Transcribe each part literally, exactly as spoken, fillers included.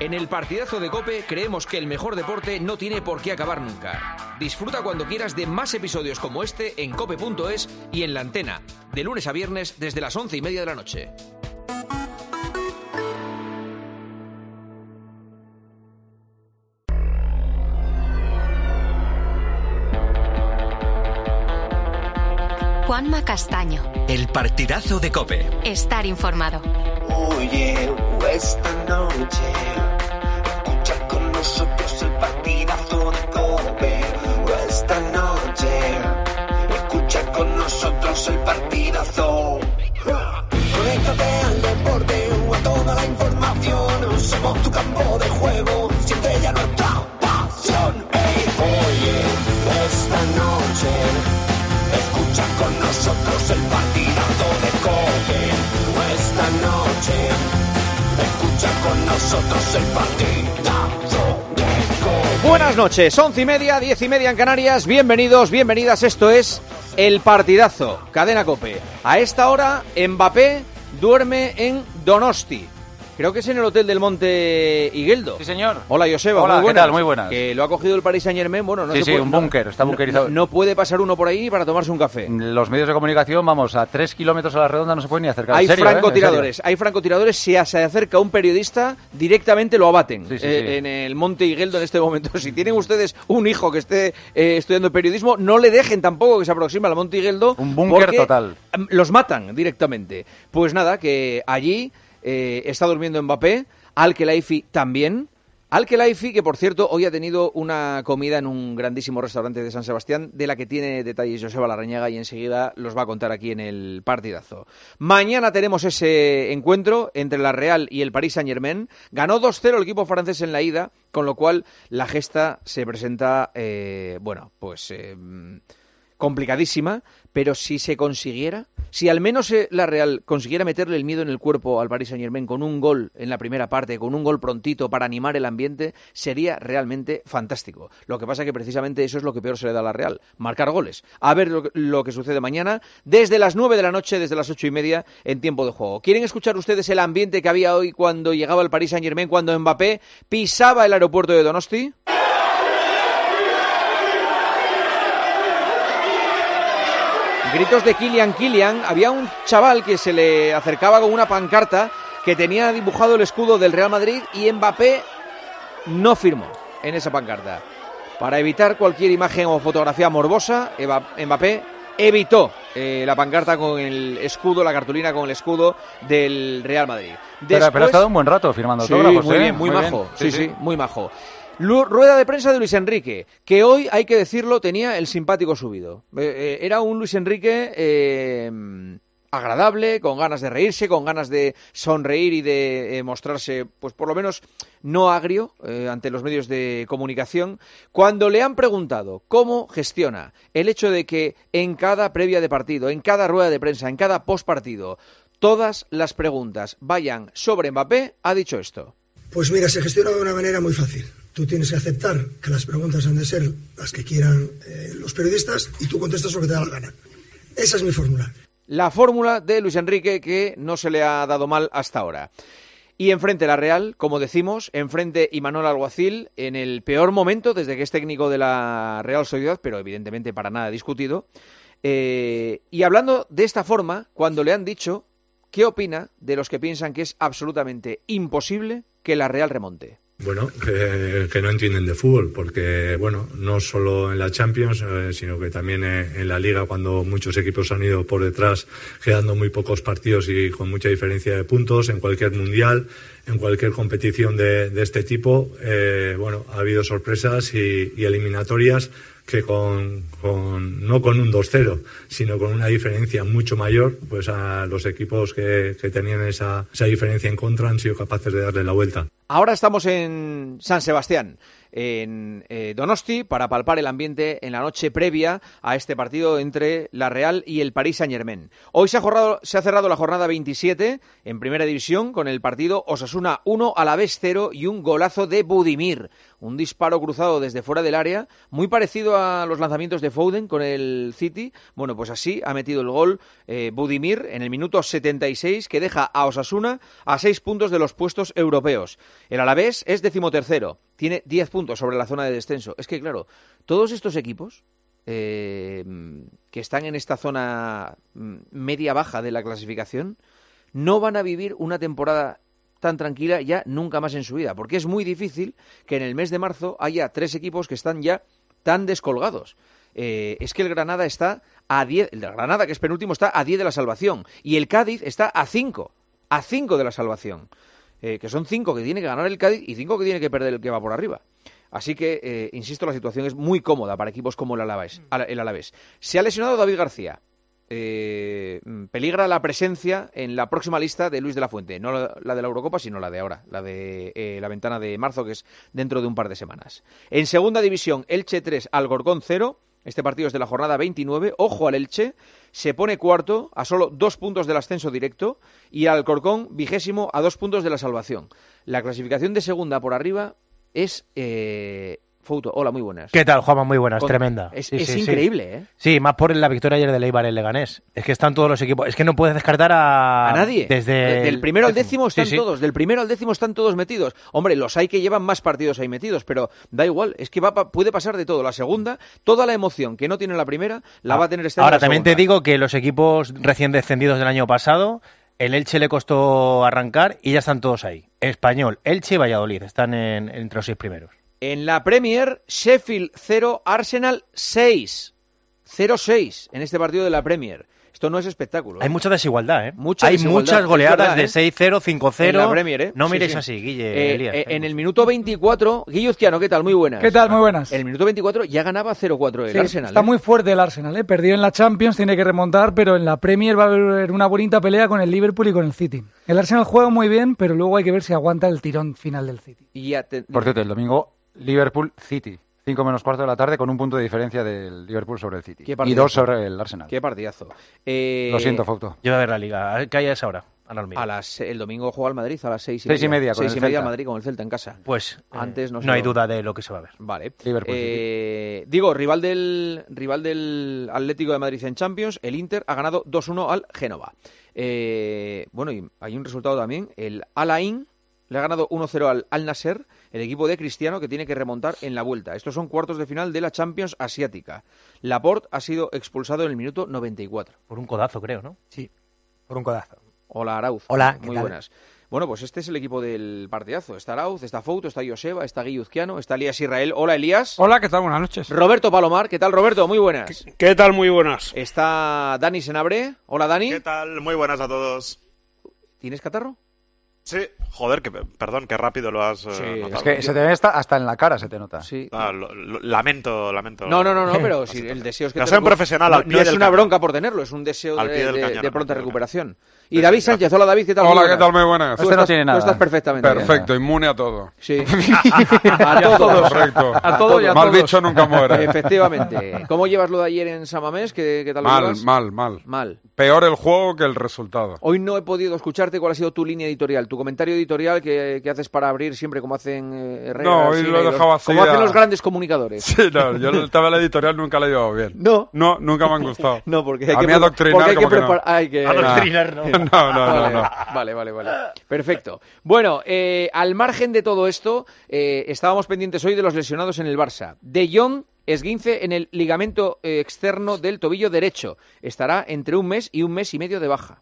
En el partidazo de COPE creemos que el mejor deporte no tiene por qué acabar nunca. Disfruta cuando quieras de más episodios como este en cope punto es y en la antena, de lunes a viernes desde las once y media de la noche. Juanma Castaño. El partidazo de COPE. Estar informado. Oye, esta noche escucha con nosotros el partidazo de COPE. Esta noche escucha con nosotros el partidazo. Conéctate al deporte o a toda la información. Somos tu campo de juego, siempre ya nuestra pasión. Hey, oye, esta noche escucha con nosotros el partidazo de COPE. Esta noche escucha con nosotros el partidazo de COPE. Buenas noches, once y media, diez y media en Canarias. Bienvenidos, bienvenidas. Esto es el partidazo, cadena COPE. A esta hora, Mbappé duerme en Donosti. Creo que es en el hotel del Monte Higueldo. Sí, señor. Hola, Joseba. Hola, muy buenas. ¿qué tal? Muy buenas. Que lo ha cogido el Paris Saint-Germain. Bueno, no sí, se sí, puede, un no, búnker, está bunkerizado. No, no puede pasar uno por ahí para tomarse un café. Los medios de comunicación, vamos, a tres kilómetros a la redonda no se pueden ni acercar. Hay ¿En serio, francotiradores, eh? hay francotiradores. Si se acerca un periodista, directamente lo abaten. Sí, sí, eh, sí. En el Monte Higueldo en este momento. Si tienen ustedes un hijo que esté eh, estudiando periodismo, no le dejen tampoco que se aproxime al Monte Higueldo. Un búnker total. Los matan directamente. Pues nada, que allí eh, está durmiendo Mbappé. Al-Khelaifi también. Al-Khelaifi, que por cierto hoy ha tenido una comida en un grandísimo restaurante de San Sebastián, de la que tiene detalles Joseba Larrañaga y enseguida los va a contar aquí en el partidazo. Mañana tenemos ese encuentro entre la Real y el Paris Saint-Germain. Ganó dos cero el equipo francés en la ida, con lo cual la gesta se presenta, eh, bueno, pues eh, complicadísima, pero si se consiguiera, si al menos eh, la Real consiguiera meterle el miedo en el cuerpo al Paris Saint-Germain con un gol en la primera parte, con un gol prontito para animar el ambiente, sería realmente fantástico. Lo que pasa es que precisamente eso es lo que peor se le da a la Real, marcar goles. A ver lo, lo que sucede mañana, desde las nueve de la noche, desde las ocho y media, en tiempo de juego. ¿Quieren escuchar ustedes el ambiente que había hoy cuando llegaba el Paris Saint-Germain, cuando Mbappé pisaba el aeropuerto de Donosti? Gritos de Kylian, Kylian. Había un chaval que se le acercaba con una pancarta que tenía dibujado el escudo del Real Madrid y Mbappé no firmó en esa pancarta. Para evitar cualquier imagen o fotografía morbosa, Mbappé evitó eh, la pancarta con el escudo, la cartulina con el escudo del Real Madrid. Después, pero, pero ha estado un buen rato firmando sí, autógrafos. Muy ¿eh? bien, muy, muy majo. Bien. Sí, sí, sí, sí, muy majo. Rueda de prensa de Luis Enrique, que hoy, hay que decirlo, tenía el simpático subido. Eh, eh, era un Luis Enrique eh, agradable, con ganas de reírse, con ganas de sonreír y de eh, mostrarse, pues por lo menos no agrio eh, ante los medios de comunicación. Cuando le han preguntado cómo gestiona el hecho de que en cada previa de partido, en cada rueda de prensa, en cada postpartido, todas las preguntas vayan sobre Mbappé, ha dicho esto. Pues mira, se gestiona de una manera muy fácil. Tú tienes que aceptar que las preguntas han de ser las que quieran eh, los periodistas y tú contestas lo que te da la gana. Esa es mi fórmula. La fórmula de Luis Enrique que no se le ha dado mal hasta ahora. Y enfrente la Real, como decimos, enfrente Imanol Alguacil en el peor momento desde que es técnico de la Real Sociedad, pero evidentemente para nada discutido. Eh, y hablando de esta forma, cuando le han dicho qué opina de los que piensan que es absolutamente imposible que la Real remonte. Bueno, que, que no entienden de fútbol, porque, bueno, no solo en la Champions, eh, sino que también en, en la Liga, cuando muchos equipos han ido por detrás, quedando muy pocos partidos y con mucha diferencia de puntos, en cualquier mundial, en cualquier competición de, de este tipo, eh, bueno, ha habido sorpresas y, y eliminatorias que con, con no con un dos cero, sino con una diferencia mucho mayor, pues a los equipos que, que tenían esa, esa diferencia en contra han sido capaces de darle la vuelta. Ahora estamos en San Sebastián, en eh, Donosti, para palpar el ambiente en la noche previa a este partido entre la Real y el Paris Saint-Germain. Hoy se ha, jorrado, se ha cerrado la jornada veintisiete en Primera División con el partido Osasuna uno, Alavés cero y un golazo de Budimir. Un disparo cruzado desde fuera del área, muy parecido a los lanzamientos de Foden con el City. Bueno, pues así ha metido el gol eh, Budimir en el minuto setenta y seis, que deja a Osasuna a seis puntos de los puestos europeos. El Alavés es decimotercero, tiene diez puntos sobre la zona de descenso. Es que, claro, todos estos equipos eh, que están en esta zona media-baja de la clasificación no van a vivir una temporada tan tranquila ya nunca más en su vida, porque es muy difícil que en el mes de marzo haya tres equipos que están ya tan descolgados. Eh, es que el Granada está a diez, el Granada, que es penúltimo, está a diez de la salvación, y el Cádiz está a cinco, a cinco de la salvación, eh, que son cinco que tiene que ganar el Cádiz y cinco que tiene que perder el que va por arriba. Así que, eh, insisto, la situación es muy cómoda para equipos como el Alavés. El Alavés. Se ha lesionado David García. Eh, peligra la presencia en la próxima lista de Luis de la Fuente, no la, la de la Eurocopa, sino la de ahora, la de eh, la ventana de marzo, que es dentro de un par de semanas. En segunda división, Elche tres, Alcorcón cero. Este partido es de la jornada veintinueve. Ojo al Elche, se pone cuarto a solo dos puntos del ascenso directo, y al Alcorcón vigésimo a dos puntos de la salvación. La clasificación de segunda por arriba es... Eh, Fouto, hola, muy buenas. ¿Qué tal, Juanma? Muy buenas, Con... tremenda. Es, sí, es sí, increíble, sí. ¿eh? Sí, más por la victoria ayer del Eibar en Leganés. Es que están todos los equipos. Es que no puedes descartar a... A nadie. Desde Del primero al décimo están sí, sí. todos. Del primero al décimo están todos metidos. Hombre, los hay que llevan más partidos ahí metidos, pero da igual. Es que va, puede pasar de todo. La segunda, toda la emoción que no tiene la primera, la ah, va a tener este año. Ahora, la también segunda. te digo que los equipos recién descendidos del año pasado, el Elche le costó arrancar y ya están todos ahí. Español, Elche y Valladolid están en, entre los seis primeros. En la Premier, Sheffield cero, Arsenal seis. cero seis en este partido de la Premier. Esto no es espectáculo. Hay ¿eh? mucha desigualdad, ¿eh? Mucha Hay desigualdad. muchas goleadas verdad, de ¿eh? seis cero, cinco cero. En la Premier, ¿eh? No Sí, miréis sí. así, Guille, Eh, Elías. eh, en el minuto veinticuatro, Guille Uzquiano, ¿qué tal? Muy buenas. ¿Qué tal? Muy buenas. En el minuto veinticuatro ya ganaba cero cuatro el Sí, Arsenal. Está ¿eh? muy fuerte el Arsenal, ¿eh? Perdió en la Champions, tiene que remontar, pero en la Premier va a haber una bonita pelea con el Liverpool y con el City. El Arsenal juega muy bien, pero luego hay que ver si aguanta el tirón final del City. Y ya te... Por cierto, el domingo, Liverpool-City. cinco menos cuarto de la tarde con un punto de diferencia del Liverpool sobre el City. Y dos sobre el Arsenal. Qué partidazo. Eh... Lo siento, Fauto. Yo voy a ver la Liga. ¿Qué hay a esa hora? A las, el domingo juega el Madrid a las seis y seis media. y media. Con seis el y media Celta. al Madrid con el Celta en casa. Pues antes no, no hay duda de lo que se va a ver. Vale. Liverpool, eh, digo, rival del rival del Atlético de Madrid en Champions, el Inter ha ganado dos uno al Génova. Eh, bueno, y hay un resultado también. El Al Ain le ha ganado uno cero al Al Nasser, el equipo de Cristiano, que tiene que remontar en la vuelta. Estos son cuartos de final de la Champions asiática. Laporte ha sido expulsado en el minuto noventa y cuatro. Por un codazo, creo, ¿no? Sí, por un codazo. Hola, Arauz. Hola, muy ¿qué tal? buenas. Bueno, pues este es el equipo del partidazo. Está Arauz, está Fouto, está Joseba, está Guille Uzquiano, está Elías Israel. Hola, Elías. Hola, ¿qué tal? Buenas noches. Roberto Palomar. ¿Qué tal, Roberto? Muy buenas. ¿Qué, qué tal? Muy buenas. Está Dani Senabre. Hola, Dani. ¿Qué tal? Muy buenas a todos. ¿Tienes catarro? Sí, joder, que, perdón, qué rápido lo has eh, Sí, notado. Es que se te ve hasta, hasta en la cara, se te nota. Sí. Ah, lo- lo- lamento, lamento. No, no, no, no, pero si el deseo es que No te soy un recu- profesional no, al pie no es del una cañón. bronca por tenerlo, es un deseo Al de, pie del de- cañón, de al pronta pie del recuperación. Y David Sánchez, hola David, ¿qué tal? Hola, Muy ¿qué buenas. tal? Muy buenas. Tú Este no estás, tiene tú nada. estás perfectamente bien. Perfecto, inmune a todo. Sí. A todos. Correcto. A todos y a Mal todos. bicho nunca muere. Efectivamente. ¿Cómo llevas lo de ayer en Samamés? ¿Qué, qué tal lo Mal, llevas? mal, mal. Mal. Peor el juego que el resultado. Hoy no he podido escucharte. ¿Cuál ha sido tu línea editorial? Tu comentario editorial que, que haces para abrir siempre como hacen eh, Herrera, No, hoy Sina lo he y los- dejado así como hacen a- los grandes comunicadores. Sí, no, yo el tema de la editorial nunca lo he llevado bien. No. No, nunca me han gustado. No, porque hay A que mí prepar- adoctrinar porque hay que como que no. prepar- hay que- Adoctrinar, no. No, no, no, vale, no. Vale, vale, vale. Perfecto. Bueno, eh, al margen de todo esto, eh, estábamos pendientes hoy de los lesionados en el Barça. De Jong, esguince en el ligamento eh, externo del tobillo derecho. Estará entre un mes y un mes y medio de baja.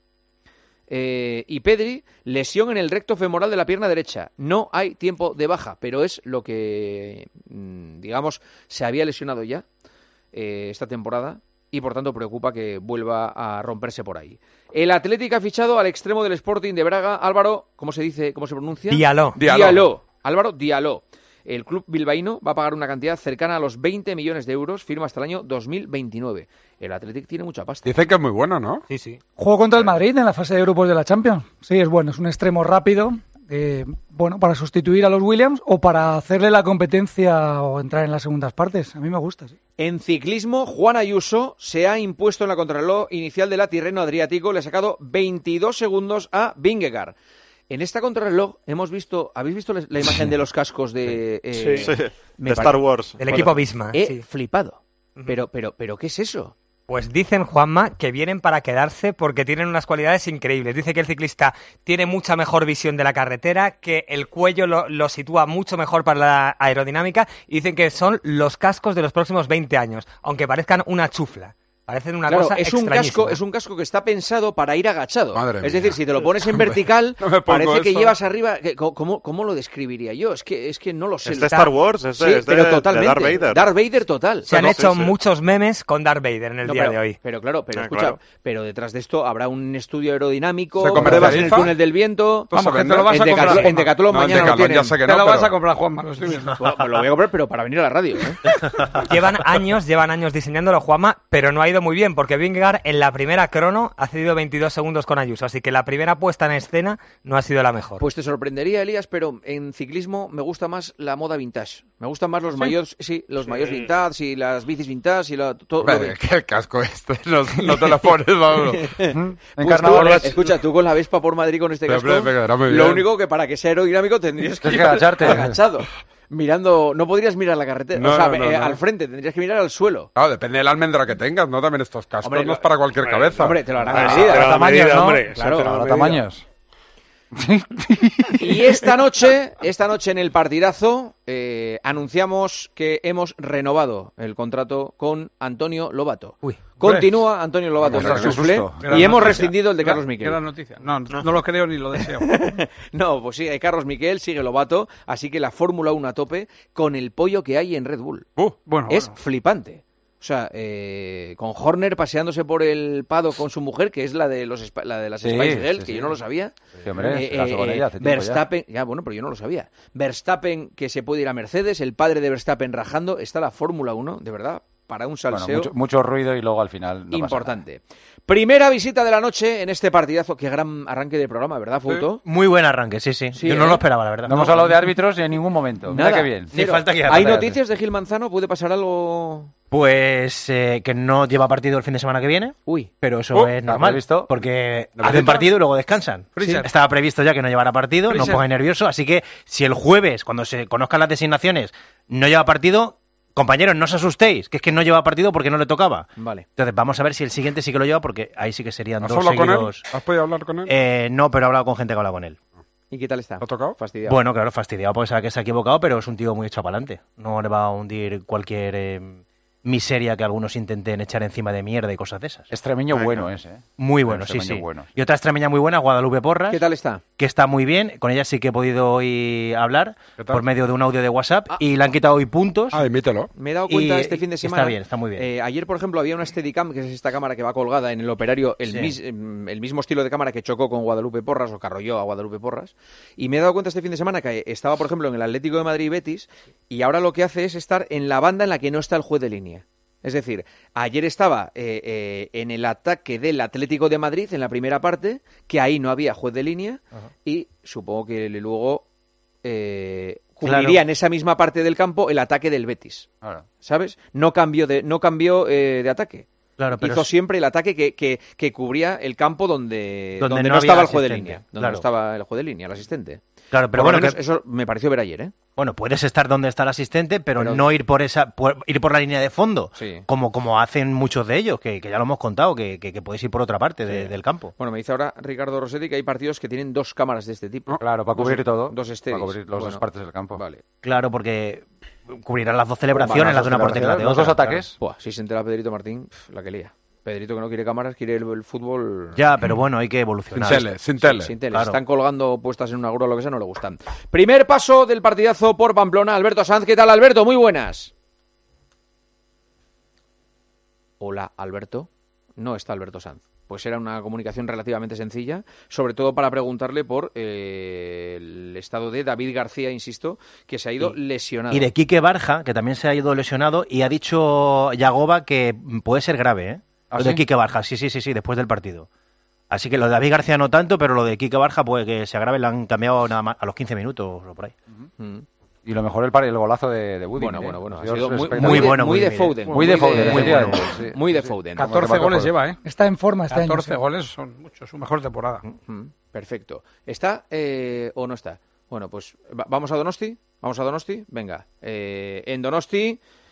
Eh, y Pedri, lesión en el recto femoral de la pierna derecha. No hay tiempo de baja, pero es lo que, mm, digamos, se había lesionado ya eh, esta temporada y por tanto preocupa que vuelva a romperse por ahí. El Atlético ha fichado al extremo del Sporting de Braga, Álvaro, ¿cómo se dice, cómo se pronuncia? Diallo. Diallo. Diallo. Álvaro Diallo. El club bilbaíno va a pagar una cantidad cercana a los veinte millones de euros, firma hasta el año dos mil veintinueve. El Atlético tiene mucha pasta. Dice que es muy bueno, ¿no? Sí, sí. Juego contra el Madrid en la fase de grupos de la Champions. Sí, es bueno, es un extremo rápido, eh, bueno, para sustituir a los Williams o para hacerle la competencia o entrar en las segundas partes. A mí me gusta, sí. En ciclismo, Juan Ayuso se ha impuesto en la contrarreloj inicial de la Tirreno Adriático, le ha sacado veintidós segundos a Vingegaard. En esta contrarreloj hemos visto, ¿habéis visto la imagen de los cascos de eh, Sí, me de Star pare- Wars. Del equipo Visma. He sí. flipado. Pero, pero, pero, ¿qué es eso? Pues dicen, Juanma, que vienen para quedarse porque tienen unas cualidades increíbles. Dice que el ciclista tiene mucha mejor visión de la carretera, que el cuello lo, lo sitúa mucho mejor para la aerodinámica y dicen que son los cascos de los próximos veinte años, aunque parezcan una chufla. Parecen una claro, cosa es un extrañísima. casco, es un casco que está pensado para ir agachado. Madre es mía. decir, si te lo pones en vertical, No parece que eso. llevas arriba. que- ¿Cómo, ¿Cómo lo describiría yo? Es que, es que no lo sé. ¿Es de Star Wars? ¿Es de- sí, es de- pero de totalmente. Darth Vader? Darth Vader total. Se han No, hecho sí, sí. muchos memes con Darth Vader en el No, día pero, de hoy. pero claro, pero Ah, escucha, claro. pero detrás de esto habrá un estudio aerodinámico, ¿Se pruebas en el comercializa? túnel del viento. Esto se Vamos, que te vende. lo vas En a comprar. Decathlon, en Juanma. Decathlon No, en mañana lo Decathlon tienen. ya sé que Te no, lo vas pero- a comprar, Juanma, lo estoy viendo. Bueno, pues lo voy a comprar, pero para venir a la radio. ¿eh? Llevan años, llevan años diseñándolo, Juanma, pero no ha ido muy bien, porque Vingegaard en la primera crono ha cedido veintidós segundos con Ayuso, así que la primera puesta en escena no ha sido la mejor. Pues te sorprendería, Elías, pero en ciclismo me gusta más la moda vintage. Me gustan más los mayores, sí, los mayores vintage y las bicis vintage y la, todo. lo Hombre, vi- que el casco este no, no te lo pones, vamos. Pues En tú, carnavales. escucha, tú con la Vespa por Madrid con este Pero, casco, hombre, me quedará muy lo bien. único que para que sea aerodinámico tendrías que, Tienes que agacharte. agachado. Mirando, no podrías mirar la carretera, No, o sea, no, eh, no. al frente, tendrías que mirar al suelo. Claro, depende de la almendra que tengas, ¿no? También estos cascos Hombre, no es para cualquier hombre, cabeza. Hombre, te lo harán Ah, a sí, medida. te lo harán a tamaños, medida, ¿no? hombre. Claro. Sí, te lo Para harán a medida. tamaños. Y esta noche, esta noche en el partidazo, eh, anunciamos que hemos renovado el contrato con Antonio Lobato. Uy. Continúa Antonio Lobato en Ostras, qué Suflé susto. Gran y hemos noticia. rescindido el de Carlos Gran- Miquel. gran noticia. No, no, no lo creo ni lo deseo. No, pues sí, hay Carlos Miquel, sigue Lobato, así que la Fórmula uno a tope con el pollo que hay en Red Bull. Uh, Bueno, Es bueno. flipante. O sea, eh, con Horner paseándose por el Pado con su mujer, que es la de los Sp- la de las Sí, Spice Girls, sí, que sí. yo no lo sabía. Sí, hombre, Eh, se casó con eh, ella hace tiempo ya. Verstappen, ya. bueno, pero yo no lo sabía. Verstappen que se puede ir a Mercedes, el padre de Verstappen rajando, está la Fórmula uno, de verdad, para un Bueno, salseo mucho, mucho ruido y luego al final no pasa importante. Primera visita de la noche en este partidazo. Qué gran arranque de programa, ¿verdad, Fouto? Muy buen arranque, sí, sí. Sí, Yo no ¿eh? lo esperaba, la verdad. nada. No hemos hablado de árbitros en ningún momento. Mira Nada. qué bien. Ni Cero. falta que ¿Hay hablar. noticias de Gil Manzano? ¿Puede pasar algo? Pues eh, que no lleva partido el fin de semana que viene, Uy. pero eso Oh, es ¿está normal, previsto? porque ¿No me hacen deja? partido y luego descansan. Freezer. Estaba previsto ya que no llevara partido, no Freezer. ponga nervioso, así que si el jueves, cuando se conozcan las designaciones, no lleva partido, compañeros, no os asustéis, que es que no lleva partido porque no le tocaba. Vale. Entonces vamos a ver si el siguiente sí que lo lleva, porque ahí sí que serían ¿Has dos hablado con él? seguidos. ¿Has podido hablar con él? Eh, no, pero he hablado con gente que ha hablado con él. ¿Y qué tal está? ¿Te ha tocado? Fastidiado. Bueno, claro, fastidiado porque sabe que se ha equivocado, pero es un tío muy hecho para adelante. No le va a hundir cualquier eh, miseria que algunos intenten echar encima de mierda y cosas de esas. Extremeño Venga. bueno ese, ¿eh? Muy bueno, sí, Extremeño sí. bueno. Y otra extremeña muy buena, Guadalupe Porras, ¿Qué tal está? que está muy bien. Con ella sí que he podido hoy hablar ¿Qué tal? por medio de un audio de WhatsApp y le han quitado hoy puntos. Ah, imítelo. Me he dado cuenta Y- este fin de está semana. bien, está muy bien. eh, ayer, por ejemplo, había una Steadicam, que es esta cámara que va colgada en el operario, el, Sí. mis- em, el mismo estilo de cámara que chocó con Guadalupe Porras o que arrolló a Guadalupe Porras. Y me he dado cuenta este fin de semana que estaba, por ejemplo, en el Atlético de Madrid y Betis, y ahora lo que hace es estar en la banda en la que no está el juez de línea. Es decir, ayer estaba eh, eh, en el ataque del Atlético de Madrid en la primera parte, que ahí no había juez de línea, y supongo que luego eh, cubriría Claro. en esa misma parte del campo el ataque del Betis. Ahora. ¿Sabes? No cambió de, no cambió, eh, de ataque. Claro, pero Hizo es- siempre el ataque que, que, que cubría el campo donde, Donde donde no no, había estaba el juez de asistente, línea. Donde claro. no estaba el juez de línea, el asistente. Claro, pero Por lo bueno, menos que- eso me pareció ver ayer, ¿eh? bueno, puedes estar donde está el asistente, pero, Pero- no ir por esa por- ir por la línea de fondo, Sí. como, como hacen muchos de ellos, que, que ya lo hemos contado, que, que, que puedes ir por otra parte de- Sí. del campo. Bueno, me dice ahora Ricardo Rossetti que hay partidos que tienen dos cámaras de este tipo. Claro, para Dos- cubrir todo. Dos Para estéreos. cubrir las dos Bueno, partes del campo. Vale. Claro, porque cubrirán las dos celebraciones, Bueno, las de una las portería y la de los otra. dos ataques. Buah, si se entera Pedrito Martín, pf, la que lía. Pedrito que no quiere cámaras, quiere el, el fútbol... Ya, pero bueno, hay que Sin evolucionar. tele, sin tele. Sin tele. Claro. Se están colgando puestas en una grúa o lo que sea, no le gustan. Primer paso del partidazo por Pamplona. Alberto Sanz, ¿qué tal, Alberto? Muy buenas. Hola, Alberto. No está Alberto Sanz. Pues era una comunicación relativamente sencilla, sobre todo para preguntarle por eh, el estado de David García, insisto, que se ha ido lesionado. Y de Quique Barja, que también se ha ido lesionado, y ha dicho Yagoba que puede ser grave, ¿eh? ¿Ah, Lo de sí? Quique Barja, sí, sí, sí, sí, después del partido. Así que lo de David García no tanto, pero lo de Quique Barja puede que se agrave, le han cambiado nada más a los quince minutos o por ahí. Mm. Y lo mejor el, par- el golazo de, de Woody. Bueno, ¿eh? bueno, bueno. Ha Dios, sido muy, espectacular. muy de- bueno, muy muy de bien. Foden. Muy de Foden, muy efectivamente, de, sí. muy de Sí. Foden. catorce goles lleva, ¿eh? Está en forma este año. catorce sí. goles son muchos, su mejor temporada. Mm, Perfecto. ¿Está eh, o no está? Bueno, pues va- vamos a Donosti. Vamos a Donosti. Venga. Eh, en Donosti,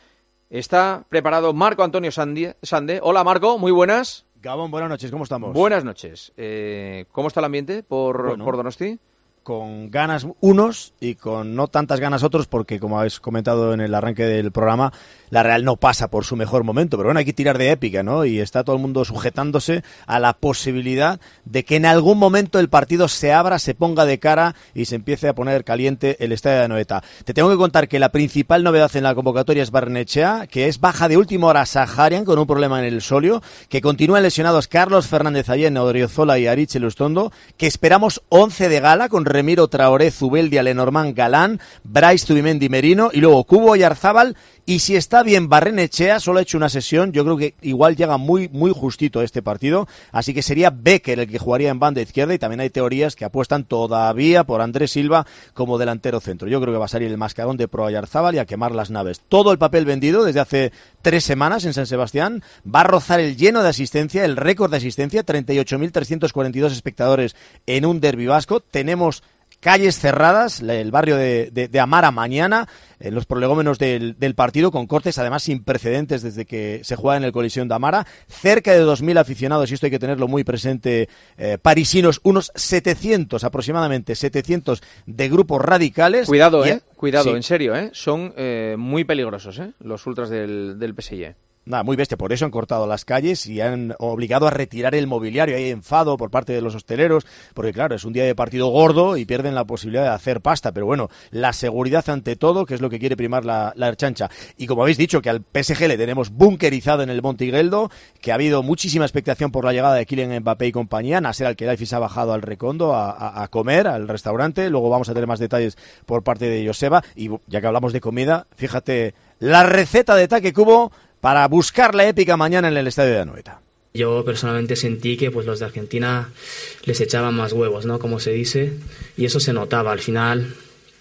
Está preparado Marco Antonio Sande. Sande. Hola, Marco, muy buenas. Gabón, buenas noches, ¿cómo estamos? Buenas noches. Eh, ¿Cómo está el ambiente por, bueno, por Donosti? Con ganas unos y con no tantas ganas otros, porque como habéis comentado en el arranque del programa, la Real no pasa por su mejor momento, pero bueno, hay que tirar de épica, ¿no? Y está todo el mundo sujetándose a la posibilidad de que en algún momento el partido se abra, se ponga de cara y se empiece a poner caliente el estadio de Anoeta. Te tengo que contar que la principal novedad en la convocatoria es Barnechea, que es baja de última hora Saharian con un problema en el solio, que continúan lesionados Carlos Fernández Allén, Odriozola y Aritz Elustondo, que esperamos once de gala con Remiro Traoré, Zubeldia, Lenormand, Galán, Brais, Zubimendi, Merino y luego Cubo y Arzabal. Y si está bien Barrenechea, solo ha hecho una sesión, yo creo que igual llega muy muy justito este partido, así que sería Becker el que jugaría en banda izquierda y también hay teorías que apuestan todavía por Andrés Silva como delantero centro. Yo creo que va a salir el mascarón de Pro Ayarzábal y a quemar las naves. Todo el papel vendido desde hace tres semanas en San Sebastián va a rozar el lleno de asistencia, el récord de asistencia, treinta y ocho mil trescientos cuarenta y dos espectadores en un derbi vasco. Tenemos calles cerradas, el barrio de, de, de Amara mañana, en los prolegómenos del, del partido, con cortes además sin precedentes desde que se juega en el Colisión de Amara, cerca de dos mil aficionados, y esto hay que tenerlo muy presente, eh, parisinos, unos setecientos aproximadamente, setecientos de grupos radicales. Cuidado, y, eh, cuidado, sí. en serio, eh, son eh, muy peligrosos, eh, los ultras del, del P S G. Nada, muy bestia, por eso han cortado las calles y han obligado a retirar el mobiliario. Hay enfado por parte de los hosteleros, porque claro, es un día de partido gordo y pierden la posibilidad de hacer pasta, pero bueno, la seguridad ante todo, que es lo que quiere primar la, la Erchancha. Y como habéis dicho, que al P S G le tenemos bunkerizado en el Montigueldo, que ha habido muchísima expectación por la llegada de Kylian Mbappé y compañía. Nasser Al-Khelaifi se ha bajado al Recondo a, a, a comer, al restaurante, luego vamos a tener más detalles por parte de Joseba, y ya que hablamos de comida, fíjate, la receta de Taque Cubo para buscar la épica mañana en el estadio de Anoeta. Yo personalmente sentí que pues los de Argentina les echaban más huevos, ¿no? Como se dice, y eso se notaba. Al final,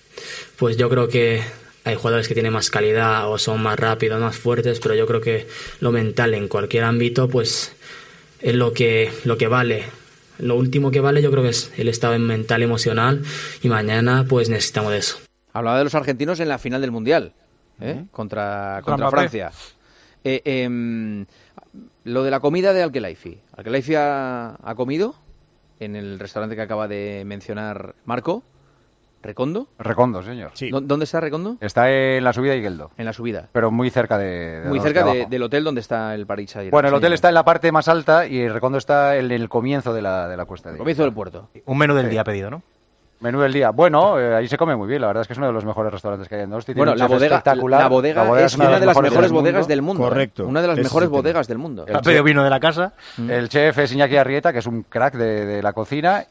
pues yo creo que hay jugadores que tienen más calidad o son más rápidos, más fuertes, pero yo creo que lo mental en cualquier ámbito pues es lo que, lo que vale. Lo último que vale yo creo que es el estado mental, emocional, y mañana pues necesitamos de eso. Hablaba de los argentinos en la final del Mundial, ¿eh? Uh-huh. contra, contra Francia. Eh, eh, lo de la comida de Al-Khelaifi. ¿Al-Khelaifi ha, ha comido en el restaurante que acaba de mencionar Marco? ¿Recondo? Recondo, señor. Sí. ¿Dónde está Recondo? Está en la subida de Igueldo. En la subida. Pero muy cerca de... de muy cerca de, del hotel donde está el París Air. Bueno, el hotel sí. está en la parte más alta y el Recondo está en el comienzo de la, de la cuesta. El comienzo del puerto. Un menú del sí. día pedido, ¿no? Menú del día. Bueno, eh, ahí se come muy bien. La verdad es que es uno de los mejores restaurantes que hay en Donosti. Bueno, la bodega, espectacular. La bodega, la bodega es, es una de, de las mejores bodegas del mundo. Correcto. ¿eh? Una de las es mejores sí, bodegas del mundo. Ha pedido vino de la casa. El chef es Iñaki Arrieta, que es un crack de, de la cocina,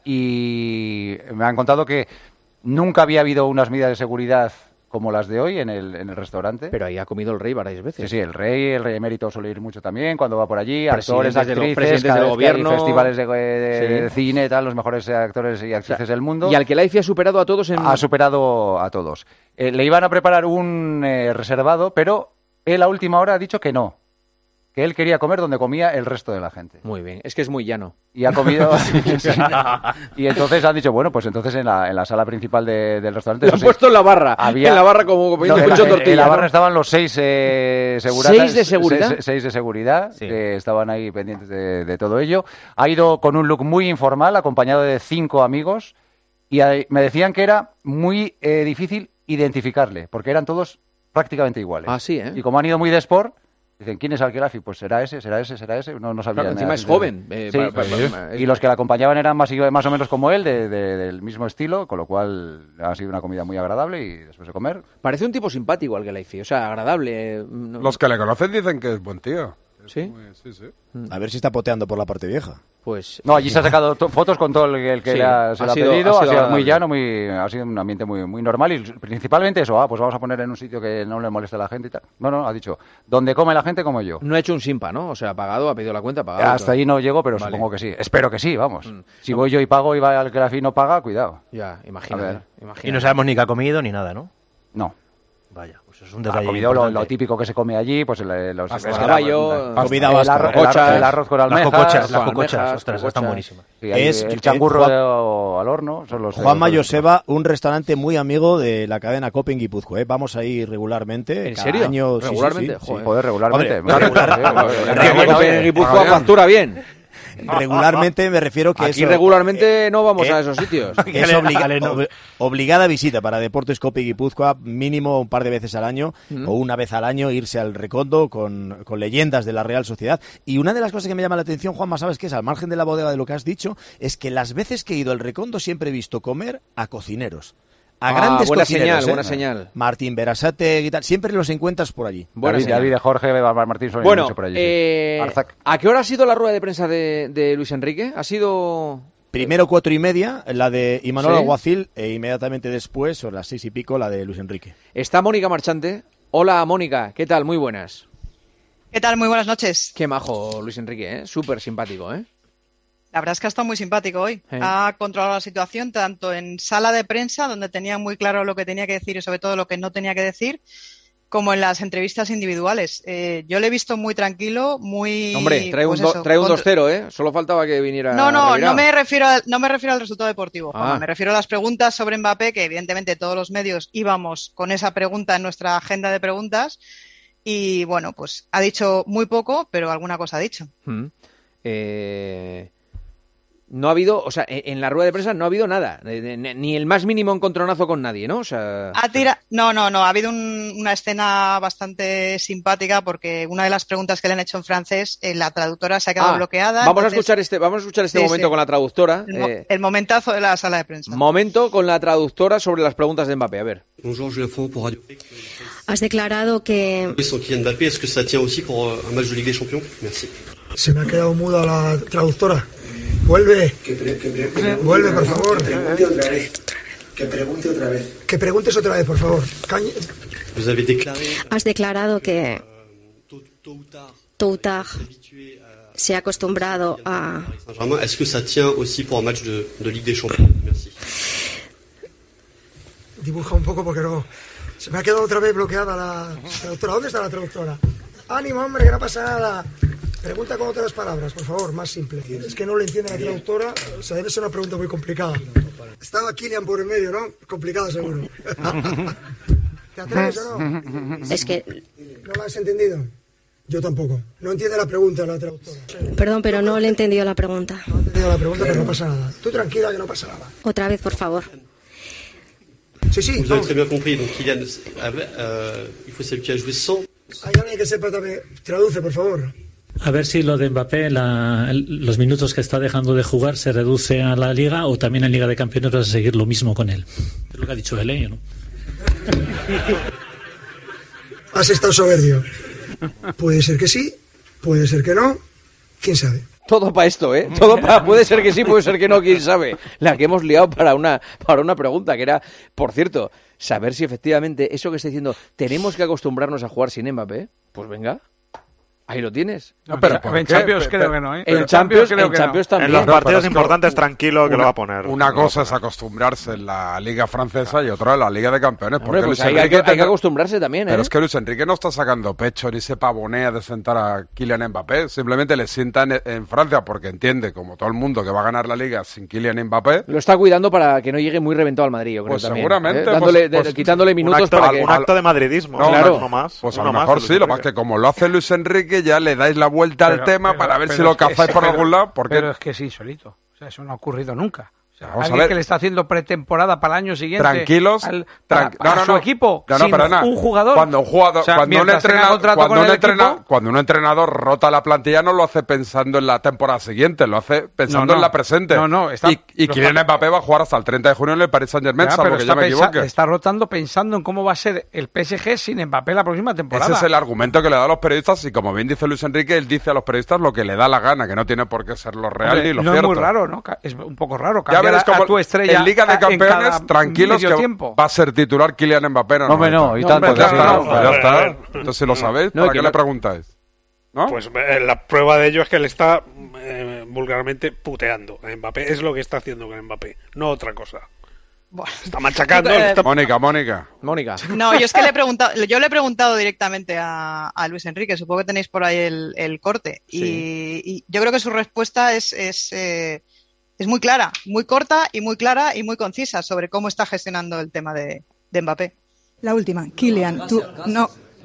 y me han contado que nunca había habido unas medidas de seguridad como las de hoy en el, en el restaurante. Pero ahí ha comido el rey varias veces. Sí, sí, el rey, el rey emérito suele ir mucho también cuando va por allí, actores, actrices, de los, presidentes del gobierno, festivales de, de, sí. de cine, tal, los mejores actores y actrices o sea, del mundo. ¿Y Al-Khelaifi ha superado a todos? En... Ha superado a todos. Eh, le iban a preparar un eh, reservado, pero él a última hora ha dicho que no. Que él quería comer donde comía el resto de la gente. Muy bien, es que es muy llano. Y ha comido... y entonces han dicho, bueno, pues entonces en la, en la sala principal de, del restaurante... Lo han puesto en la barra, había, en la barra como comiendo no, mucho tortilla. En la barra ¿no? estaban los seis eh, seguratas. ¿Seis de seguridad? Seis, seis de seguridad, sí. que estaban ahí pendientes de, de todo ello. Ha ido con un look muy informal, acompañado de cinco amigos, y a, me decían que era muy eh, difícil identificarle, porque eran todos prácticamente iguales. Ah, sí, ¿eh? Y como han ido muy de sport... Dicen, ¿quién es Al-Khelaifi? Pues será ese, será ese, será ese. No, no sabía claro, nada. Encima es joven. Eh, sí, para, para, para, y los que la acompañaban eran más, más o menos como él, de, de, del mismo estilo, con lo cual ha sido una comida muy agradable y después de comer... Parece un tipo simpático Al-Khelaifi, o sea, agradable. No... Los que le conocen dicen que es buen tío. ¿Sí? Muy, sí, sí. A ver si está poteando por la parte vieja. Pues no, allí se ha sacado fotos con todo el, el que sí, le ha, se ha, le ha sido, pedido, ha sido, ha sido muy llano, muy, ha sido un ambiente muy, muy normal y principalmente eso, ah, pues vamos a poner en un sitio que no le moleste a la gente y tal. No, no, ha dicho, donde come la gente como yo. No ha hecho un simpa, ¿no? O sea, ha pagado, ha pedido la cuenta, ha pagado. Hasta ahí no llego, pero vale. Supongo que sí. Espero que sí, vamos. Mm. Si no. voy yo y pago y va Al-Khelaifi y no paga, cuidado. Ya, imagínate, imagínate. Y no sabemos ni qué ha comido ni nada, ¿no? No. Vaya, pues es un Ha detalle comido lo, importante. lo típico que se come allí, pues el- los Pasta el- de caballo, el- comida el vasca, arroz- el cocochas, arroz- el arroz con las almejas, cocochas, las con cocochas, almejas, ostras, cocochas. están buenísimas. Sí, ahí Es- el eh, changurro Juan- de- o al horno. Son los, Juanma los- Joseba, un restaurante muy amigo de la cadena Cope en Guipúzcoa, ¿eh? Vamos a ir regularmente. ¿En cada serio? año, sí, sí, ¿Regularmente? sí, sí. Joder. Joder, regularmente. Hombre, Claro, regular- sí, joder. Regularmente en Guipúzcoa factura bien. Regularmente me refiero que Aquí eso- regularmente no vamos eh, a esos sitios. Es obliga- ob- obligada visita para Deportes Cope Guipúzcoa, mínimo un par de veces al año Mm. o una vez al año, irse al Recondo con, con leyendas de la Real Sociedad. Y una de las cosas que me llama la atención, Juanma, ¿sabes qué es? Al margen de la bodega de lo que has dicho, es que las veces que he ido al Recondo siempre he visto comer a cocineros. A Ah, grandes buena cocineros, señal, ¿eh? buena señal. Martín Berasate y tal, siempre los encuentras por allí. Buena David, señal. David, Jorge, Martín, son Bueno, mucho por allí. sí. eh, Arzac. ¿a qué hora ha sido la rueda de prensa de, de Luis Enrique? ¿Ha sido...? Primero cuatro y media, la de Imanol ¿Sí? Alguacil, e inmediatamente después, sobre las seis y pico, la de Luis Enrique. Está Mónica Marchante. Hola, Mónica. ¿Qué tal? Muy buenas. ¿Qué tal? Muy buenas noches. Qué majo Luis Enrique, ¿eh? Súper simpático, ¿eh? La verdad es que ha estado muy simpático hoy. Sí. Ha controlado la situación tanto en sala de prensa, donde tenía muy claro lo que tenía que decir y sobre todo lo que no tenía que decir, como en las entrevistas individuales. Eh, yo le he visto muy tranquilo, muy... Hombre, trae un, pues do- eso, trae un contra- dos cero, ¿eh? Solo faltaba que viniera... No, no, revirado. no me refiero al, no me refiero al resultado deportivo. Ah. Juanma, me refiero a las preguntas sobre Mbappé, que evidentemente todos los medios íbamos con esa pregunta en nuestra agenda de preguntas. Y bueno, pues ha dicho muy poco, pero alguna cosa ha dicho. Mm. Eh, No ha habido, o sea, en en la rueda de prensa no ha habido nada, de- de- ni el más mínimo encontronazo con nadie, ¿no? O sea, Ha tira... No, no, no. Ha habido un- una escena bastante simpática porque una de las preguntas que le han hecho en francés, eh, la traductora se ha quedado Ah, bloqueada. Vamos a entonces- escuchar este, vamos a escuchar este Sí, momento sí. con la traductora. El, mo- eh, el momentazo de la sala de prensa. momento con la traductora sobre las preguntas de Mbappé. A ver. Bonjour, Julien Font pour Radio. Has declarado que Sans Kylian Mbappé, est-ce que ça tient aussi pour euh, un match de Ligue des Champions? Merci. Se me ha quedado muda la traductora. Vuelve. Vuelve, por favor. Que pregunte otra vez. Que pregunte otra vez. Que preguntes otra vez, por favor. Cañ- Vous avez déclaré has declarado que Toutar se ha acostumbrado a Saint-Germain. Est-ce que ça tient aussi pour un match de, de Ligue des Champions? Merci. Dibuja un poco porque no. Se me ha quedado otra vez bloqueada la traductora. ¿Dónde está la traductora? Ánimo, hombre, que no pasa nada. Pregunta con otras palabras, por favor, más simple. Es que no le entiende la traductora. O sea, debe ser una pregunta muy complicada. Estaba Kylian por el medio, ¿no? Complicada, seguro. ¿Te atreves o no? es que ¿No la has entendido? Yo tampoco. No entiende la pregunta la traductora. perdón, pero no le he entendido la pregunta. No he entendido la pregunta, pero no pasa nada. Tú tranquila, que no pasa nada. Otra vez, por favor. Sí, sí. Vous avez très bien compris. Donc Kylian, euh, il faut s'habituer à jouer sans. Hay alguien que sepa también. Traduce, por favor. A ver si lo de Mbappé, la- el- los minutos que está dejando de jugar, se reduce a la Liga o también en Liga de Campeones vas a seguir lo mismo con él. Es lo que ha dicho él, ¿eh? ¿no? Has estado soberbio. Puede ser que sí, puede ser que no. ¿Quién sabe? Todo para esto, ¿eh? Todo para, puede ser que sí, puede ser que no, quién sabe. La que hemos liado para una, para una pregunta, que era, por cierto, saber si efectivamente eso que está diciendo, tenemos que acostumbrarnos a jugar sin Mbappé. Pues venga, ahí lo tienes. No, pero ¿por en qué? Champions Pe- creo pe- que no, ¿eh? En En Champions, creo en que Champions no. también. En los No, pero partidos es que importantes, tranquilo, que una, lo va a poner. Una Lo va a cosa es poner. acostumbrarse en la Liga Francesa y otra en la Liga de Campeones. Hombre, Porque pues Luis hay, hay Enrique que, hay que tendrá- acostumbrarse también, ¿eh? Pero es que Luis Enrique no está sacando pecho ni se pavonea de sentar a Kylian Mbappé. Simplemente le sienta en, en Francia porque entiende, como todo el mundo, que va a ganar la Liga sin Kylian Mbappé. Lo está cuidando para que no llegue muy reventado al Madrid, yo creo Pues también. seguramente, ¿eh? pues- Dándole, pues- de- quitándole Un minutos acto, para que... un acto de madridismo. No, claro. Uno más. Pues a uno lo más mejor de sí, Luis lo que pasa es Enrique. que como lo hace Luis Enrique ya le dais la vuelta al Pero- tema pero- para ver pero si lo es que cazáis sí, por pero- algún lado. Porque Pero es que sí, solito. O sea, eso no ha ocurrido nunca. O sea, Vamos a alguien ver. que le está haciendo pretemporada para el año siguiente Tranquilos, al, tran- para- no, no, a su no. equipo No, no, sin pero nada. un jugador. Cuando un jugador, O sea, cuando un mientras tenga entrenador, contrato cuando con un el entrena- equipo, cuando un entrenador rota la plantilla no lo hace pensando en la temporada siguiente, lo hace pensando No, no. en la presente. No, no, está- y y lo Kylian está- Mbappé va a jugar hasta el treinta de junio en el Paris Saint-Germain, Ya, salvo pero que está, yo me pensa- equivoque. está rotando pensando en cómo va a ser el P S G sin Mbappé la próxima temporada. Ese es el argumento que le da a los periodistas y como bien dice Luis Enrique, él dice a los periodistas lo que le da la gana, que no tiene por qué ser lo real Hombre, ni lo no cierto. es muy raro, ¿no? Ca- Es un poco raro Ya cambiar veréis a- a cómo tu estrella en Liga de a- en Campeones, cada tranquilos medio que tiempo. va a ser titular Kylian Mbappé. en el Hombre, no, noventa. y tanto, Pues ya que está, no. pues ya A ver, está. a ver. Entonces si lo sabéis, No, ¿para que qué no- le preguntáis? ¿No? Pues eh, la prueba de ello es que le está eh, vulgarmente puteando a Mbappé. Es lo que está haciendo con Mbappé, no otra cosa. Bueno, está machacando. Eh, está... Mónica, Mónica. Mónica. No, yo es que le he preguntado, yo le he preguntado directamente a, a Luis Enrique, supongo que tenéis por ahí el, el corte, Sí. y, y yo creo que su respuesta es, es, eh, es muy clara, muy corta y muy clara y muy concisa sobre cómo está gestionando el tema de, de Mbappé. La última, Kylian, tú, no,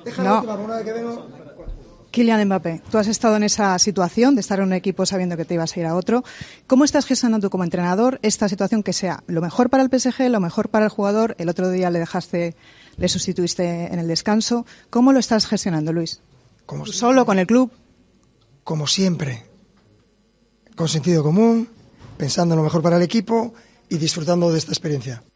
no. Kylian Mbappé, tú has estado en esa situación de estar en un equipo sabiendo que te ibas a ir a otro. ¿Cómo estás gestionando tú como entrenador esta situación que sea lo mejor para el P S G, lo mejor para el jugador? El otro día le dejaste, le sustituiste en el descanso. ¿Cómo lo estás gestionando, Luis? Como ¿Solo con el club? Como siempre, con sentido común, pensando en lo mejor para el equipo y disfrutando de esta experiencia.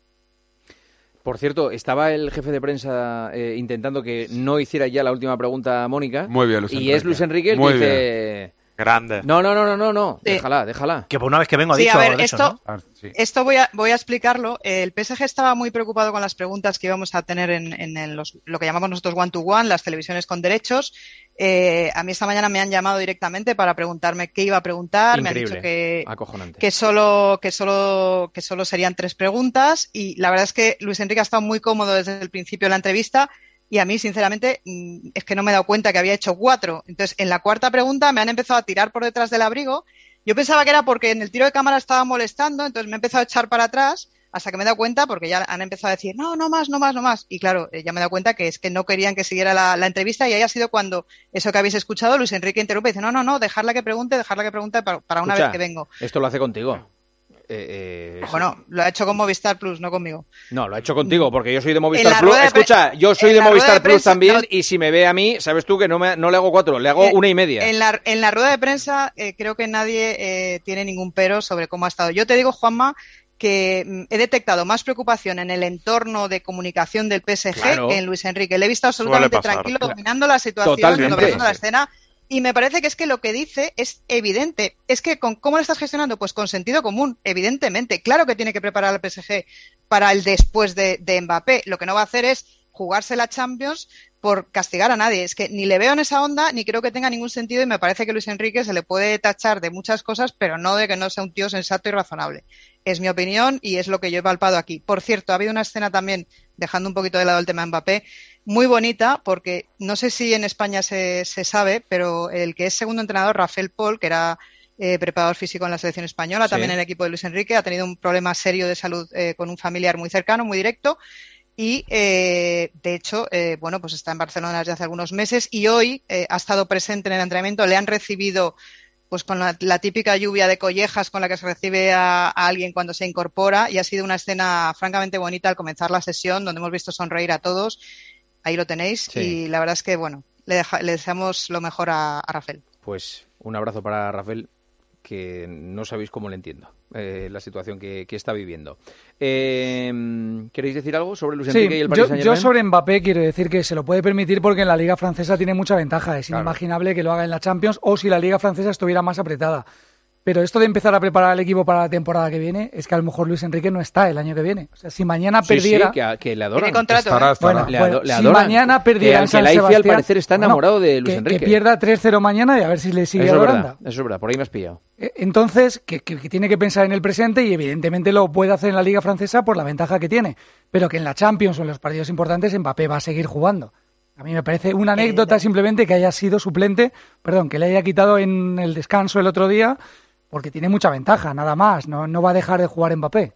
Por cierto, estaba el jefe de prensa eh, intentando que no hiciera ya la última pregunta a Mónica. Muy bien, Luis Y Enrique. es Luis Enrique el Muy que dice... Grande. No, no, no, no, no, no. Sí. Déjala, déjala. Que por una vez que vengo ha Sí, dicho a ver, de esto, eso, ¿no? esto voy a, voy a explicarlo. El P S G estaba muy preocupado con las preguntas que íbamos a tener en, en, en los, lo que llamamos nosotros one-to-one, las televisiones con derechos. Eh, a mí esta mañana me han llamado directamente para preguntarme qué iba a preguntar. Increíble. Me han dicho que, Acojonante. que solo, que solo, que solo serían tres preguntas, y la verdad es que Luis Enrique ha estado muy cómodo desde el principio de la entrevista. Y a mí, sinceramente, es que no me he dado cuenta que había hecho cuatro. Entonces, en la cuarta pregunta me han empezado a tirar por detrás del abrigo. Yo pensaba que era porque en el tiro de cámara estaba molestando, entonces me he empezado a echar para atrás hasta que me he dado cuenta, porque ya han empezado a decir, no, no más, no más, no más. Y claro, ya me he dado cuenta que es que no querían que siguiera la, la entrevista, y ahí ha sido cuando, eso que habéis escuchado, Luis Enrique interrumpe y dice, no, no, no, dejarla que pregunte, dejarla que pregunte para, para una Escucha, vez que vengo. Esto lo hace contigo. Eh, eh, Bueno, lo ha hecho con Movistar Plus, no conmigo. No, lo ha hecho contigo, porque yo soy de En Movistar la Plus. rueda de pre- Escucha, yo soy en de la rueda Movistar de Plus prensa- también, no- y si me ve a mí, sabes tú que no, me, no le hago cuatro, le hago Eh, una y media. En la, en la rueda de prensa eh, creo que nadie eh, tiene ningún pero sobre cómo ha estado. Yo te digo, Juanma, que mm, he detectado más preocupación en el entorno de comunicación del P S G Claro. que en Luis Enrique. Le he visto absolutamente pasar. tranquilo, Claro. dominando la situación, Totalmente. dominando la Sí. escena. Y me parece que es que lo que dice es evidente. Es que, con, ¿cómo lo estás gestionando? Pues con sentido común, evidentemente. Claro que tiene que preparar al P S G para el después de, de Mbappé. Lo que no va a hacer es jugarse la Champions por castigar a nadie. Es que ni le veo en esa onda, ni creo que tenga ningún sentido, y me parece que Luis Enrique se le puede tachar de muchas cosas, pero no de que no sea un tío sensato y razonable. Es mi opinión y es lo que yo he palpado aquí. Por cierto, ha habido una escena también, dejando un poquito de lado el tema de Mbappé, muy bonita, porque no sé si en España se, se sabe, pero el que es segundo entrenador, Rafael Pol, que era eh, preparador físico en la selección española, Sí. también en el equipo de Luis Enrique, ha tenido un problema serio de salud eh, con un familiar muy cercano, muy directo, y eh, de hecho, eh, bueno, pues está en Barcelona desde hace algunos meses, y hoy eh, ha estado presente en el entrenamiento, le han recibido pues con la, la típica lluvia de collejas con la que se recibe a, a alguien cuando se incorpora, y ha sido una escena francamente bonita al comenzar la sesión, donde hemos visto sonreír a todos. Ahí lo tenéis, Sí. y la verdad es que, bueno, le, deja- le deseamos lo mejor a, a Rafael. Pues un abrazo para Rafael, que no sabéis cómo le entiendo eh, la situación que, que está viviendo. Eh, ¿Queréis decir algo sobre Luis Sí, Enrique y el Paris yo, Saint-Germain? yo sobre Mbappé quiero decir que se lo puede permitir porque en la Liga Francesa tiene mucha ventaja. Es Claro. inimaginable que lo haga en la Champions o si la Liga Francesa estuviera más apretada. Pero esto de empezar a preparar al equipo para la temporada que viene, es que a lo mejor Luis Enrique no está el año que viene. O sea, si mañana Sí, perdiera... sí, que, a- que le adoran. Tiene contrato, Estará, ¿eh? estará. Bueno, Le, bueno, ado- le si adoran. mañana perdiera que, en San que Laifi, al Sebastián, parecer está bueno, enamorado de Luis que, Enrique. que pierda tres cero mañana y a ver si le sigue Eso es adorando. verdad, eso es verdad, por ahí me has pillado. Eh, Entonces, que, que- que tiene que pensar en el presente y evidentemente lo puede hacer en la Liga Francesa por la ventaja que tiene. Pero que en la Champions o en los partidos importantes Mbappé va a seguir jugando. A mí me parece una anécdota simplemente que haya sido suplente, perdón, que le haya quitado en el descanso el otro día, porque tiene mucha ventaja, nada más. No, no va a dejar de jugar Mbappé.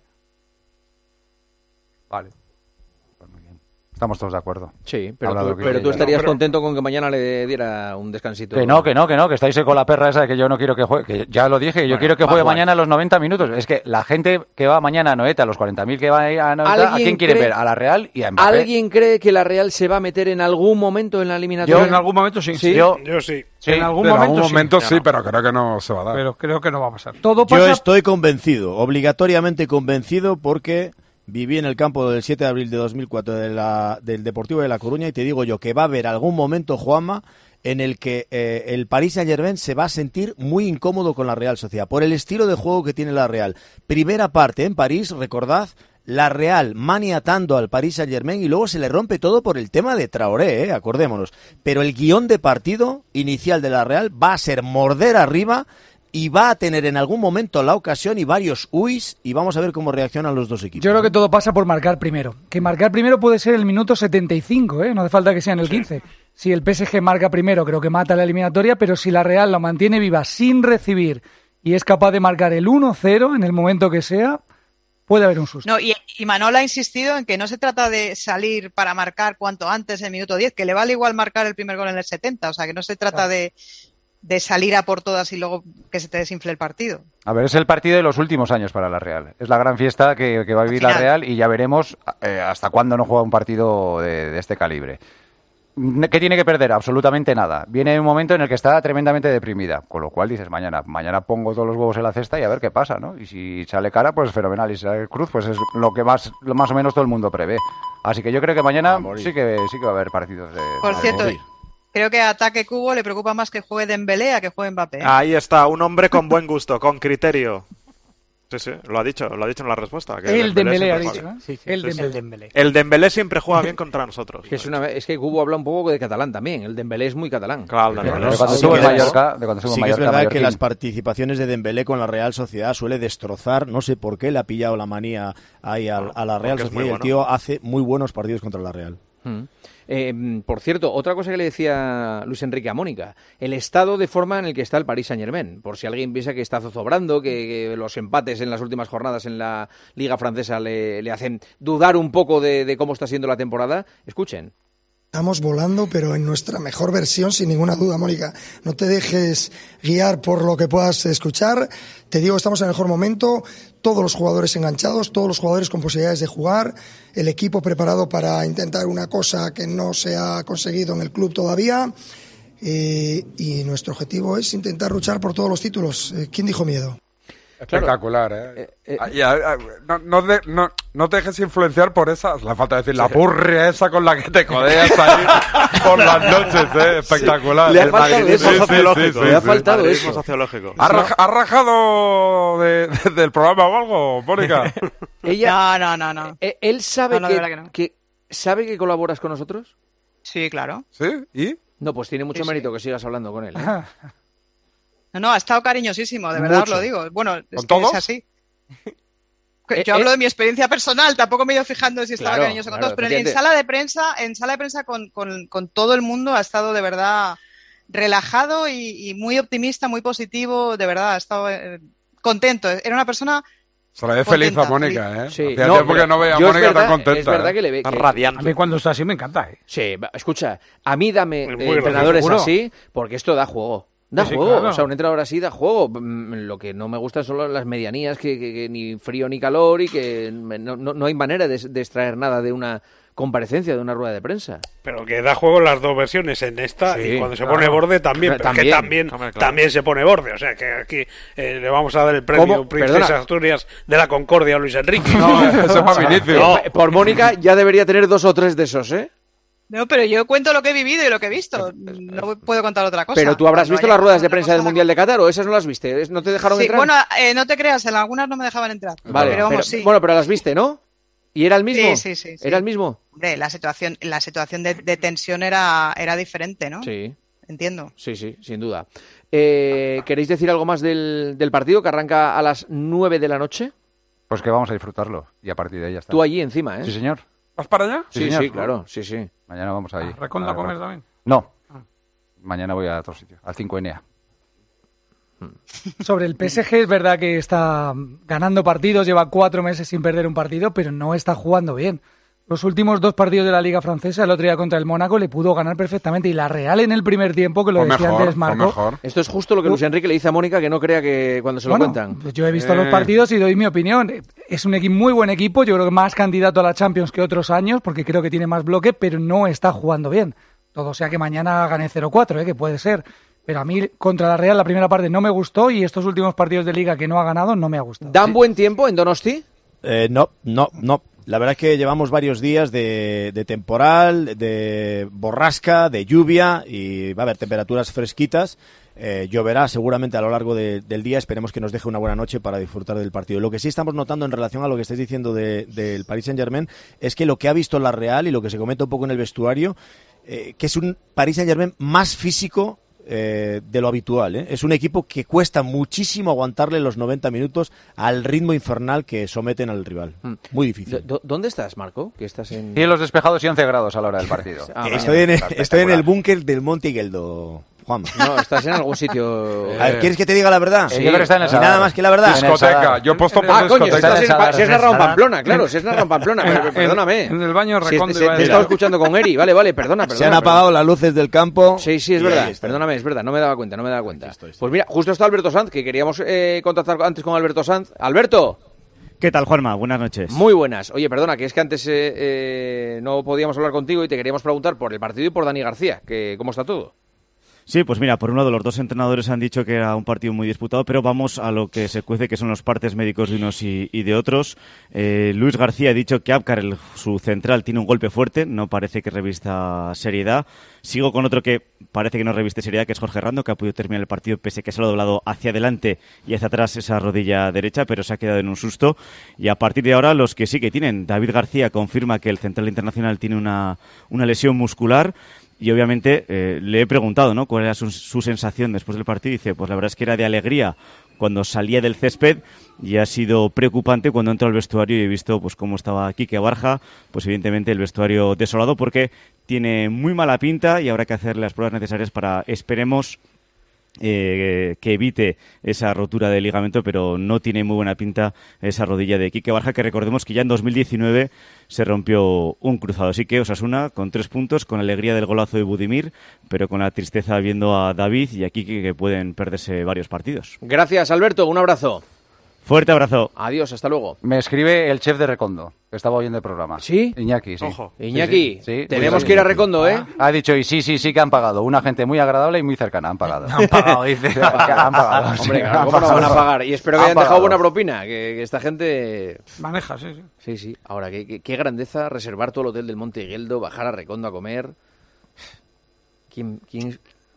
Vale. Pues muy bien. Estamos todos de acuerdo. Sí, pero, Hablado tú, que- pero tú No, estarías pero- contento con que mañana le diera un descansito. Que no, que no, que no, que estáis con la perra esa de que yo no quiero que juegue. Que ya lo dije, que yo Bueno, quiero que va a juegue jugar. mañana a los noventa minutos. Es que la gente que va mañana a Noeta, a los cuarenta mil que va a ir a Noeta, ¿a ¿Alguien quién quiere cree- ver? A la Real y a Mbappé. ¿Alguien cree que la Real se va a meter en algún momento en la eliminatoria? Yo en algún momento sí. Sí. Yo- Yo sí. Sí, en algún En momento, algún momento sí. sí, pero creo que no se va a dar. Pero creo que no va a pasar. Todo Yo pasa... estoy convencido, obligatoriamente convencido, porque viví en el campo del siete de abril de dos mil cuatro de la, del Deportivo de La Coruña, y te digo yo que va a haber algún momento, Juanma, en el que eh, el Paris Saint-Germain se va a sentir muy incómodo con la Real Sociedad, por el estilo de juego que tiene la Real. Primera parte en París, recordad, la Real maniatando al Paris Saint-Germain, y luego se le rompe todo por el tema de Traoré, ¿eh? Acordémonos. Pero el guión de partido inicial de la Real va a ser morder arriba, y va a tener en algún momento la ocasión y varios uis y vamos a ver cómo reaccionan los dos equipos. Yo creo que todo pasa por marcar primero. Que marcar primero puede ser el minuto setenta y cinco, ¿eh? No hace falta que sea en el quince. Si el P S G marca primero, creo que mata la eliminatoria, pero si la Real lo mantiene viva sin recibir y es capaz de marcar el uno cero en el momento que sea, puede haber un susto. No, y, y Manol ha insistido en que no se trata de salir para marcar cuanto antes, en minuto diez, que le vale igual marcar el primer gol en el setenta, o sea, que no se trata claro. de... de salir a por todas y luego que se te desinfle el partido. A ver, es el partido de los últimos años para la Real. Es la gran fiesta que, que va a vivir la Real y ya veremos eh, hasta cuándo no juega un partido de, de este calibre. ¿Qué tiene que perder? Absolutamente nada. Viene un momento en el que está tremendamente deprimida, con lo cual dices, mañana mañana pongo todos los huevos en la cesta y a ver qué pasa, ¿no? Y si sale cara, pues fenomenal. Y si sale cruz, pues es lo que más, lo más o menos todo el mundo prevé. Así que yo creo que mañana sí que, sí que va a haber partidos de... Por cierto... Morir. Creo que a Ataque Cubo le preocupa más que juegue Dembélé a que juegue Mbappé. Ahí está, un hombre con buen gusto, con criterio. Sí, sí, lo ha dicho, lo ha dicho en la respuesta. Que el Dembélé, Dembélé ha dicho, ¿eh? Sí, sí, el, sí, Dembélé. el Dembélé. El Dembélé siempre juega bien contra nosotros. Es, una, es que Cubo habla un poco de catalán también. El Dembélé es muy catalán. Claro, claro, claro. De cuando estuvo en Mallorca, de cuando estuvo en Mallorca. Sí que es verdad Mallorquín. Que las participaciones de Dembélé con la Real Sociedad suele destrozar, no sé por qué le ha pillado la manía ahí a, a la Real Sociedad y el tío hace muy buenos partidos contra la Real. Hmm. Eh, por cierto, otra cosa que le decía Luis Enrique a Mónica, el estado de forma en el que está el Paris Saint-Germain, por si alguien piensa que está zozobrando, que, que los empates en las últimas jornadas en la Liga Francesa le, le hacen dudar un poco de, de cómo está siendo la temporada. Escuchen. Estamos volando, pero en nuestra mejor versión, sin ninguna duda, Mónica. No te dejes guiar por lo que puedas escuchar. Te digo, estamos en el mejor momento, todos los jugadores enganchados, todos los jugadores con posibilidades de jugar, el equipo preparado para intentar una cosa que no se ha conseguido en el club todavía. Eh, y nuestro objetivo es intentar luchar por todos los títulos. Eh, ¿Quién dijo miedo? Espectacular, ¿eh? eh, eh ya, ya, no, no, de, no, no te dejes influenciar por esa, la falta de decir, la purria esa con la que te codeas ahí por las noches, ¿eh? Espectacular. Le ha faltado eso. Sí, sociológico. Sí, sí, Le ha sí, faltado sí. eso. Sociológico. ¿Ha, raj, ¿Ha rajado de, de, del programa o algo, Mónica? Ella, no, no, no. no. ¿Él sabe no, no, que, que, no. que sabe que colaboras con nosotros? Sí, claro. ¿Sí? ¿Y? No, pues tiene mucho sí, mérito sí. que sigas hablando con él, ¿eh? No, no, ha estado cariñosísimo, de verdad Mucho. os lo digo. Bueno, es ¿Con que todos? es así. Yo hablo de mi experiencia personal, tampoco me he ido fijando si estaba Claro, cariñoso con claro, todos, pero en sala de prensa, en sala de prensa con, con, con todo el mundo ha estado de verdad relajado y, y muy optimista, muy positivo, de verdad, ha estado eh, contento. Era una persona Se la ve feliz a Mónica, ¿eh? Sí. Hacía No, tiempo que no veía a yo es Mónica verdad- tan contenta. es verdad ¿eh? que le ve- que- Radiante. A mí cuando está así me encanta, ¿eh? Sí, va, escucha, a mí dame Muy eh, gracioso, entrenadores seguro. así, porque esto da juego. Da Sí, sí, juego, claro. o sea, un entrenador así da juego. Mm, Lo que no me gusta son las medianías, que, que- que ni frío ni calor y que no, no- no hay manera de, de extraer nada de una comparecencia, de una rueda de prensa. Pero que da juego en las dos versiones, en esta Sí, y cuando se claro. pone borde también, Claro, pero es que también. también, Hombre, claro. también se pone borde, o sea que aquí eh, le vamos a dar el premio ¿Cómo? Princesa Perdona. Asturias de la Concordia a Luis Enrique. No, eso es para Vinicius. No. Eh, Por Mónica ya debería tener dos o tres de esos, ¿eh? No, pero yo cuento lo que he vivido y lo que he visto. No puedo contar otra cosa. Pero tú habrás Cuando visto haya las ruedas de otra prensa cosa, del Mundial de Qatar, o esas no las viste, ¿no te dejaron Sí, entrar? bueno, eh, no te creas, en algunas no me dejaban entrar. Vale, pero vamos, pero- sí. bueno, pero las viste, ¿no? ¿Y era el mismo? Sí, sí, sí, sí. ¿Era el mismo? Hombre, la situación, la situación de, de tensión era, era diferente, ¿no? Sí. Entiendo. Sí, sí, sin duda. Eh, ¿Queréis decir algo más del, del partido que arranca a las nueve de la noche? Pues que vamos a disfrutarlo y a partir de ahí ya está. Tú allí encima, ¿eh? Sí, señor. ¿Vas para allá? Sí, sí, señor. claro, sí, sí. Mañana vamos ahí. ¿Reconda A- comer también? No. Mañana voy a otro sitio, al cinco N A. Sobre el P S G es verdad que está ganando partidos, lleva cuatro meses sin perder un partido, pero no está jugando bien. Los últimos dos partidos de la Liga Francesa, el otro día contra el Mónaco, le pudo ganar perfectamente. Y la Real en el primer tiempo, que lo Fue decía mejor, antes fue Marco. mejor. Esto es justo lo que Luis Enrique le dice a Mónica, que no crea que cuando se lo Bueno, cuentan. pues yo he visto Eh. los partidos y doy mi opinión. Es un equipo muy buen equipo, yo creo que más candidato a la Champions que otros años, porque creo que tiene más bloque, pero no está jugando bien. Todo sea que mañana gane cero cuatro, ¿eh? Que puede ser. Pero a mí contra la Real la primera parte no me gustó y estos últimos partidos de Liga que no ha ganado no me ha gustado. ¿Dan buen tiempo en Donosti? Eh, no, no, no. La verdad es que llevamos varios días de, de temporal, de borrasca, de lluvia y va a haber temperaturas fresquitas. Eh, lloverá seguramente a lo largo de, del día. Esperemos que nos deje una buena noche para disfrutar del partido. Lo que sí estamos notando en relación a lo que estáis diciendo de, del Paris Saint-Germain es que lo que ha visto la Real y lo que se comenta un poco en el vestuario, eh, que es un Paris Saint-Germain más físico eh, de lo habitual, ¿eh? Es un equipo que cuesta muchísimo aguantarle los noventa minutos al ritmo infernal que someten al rival. Muy difícil. D- ¿Dónde estás, Marco? Que estás en... Cielos despejados y once grados a la hora del partido. Ah, estoy, en, estoy en el búnker del Monte Geldo, Juan. No, estás en algún sitio... A ver, ¿quieres que te diga la verdad? Sí, yo creo que está en el Y Sadar. nada más que la verdad. Discoteca. Yo he puesto por Ah, coño, discoteca. estás en, si es narrado en Pamplona, claro, si es narrado en Pamplona, pero, perdóname. En el baño Si Recondo es- iba a te he decir. estado escuchando con Eri, vale, vale, perdona, perdona. Se han apagado las luces del campo. Sí, sí, es y verdad. ahí está. Perdóname, es verdad, no me daba cuenta, no me daba cuenta. Pues mira, justo está Alberto Sanz, que queríamos eh, contactar antes con Alberto Sanz. ¡Alberto! ¿Qué tal, Juanma? Buenas noches. Muy buenas. Oye, perdona, que es que antes eh, eh, no podíamos hablar contigo y te queríamos preguntar por el partido y por Dani García, que cómo está todo. Sí, pues mira, por un lado los dos entrenadores han dicho que era un partido muy disputado, pero vamos a lo que se cuece, que son los partes médicos de unos y, y de otros. Eh, Luis García ha dicho que Abkar, el, su central, tiene un golpe fuerte, no parece que revista seriedad. Sigo con otro que parece que no reviste seriedad, que es Jorge Rando, que ha podido terminar el partido pese a que se lo ha doblado hacia adelante y hacia atrás esa rodilla derecha, pero se ha quedado en un susto. Y a partir de ahora, los que sí que tienen, David García confirma que el central internacional tiene una, una lesión muscular. Y obviamente eh, le he preguntado, ¿no?, cuál era su, su sensación después del partido. Y dice, pues la verdad es que era de alegría cuando salía del césped y ha sido preocupante cuando entró al vestuario y he visto pues cómo estaba Quique Barja, pues evidentemente el vestuario desolado porque tiene muy mala pinta y habrá que hacer las pruebas necesarias para, esperemos, Eh, que evite esa rotura de ligamento, pero no tiene muy buena pinta esa rodilla de Quique Barja, que recordemos que ya en dos mil diecinueve se rompió un cruzado. Así que Osasuna con tres puntos, con alegría del golazo de Budimir, pero con la tristeza viendo a David y a Quique, que pueden perderse varios partidos. Gracias, Alberto, un abrazo. Fuerte abrazo. Adiós, hasta luego. Me escribe el chef de Recondo, que estaba oyendo el programa. ¿Sí? Iñaki, sí. Ojo. Iñaki, Sí, sí. tenemos Sí, que ir a sí. Recondo, ¿eh? Ha dicho, y sí, sí, sí que han pagado. Una gente muy agradable y muy cercana, han pagado. Han pagado, dice. Han pagado, sí, Hombre, claro, han ¿cómo no van a pagado. pagar? Y espero que Han hayan dejado pagado. buena propina, que, que esta gente... Maneja, sí, sí. Sí, sí. Ahora, qué, qué, qué grandeza reservar todo el hotel del Monte Geldo, bajar a Recondo a comer. ¿Quién, quién,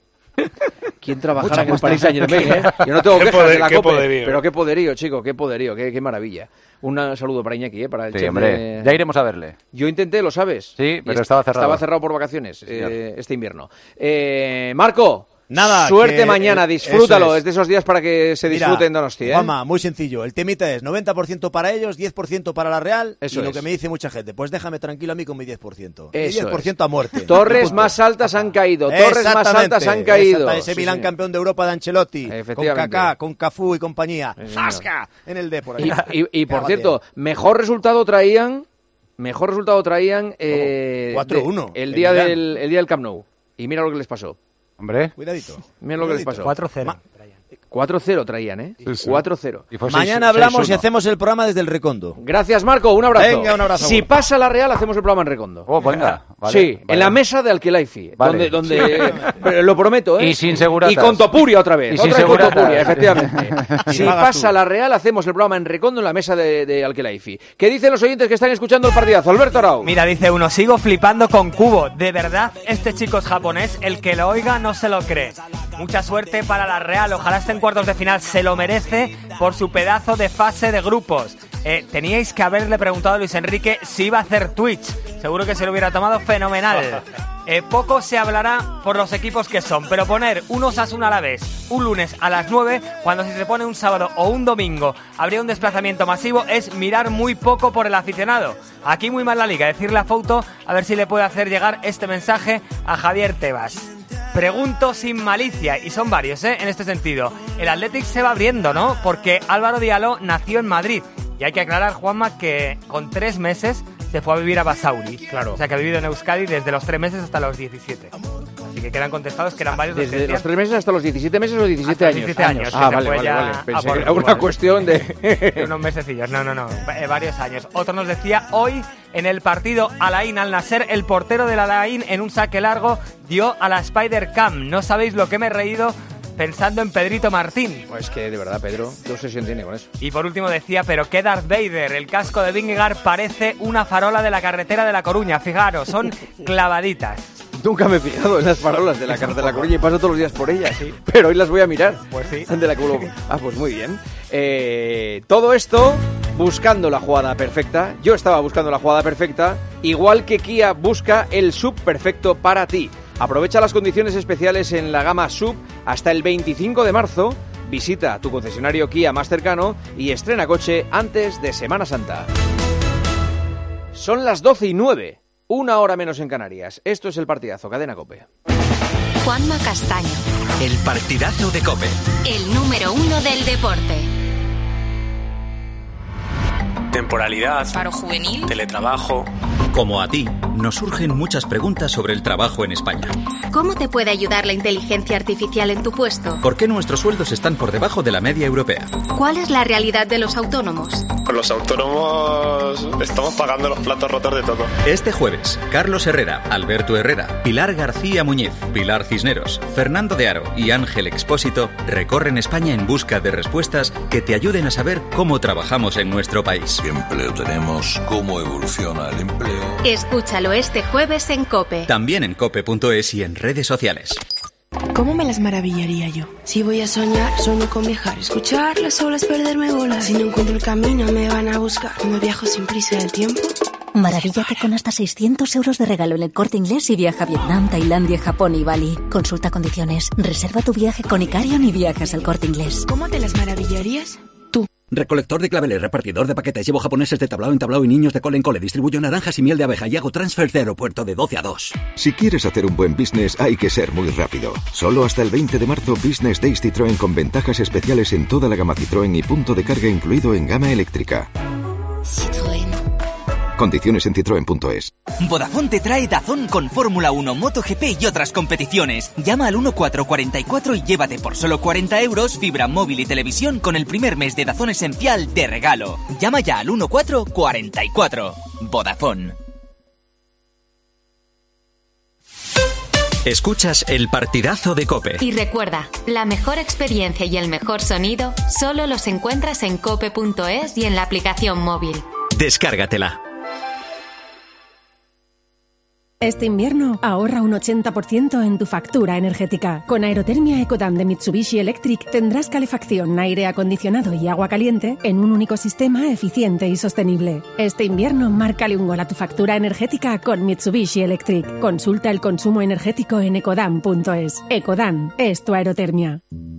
quién trabajará Mucha en el pasta. Paris Saint-Germain, eh? Yo no tengo Qué quejas poder- de la qué Copa, poderío. pero qué poderío, chico, qué poderío, qué, qué maravilla. Un saludo para Iñaki, eh, para el Sí, chef hombre, de- ya iremos a verle. Yo intenté, lo sabes. Sí, Y pero es- estaba cerrado. Estaba cerrado por vacaciones señor. eh, este invierno. Eh, Marco, Nada, suerte que, mañana, eh, disfrútalo. eso Es. de esos días para que se Mira, disfrute en Donosti, ¿eh? Juanma, muy sencillo. El temita es noventa por ciento para ellos, diez por ciento para la Real. Eso y lo es. que me dice mucha gente, pues déjame tranquilo a mí con mi diez por ciento. Mi Eso diez por ciento es. a muerte. Torres Y punto. más altas han caído. Torres más Exactamente, altas han caído. exactamente. Ese Sí, Milán señor. campeón de Europa de Ancelotti. Con Efectivamente. Kaká, con Cafú y compañía. señor. ¡Zasca! En el D por ahí. Y, y- y, por Cágate. cierto, mejor resultado traían. Mejor resultado traían. Eh, cuatro de- uno, El el día Milán. del el día del Camp Nou. Y mira lo que les pasó. Hombre. Cuidadito. Mira lo que les Cuidadito. pasó. cuatro cero. Ma- cuatro cero traían, ¿eh? Sí, sí. cuatro cero. Y fue Mañana seis- hablamos seis y uno. hacemos el programa desde el Recondo. Gracias, Marco. Un abrazo. Venga, un abrazo. Si pasa la Real, hacemos el programa en Recondo. Oh, venga. Vale, sí, vale. en la mesa de Alquilaifi. Vale. Donde, donde pero lo prometo, ¿eh? Y sin seguratas. Y con Topuria otra vez. Y sin otra vez con seguratas. Topuria, efectivamente. Y Si pagas pasa tú. la Real, hacemos el programa en Recondo en la mesa de, de Alquilaifi. ¿Qué dicen los oyentes que están escuchando el partidazo? Alberto Arau. Mira, dice uno, sigo flipando con Kubo. De verdad, este chico es japonés, el que lo oiga no se lo cree. Mucha suerte para la Real, ojalá esté en cuartos de final, se lo merece por su pedazo de fase de grupos. Eh, teníais que haberle preguntado a Luis Enrique si iba a hacer Twitch, seguro que se lo hubiera tomado fenomenal. Eh, poco se hablará por los equipos que son, pero poner un Osasuna a la vez un lunes a las nueve, cuando si se pone un sábado o un domingo habría un desplazamiento masivo, es mirar muy poco por el aficionado. Aquí muy mal la liga, decirle a Fouto a ver si le puede hacer llegar este mensaje a Javier Tebas. Pregunto sin malicia, y son varios, ¿eh? En este sentido. El Athletic se va abriendo, ¿no? Porque Álvaro Diallo nació en Madrid. Y hay que aclarar, Juanma, que con tres meses se fue a vivir a Basauri. Claro. O sea, que ha vivido en Euskadi desde los tres meses hasta los diecisiete. Así que quedan contestados que eran varios los que Desde decían- los tres meses hasta los diecisiete meses o diecisiete Hasta los años. diecisiete años, que Ah, se vale, fue vale, ya vale. a Pensé por que era una Portugal. cuestión de... unos mesecillos, no, no, no, eh, varios años. Otro nos decía, hoy en el partido Alain Al Nasser, el portero del Alain en un saque largo dio a la Spider Cam. No sabéis lo que me he reído pensando en Pedrito Martín. Pues que de verdad, Pedro, qué obsesión tiene con eso. Y por último decía, pero que Darth Vader, el casco de Vingegaard parece una farola de la carretera de La Coruña. Fijaros, son clavaditas. Nunca me he fijado en las farolas de la carretera de La Coruña y paso todos los días por ellas, pero hoy las voy a mirar. Pues sí. De la Culo- Ah, pues muy bien. Eh, todo esto buscando la jugada perfecta. Yo estaba buscando la jugada perfecta, igual que Kia busca el sub perfecto para ti. Aprovecha las condiciones especiales en la gama Sub hasta el veinticinco de marzo. Visita tu concesionario Kia más cercano y estrena coche antes de Semana Santa. Son las doce y nueve, una hora menos en Canarias. Esto es el partidazo, Cadena COPE. Juanma Castaño. El partidazo de COPE. El número uno del deporte. Temporalidad. Paro juvenil. Teletrabajo. Como a ti, nos surgen muchas preguntas sobre el trabajo en España. ¿Cómo te puede ayudar la inteligencia artificial en tu puesto? ¿Por qué nuestros sueldos están por debajo de la media europea? ¿Cuál es la realidad de los autónomos? Los autónomos estamos pagando los platos rotos de todo. Este jueves, Carlos Herrera, Alberto Herrera, Pilar García Muñiz, Pilar Cisneros, Fernando de Aro y Ángel Expósito recorren España en busca de respuestas que te ayuden a saber cómo trabajamos en nuestro país. ¿Qué empleo tenemos? ¿Cómo evoluciona el empleo? Escúchalo este jueves en COPE. También en cope punto es y en redes sociales. ¿Cómo me las maravillaría yo? Si voy a soñar, sueño con viajar. Escuchar las olas, perderme bolas. Si no encuentro el camino, me van a buscar. ¿Cómo viajo sin prisa del tiempo? Maravíllate con hasta seiscientos euros de regalo en el Corte Inglés y viaja a Vietnam, Tailandia, Japón y Bali. Consulta condiciones. Reserva tu viaje con Icarion y viajas al Corte Inglés. ¿Cómo te las maravillarías? Recolector de claveles, repartidor de paquetes, llevo japoneses de tablao en tablao y niños de cole en cole, distribuyo naranjas y miel de abeja y hago transfer de aeropuerto de doce a dos. Si quieres hacer un buen business hay que ser muy rápido. Solo hasta el veinte de marzo Business Days Citroën con ventajas especiales en toda la gama Citroën y punto de carga incluido en gama eléctrica. Citroën. Condiciones en citroen punto es. Vodafone te trae DAZN con Fórmula uno, MotoGP y otras competiciones. Llama al cuatro uno cuatro cuatro y llévate por solo cuarenta euros fibra móvil y televisión con el primer mes de DAZN Esencial de regalo. Llama ya al cuatro uno cuatro cuatro. Vodafone. Escuchas el partidazo de COPE. Y recuerda, la mejor experiencia y el mejor sonido solo los encuentras en cope punto es y en la aplicación móvil. Descárgatela. Este invierno ahorra un ochenta por ciento en tu factura energética. Con Aerotermia Ecodan de Mitsubishi Electric tendrás calefacción, aire acondicionado y agua caliente en un único sistema eficiente y sostenible. Este invierno márcale un gol a tu factura energética con Mitsubishi Electric. Consulta el consumo energético en ecodan punto es. Ecodan es tu aerotermia.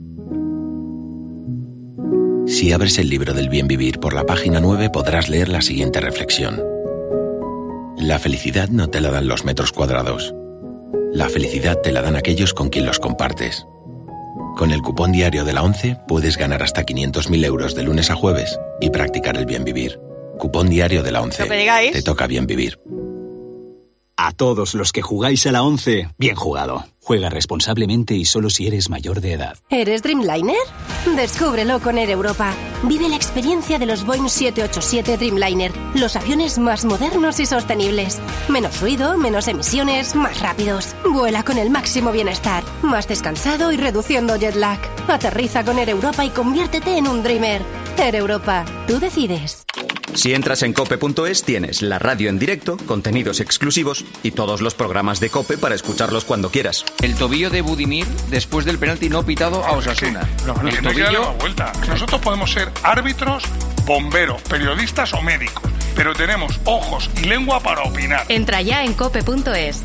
Si abres el libro del bien vivir por la página nueve podrás leer la siguiente reflexión. La felicidad no te la dan los metros cuadrados. La felicidad te la dan aquellos con quien los compartes. Con el cupón diario de la ONCE puedes ganar hasta quinientos mil euros de lunes a jueves y practicar el bien vivir. Cupón diario de la ONCE. Lo que digáis. Te toca bien vivir. A todos los que jugáis a la once, bien jugado. Juega responsablemente y solo si eres mayor de edad. ¿Eres Dreamliner? Descúbrelo con Air Europa. Vive la experiencia de los Boeing siete ochenta y siete Dreamliner, los aviones más modernos y sostenibles. Menos ruido, menos emisiones, más rápidos. Vuela con el máximo bienestar, más descansado y reduciendo jet lag. Aterriza con Air Europa y conviértete en un Dreamer. Air Europa, tú decides. Si entras en cope punto es tienes la radio en directo, contenidos exclusivos y todos los programas de COPE para escucharlos cuando quieras. El tobillo de Budimir después del penalti no pitado a Osasuna. No, no, el que no tobillo... quiera dar vuelta. Nosotros podemos ser árbitros, bomberos, periodistas o médicos, pero tenemos ojos y lengua para opinar. Entra ya en cope punto es.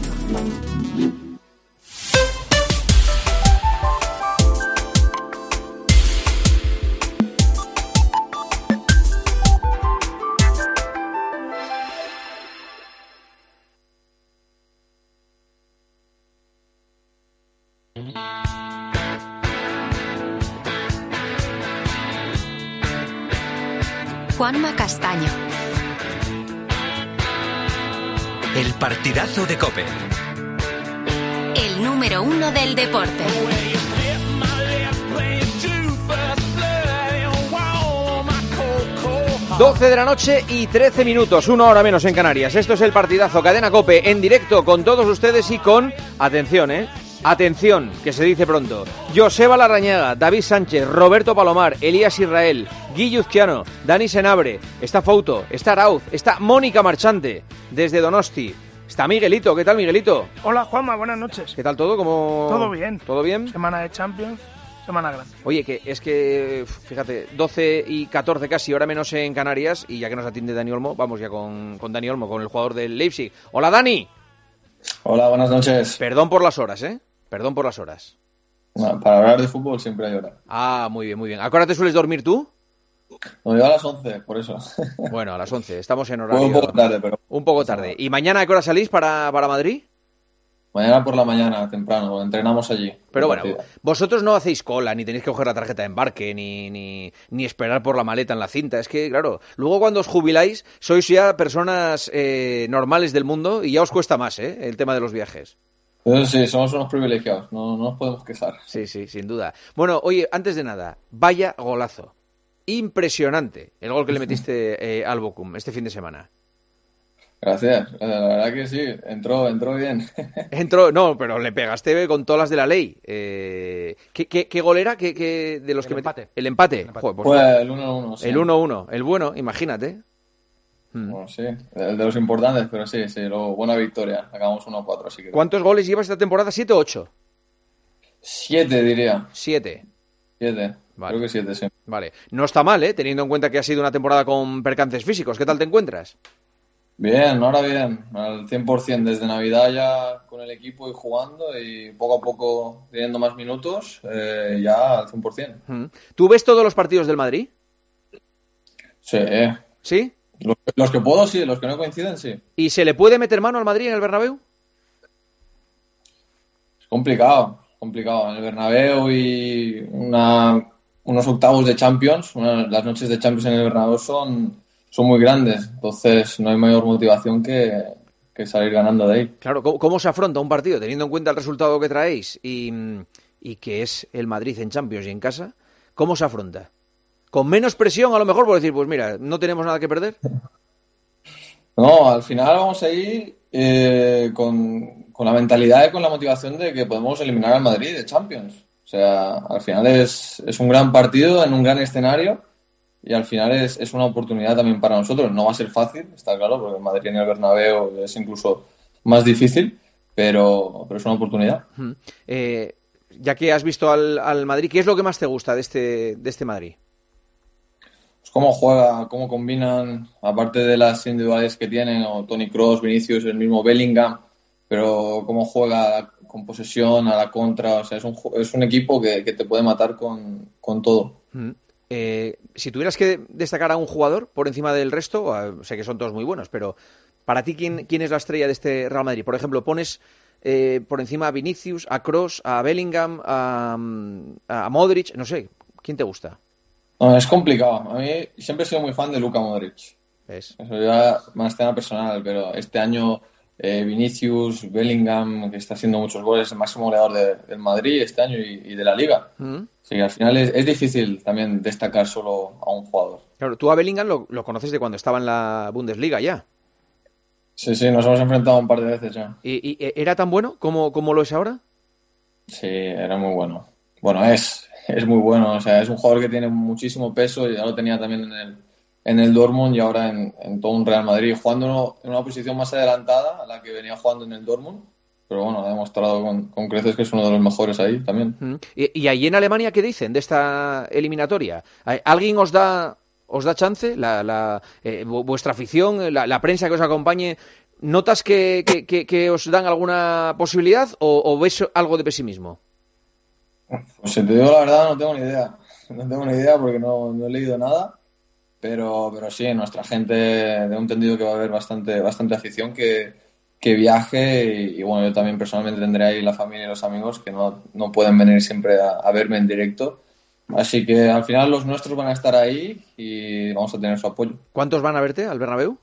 Juanma Castaño. El partidazo de COPE. El número uno del deporte. doce de la noche y trece minutos, una hora menos en Canarias. Esto es el partidazo Cadena COPE en directo con todos ustedes y con, atención, eh, atención, que se dice pronto, Joseba Larrañaga, David Sánchez, Roberto Palomar, Elías Israel, Guille Uzquiano, Dani Senabre, está Fouto, está Arauz, está Mónica Marchante, desde Donosti, está Miguelito. ¿Qué tal, Miguelito? Hola, Juanma, buenas noches. ¿Qué tal todo? ¿Cómo... Todo bien. ¿Todo bien? Semana de Champions, semana grande. Oye, que es que, fíjate, doce y catorce casi, hora menos en Canarias, y ya que nos atiende Dani Olmo, vamos ya con, con Dani Olmo, con el jugador del Leipzig. ¡Hola, Dani! Hola, buenas noches. Perdón por las horas, ¿eh? Perdón por las horas. No, para hablar de fútbol siempre hay hora. Ah, muy bien, muy bien. ¿A qué hora te sueles dormir tú? No, yo a las once, por eso. Bueno, a las once. Estamos en horario... Un poco tarde, pero... Un poco tarde. ¿Y mañana a qué hora salís para, para Madrid? Mañana por la mañana, temprano, entrenamos allí. Pero bueno, vosotros no hacéis cola, ni tenéis que coger la tarjeta de embarque, ni, ni, ni esperar por la maleta en la cinta. Es que, claro, luego cuando os jubiláis, sois ya personas eh, normales del mundo y ya os cuesta más, ¿eh? El tema de los viajes. Entonces, sí, somos unos privilegiados, no, no nos podemos quejar. Sí, sí, sin duda. Bueno, oye, antes de nada, vaya golazo. Impresionante el gol que le metiste eh, al Bochum este fin de semana. Gracias, la verdad que sí, entró, entró bien. Entró, no, pero le pegaste con todas las de la ley. Eh, ¿qué, qué, ¿Qué gol era? ¿Qué, qué, de los el que empate. Met... El empate. El empate. Joder, pues Fue no. el uno uno, sí. El uno uno, el bueno, imagínate. Bueno, sí, el de los importantes, pero sí, sí, luego buena victoria, acabamos uno cuatro, así que... ¿Cuántos goles llevas esta temporada? ¿Siete o ocho? Siete, diría. Siete. Siete, vale. Creo que siete, sí. Vale, no está mal, ¿eh? Teniendo en cuenta que ha sido una temporada con percances físicos. ¿Qué tal te encuentras? Bien, ahora bien, al cien por ciento desde Navidad ya con el equipo y jugando y poco a poco teniendo más minutos, eh, ya al cien por ciento. ¿Tú ves todos los partidos del Madrid? Sí. ¿Sí? Los, los que puedo, sí, los que no coinciden, sí. ¿Y se le puede meter mano al Madrid en el Bernabéu? Es complicado, complicado. En el Bernabéu y una, unos octavos de Champions, una, las noches de Champions en el Bernabéu son... son muy grandes, entonces no hay mayor motivación que, que salir ganando de ahí. Claro, ¿cómo, ¿cómo se afronta un partido teniendo en cuenta el resultado que traéis y, y que es el Madrid en Champions y en casa? ¿Cómo se afronta? ¿Con menos presión a lo mejor por decir, pues mira, no tenemos nada que perder? No, al final vamos a ir eh, con, con la mentalidad y con la motivación de que podemos eliminar al Madrid de Champions. O sea, al final es, es un gran partido en un gran escenario. Y al final es, es una oportunidad también para nosotros. No va a ser fácil, está claro, porque el Madrid en el Bernabéu es incluso más difícil, pero, pero es una oportunidad. Uh-huh. Eh, ya que has visto al, al Madrid, ¿qué es lo que más te gusta de este, de este Madrid? Pues cómo juega, cómo combinan, aparte de las individualidades que tienen, o Toni Kroos, Vinicius, el mismo Bellingham, pero cómo juega con posesión, a la contra. O sea, es un, es un equipo que, que te puede matar con, con todo. Uh-huh. Eh, si tuvieras que destacar a un jugador por encima del resto, uh, sé que son todos muy buenos, pero para ti, ¿quién, quién es la estrella de este Real Madrid? Por ejemplo, pones eh, por encima a Vinicius, a Kroos, a Bellingham, a, a Modric, no sé, ¿quién te gusta? No, es complicado. A mí siempre he sido muy fan de Luka Modric. ¿Ves? Eso ya más tema personal, pero este año eh, Vinicius, Bellingham, que está haciendo muchos goles, el máximo goleador de, del Madrid este año y, y de la Liga. ¿Mm? Sí, al final es, es difícil también destacar solo a un jugador. Claro, tú a Bellingham lo, lo conoces de cuando estaba en la Bundesliga ya. Sí, sí, nos hemos enfrentado un par de veces ya. ¿Y, y era tan bueno como, como lo es ahora? Sí, era muy bueno. Bueno, es, es muy bueno. O sea, es un jugador que tiene muchísimo peso y ya lo tenía también en el, en el Dortmund y ahora en, en todo un Real Madrid, jugando en una posición más adelantada a la que venía jugando en el Dortmund. Pero bueno, ha demostrado con, con creces que es uno de los mejores ahí también. Uh-huh. ¿Y, ¿Y ahí en Alemania qué dicen de esta eliminatoria? ¿Alguien os da os da chance? La, la, eh, ¿Vuestra afición, la, la prensa que os acompañe, notas que, que, que, que os dan alguna posibilidad o, o ves algo de pesimismo? Pues si te digo la verdad, no tengo ni idea. No tengo ni idea porque no, no he leído nada. Pero, pero sí, nuestra gente, tengo entendido que va a haber bastante, bastante afición que... que viaje y, y bueno, yo también personalmente tendré ahí la familia y los amigos que no, no pueden venir siempre a, a verme en directo. Así que al final los nuestros van a estar ahí y vamos a tener su apoyo. ¿Cuántos van a verte al Bernabéu?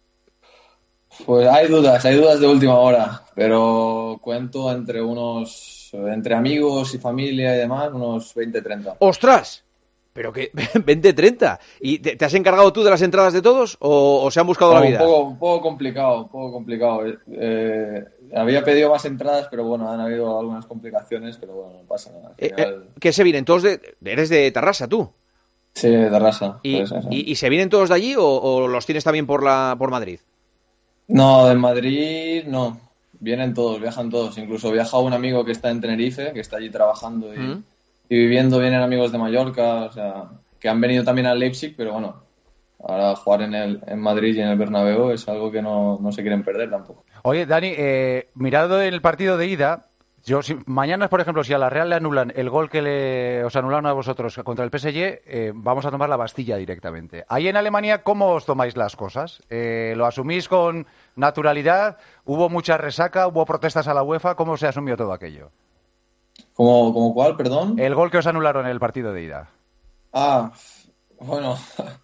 Pues hay dudas, hay dudas de última hora, pero cuento entre unos, entre amigos y familia y demás, unos veinte treinta. ¡Ostras! Pero que veinte treinta. ¿Y te, te has encargado tú de las entradas de todos o, o se han buscado no, la vida? Un poco, un poco complicado, un poco complicado. Eh, había pedido más entradas, pero bueno, han habido algunas complicaciones, pero bueno, no pasa nada. Eh, eh, ¿Qué se vienen? ¿Todos de, eres de Tarrasa, tú? Sí, de Tarrasa. ¿Y, y, ¿Y se vienen todos de allí o, o los tienes también por la por Madrid? No, de Madrid no. Vienen todos, viajan todos. Incluso viaja un amigo que está en Tenerife, que está allí trabajando y... ¿Mm? Y viviendo, vienen amigos de Mallorca, o sea, que han venido también a Leipzig, pero bueno, ahora jugar en el en Madrid y en el Bernabéu es algo que no, no se quieren perder tampoco. Oye, Dani, eh, mirado el partido de ida, yo si, mañana, por ejemplo, si a la Real le anulan el gol que le, os anularon a vosotros contra el P S G, eh, vamos a tomar la Bastilla directamente. Ahí en Alemania, ¿cómo os tomáis las cosas? Eh, ¿Lo asumís con naturalidad? ¿Hubo mucha resaca? ¿Hubo protestas a la UEFA? ¿Cómo se asumió todo aquello? ¿Cómo, cómo cuál, perdón? El gol que os anularon en el partido de ida. Ah, bueno,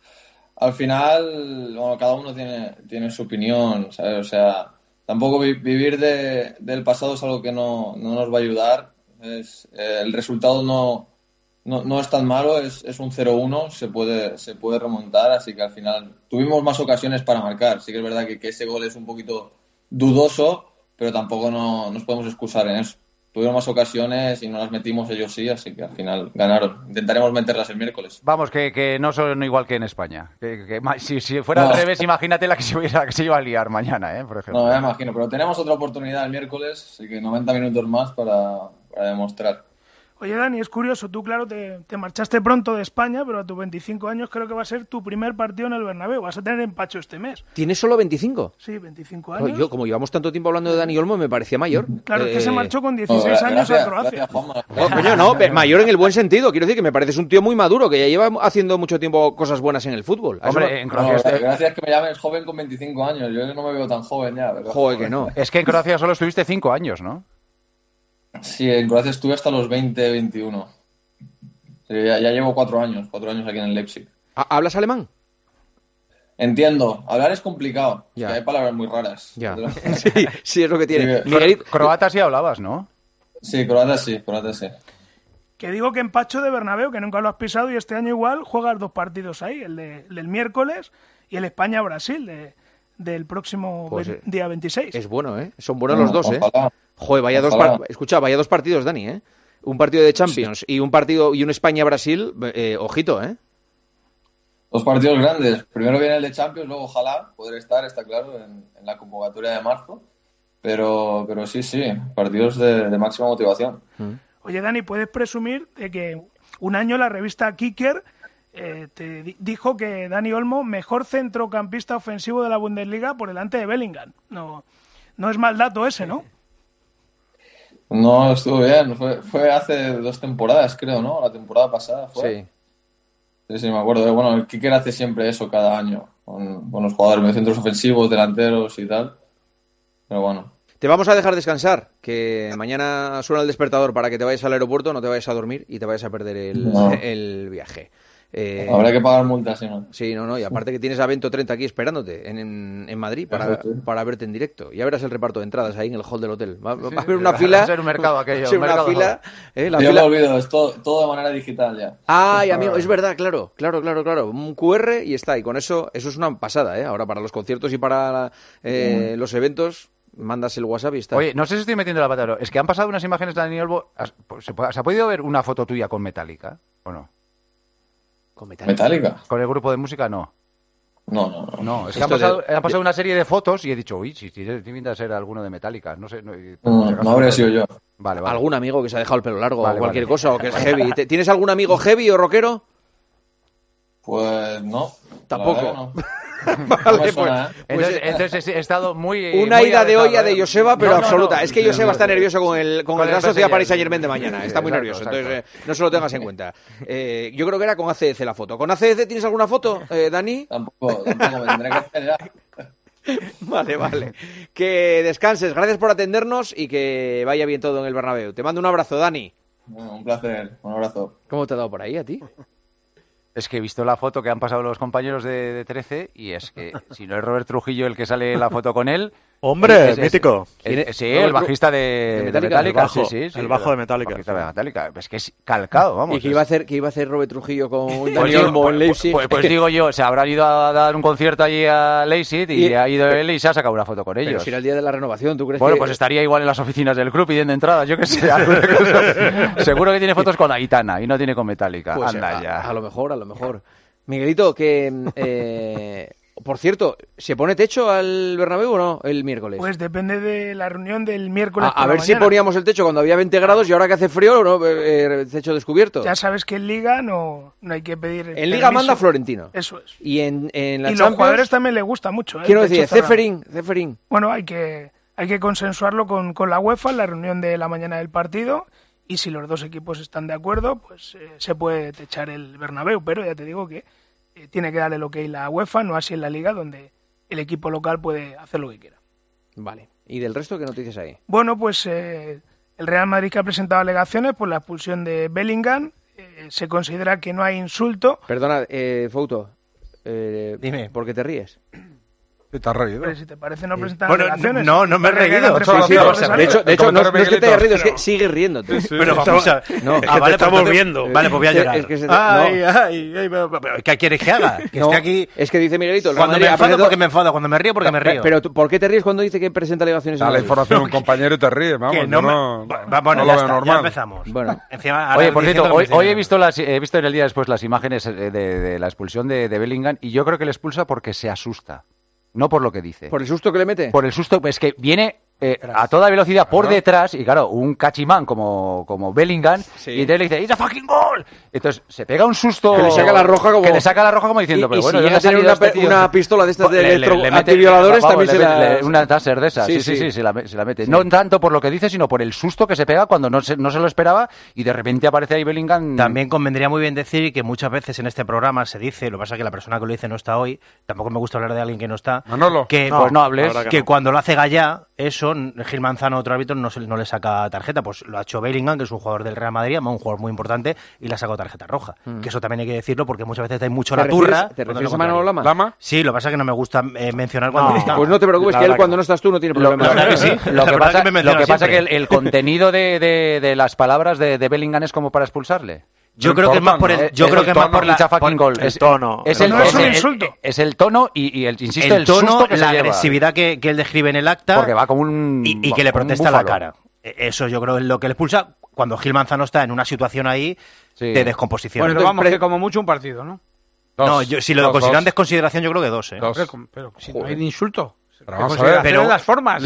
al final, bueno, cada uno tiene, tiene su opinión, ¿sabes? O sea, tampoco vi- vivir de, del pasado es algo que no, no nos va a ayudar. Es, eh, el resultado no, no, no es tan malo, es, es un cero uno, se puede, se puede remontar, así que al final tuvimos más ocasiones para marcar. Sí que es verdad que, que ese gol es un poquito dudoso, pero tampoco no, nos podemos excusar en eso. Tuvieron más ocasiones y no las metimos ellos sí, así que al final ganaron. Intentaremos meterlas el miércoles. Vamos, que, que no son igual que en España. Que, que, que, si, si fuera No. al revés, imagínate la que, se hubiera, que se iba a liar mañana, ¿eh? Por ejemplo. No, me imagino, pero tenemos otra oportunidad el miércoles, así que noventa minutos más para, para demostrar. Oye, Dani, es curioso, tú, claro, te, te marchaste pronto de España, pero a tus veinticinco años creo que va a ser tu primer partido en el Bernabéu. Vas a tener empacho este mes. ¿Tienes solo veinticinco? Sí, veinticinco Joder, años. yo, como llevamos tanto tiempo hablando de Dani Olmo, me parecía mayor. Claro, es que Eh, se marchó con dieciséis años a Croacia. No, coño, no, pero mayor en el buen sentido. Quiero decir que me pareces un tío muy maduro, que ya lleva haciendo mucho tiempo cosas buenas en el fútbol. A eso Hombre, me- en No, Croacia... este- gracias que me llames joven con veinticinco años, yo no me veo tan joven ya. ¿Verdad? Joder, que no. Es que en Croacia solo estuviste cinco años, ¿no? Sí, en Croacia estuve hasta los veinte, veintiuno. Sí, ya, ya llevo cuatro años, cuatro años aquí en el Leipzig. ¿Hablas alemán? Entiendo, hablar es complicado, Ya. que hay palabras muy raras. Ya. Sí, sí, es lo que tiene. Sí, Miguelito- Croata sí hablabas, ¿no? Sí, croata sí, croata sí. Que digo que empacho de Bernabéu, que nunca lo has pisado, y este año igual juegas dos partidos ahí, el, de, el del miércoles y el España-Brasil de, del próximo Pues, ve- eh, día veintiséis. Es bueno, ¿eh? Son buenos No, los dos, ¿eh? ojalá. Joder, vaya dos, Ojalá. par- escucha, vaya dos partidos, Dani, ¿eh? Un partido de Champions y un partido y un España-Brasil, eh, ojito, ¿eh? Dos partidos grandes. Primero viene el de Champions, luego ojalá poder estar, está claro, en, en la convocatoria de marzo. Pero, pero sí, sí, partidos de, de máxima motivación. Oye, Dani, ¿puedes presumir de que un año la revista Kicker eh, te di- dijo que Dani Olmo, mejor centrocampista ofensivo de la Bundesliga por delante de Bellingham? No, no es mal dato ese, ¿no? No, estuvo bien. Fue, fue hace dos temporadas, creo, ¿no? La temporada pasada fue. Sí. Sí, sí, me acuerdo. Bueno, el Kicker hace siempre eso cada año, con, con los jugadores de centros ofensivos, delanteros y tal. Pero bueno. Te vamos a dejar descansar, que mañana suena el despertador para que te vayas al aeropuerto, no te vayas a dormir y te vayas a perder el, No. el viaje. Eh, Habrá que pagar multas, ¿sí, no? Sí, no, no, y aparte que tienes a Bento treinta aquí esperándote en, en, en Madrid para, Eso, sí. para verte en directo. Ya verás el reparto de entradas ahí en el hall del hotel. Va, va a haber va una a fila. ser un mercado aquello, va a ser un una mercado fila. eh, la Yo fila- lo olvido, es todo, todo de manera digital ya. Ay, amigo, es verdad, claro, claro, claro, claro. Un Q R y está. Y con eso, eso es una pasada, ¿eh? Ahora para los conciertos y para eh, los eventos, mandas el WhatsApp y está. Oye, no sé si estoy metiendo la pata, pero es que han pasado unas imágenes de Dani Olmo. ¿Has- ¿Se, puede- ¿Se ha podido ver una foto tuya con Metallica o no? ¿Con Metallica? ¿Metallica? ¿Con el grupo de música? No. No, no, no. No, es que han Esto pasado, de- han pasado una serie de fotos y he dicho, uy, si tiene pinta de ser alguno de Metallica. No sé. No, No, no habría sido yo. Vale, vale. ¿Algún amigo que se ha dejado el pelo largo Vale, o cualquier vale. cosa o que es heavy? ¿Te- ¿Tienes algún amigo heavy o rockero? Pues no. Tampoco. La verdad que no. Vale, No me suena, pues- ¿eh? Entonces, entonces he estado muy. Una muy ida de avesado, olla de ¿eh? Joseba, pero No, no, absoluta. no. Es que Joseba está nervioso con el, con Con el el Real Sociedad P S G. Paris Saint Germain de mañana. Está muy Exacto, nervioso. exacto. Entonces, eh, no se lo tengas en cuenta. Eh, yo creo que era con A C D C la foto. ¿Con A C D C tienes alguna foto, eh, Dani? Tampoco, tampoco me tendré que hacer ya. Vale, vale. Que descanses. Gracias por atendernos y que vaya bien todo en el Bernabéu. Te mando un abrazo, Dani. Bueno, un placer. Un abrazo. ¿Cómo te ha dado por ahí a ti? Es que he visto la foto que han pasado los compañeros de, de trece y es que si no es Robert Trujillo el que sale en la foto con él... ¡Hombre, es- es- mítico! es- sí, Robert el bajista de, de de Metallica. Metallica. El bajo, sí, sí, sí, el bajo de Metallica. bajista de Metallica. Es que es calcado, vamos. ¿Y qué iba a hacer, qué iba a hacer Robert Trujillo con Pues Dani digo, Olmo en pues- Leipzig? Pues, pues digo yo, se habrán ido a dar un concierto allí a Leipzig y, Y- ha ido él y se ha sacado una foto con Pero ellos. si era el día de la renovación, ¿tú crees Bueno, que...? pues estaría igual en las oficinas del club pidiendo entradas, yo qué sé. alguna cosa. Seguro que tiene fotos con Aitana y no tiene con Metallica. Pues, Anda a, ya. a lo mejor, a lo mejor. Miguelito, que eh, Por cierto, ¿se pone techo al Bernabéu o no el miércoles? Pues depende de la reunión del miércoles. A, a ver si poníamos el techo cuando había veinte grados y ahora que hace frío, ¿no? Eh, techo descubierto. Ya sabes que en Liga no, no hay que pedir. En permiso. Liga manda Florentino. Eso es. Y en, en la y Champions. los jugadores también les gusta mucho. ¿eh? Quiero decir, Ceferín, Ceferín. Bueno, hay que, hay que consensuarlo con, con la UEFA en la reunión de la mañana del partido. Y si los dos equipos están de acuerdo, pues eh, se puede techar el Bernabéu. Pero ya te digo que eh, tiene que darle el ok la UEFA, no así en la Liga, donde el equipo local puede hacer lo que quiera. Vale. ¿Y del resto qué noticias hay? Bueno, pues eh, el Real Madrid, que ha presentado alegaciones por la expulsión de Bellingham, eh, se considera que no hay insulto. Perdona, eh, Fouto, eh, dime, ¿por qué te ríes? ¿Te has reído? Pero si te parece no presentar bueno, alegaciones. No, no me he reído. Sí, sí, o sea, de hecho, de hecho no, no es que te hayas reído, es que sigues riéndote. Sí, sí. Pero vamos a... No. Es que ah, vale, te estamos pues, viendo. Vale, pues voy a llorar. Es que se te... ay, no. ay, ay, ay, ¿qué quieres que haga? Que no, esté aquí... Es que dice Miguelito... Cuando Madrid me enfado presentado... porque me enfado, cuando me río porque me río. Pero, ¿por qué te ríes cuando dice que presenta alegaciones? Da la información a un compañero y te ríes, vamos. Que no, no, me... no, bueno, no ya, está, ya empezamos. Bueno. Encima, oye, por cierto, hoy, hoy he visto las, he visto en el día después las imágenes de, de la expulsión de, de Bellingham y yo creo que le expulsa porque se asusta. No por lo que dice. ¿Por el susto que le mete? Por el susto, es que viene eh, a toda velocidad por detrás y claro, un cachimán como, como Bellingham sí. y entonces le dice, ¡it's a fucking goal! Entonces se pega un susto... Que le saca la roja como... Que le saca la roja como diciendo, y, pero y bueno... si llega a tener una, este una pistola de estas de le, electro le, le mete, antivioladores, vamos, también le, se la... Le, una taser de esas, sí, sí, sí, sí, sí se, la, se la mete. Sí. No tanto por lo que dice, sino por el susto que se pega cuando no se, no se lo esperaba y de repente aparece ahí Bellingham... También convendría muy bien decir que muchas veces en este programa se dice, lo que pasa es que la persona que lo dice no está hoy, tampoco me gusta hablar de alguien que no está... Manolo. Que, no, pues no hables. Que, que no. Cuando lo hace Gallá, eso, Gil Manzano, otro árbitro, no, se, no le saca tarjeta. Pues lo ha hecho Bellingham, que es un jugador del Real Madrid, un jugador muy importante, y le ha sacado tarjeta roja. Mm. Que eso también hay que decirlo porque muchas veces hay mucho la turra. ¿Te refieres a Manolo Lama? ¿Lama? Sí, lo que pasa es que no me gusta eh, mencionar cuando no, está. Pues no te preocupes, que él cuando no estás tú no tiene problema. Lo, lo, que, sí, lo que pasa, que, lo que, pasa es que el, el contenido de, de, de las palabras de, de Bellingham es como para expulsarle. Yo no creo importa, que es más por el, yo creo que es más por la por gol. El tono. Es el, no es un el, insulto. Es el tono y, y el insisto el, el tono, susto que la se agresividad que, que él describe en el acta. Porque va como un y, y que le protesta la cara. Eso yo creo que es lo que le expulsa cuando Gil Manzano está en una situación ahí sí. de descomposición. Bueno, vamos, que como mucho un partido, ¿no? Dos, no, yo, si lo dos, consideran dos. desconsideración, yo creo que dos, ¿eh? Dos. Pero, pero si no hay ni insulto. Pero vamos a ver. Pero las formas.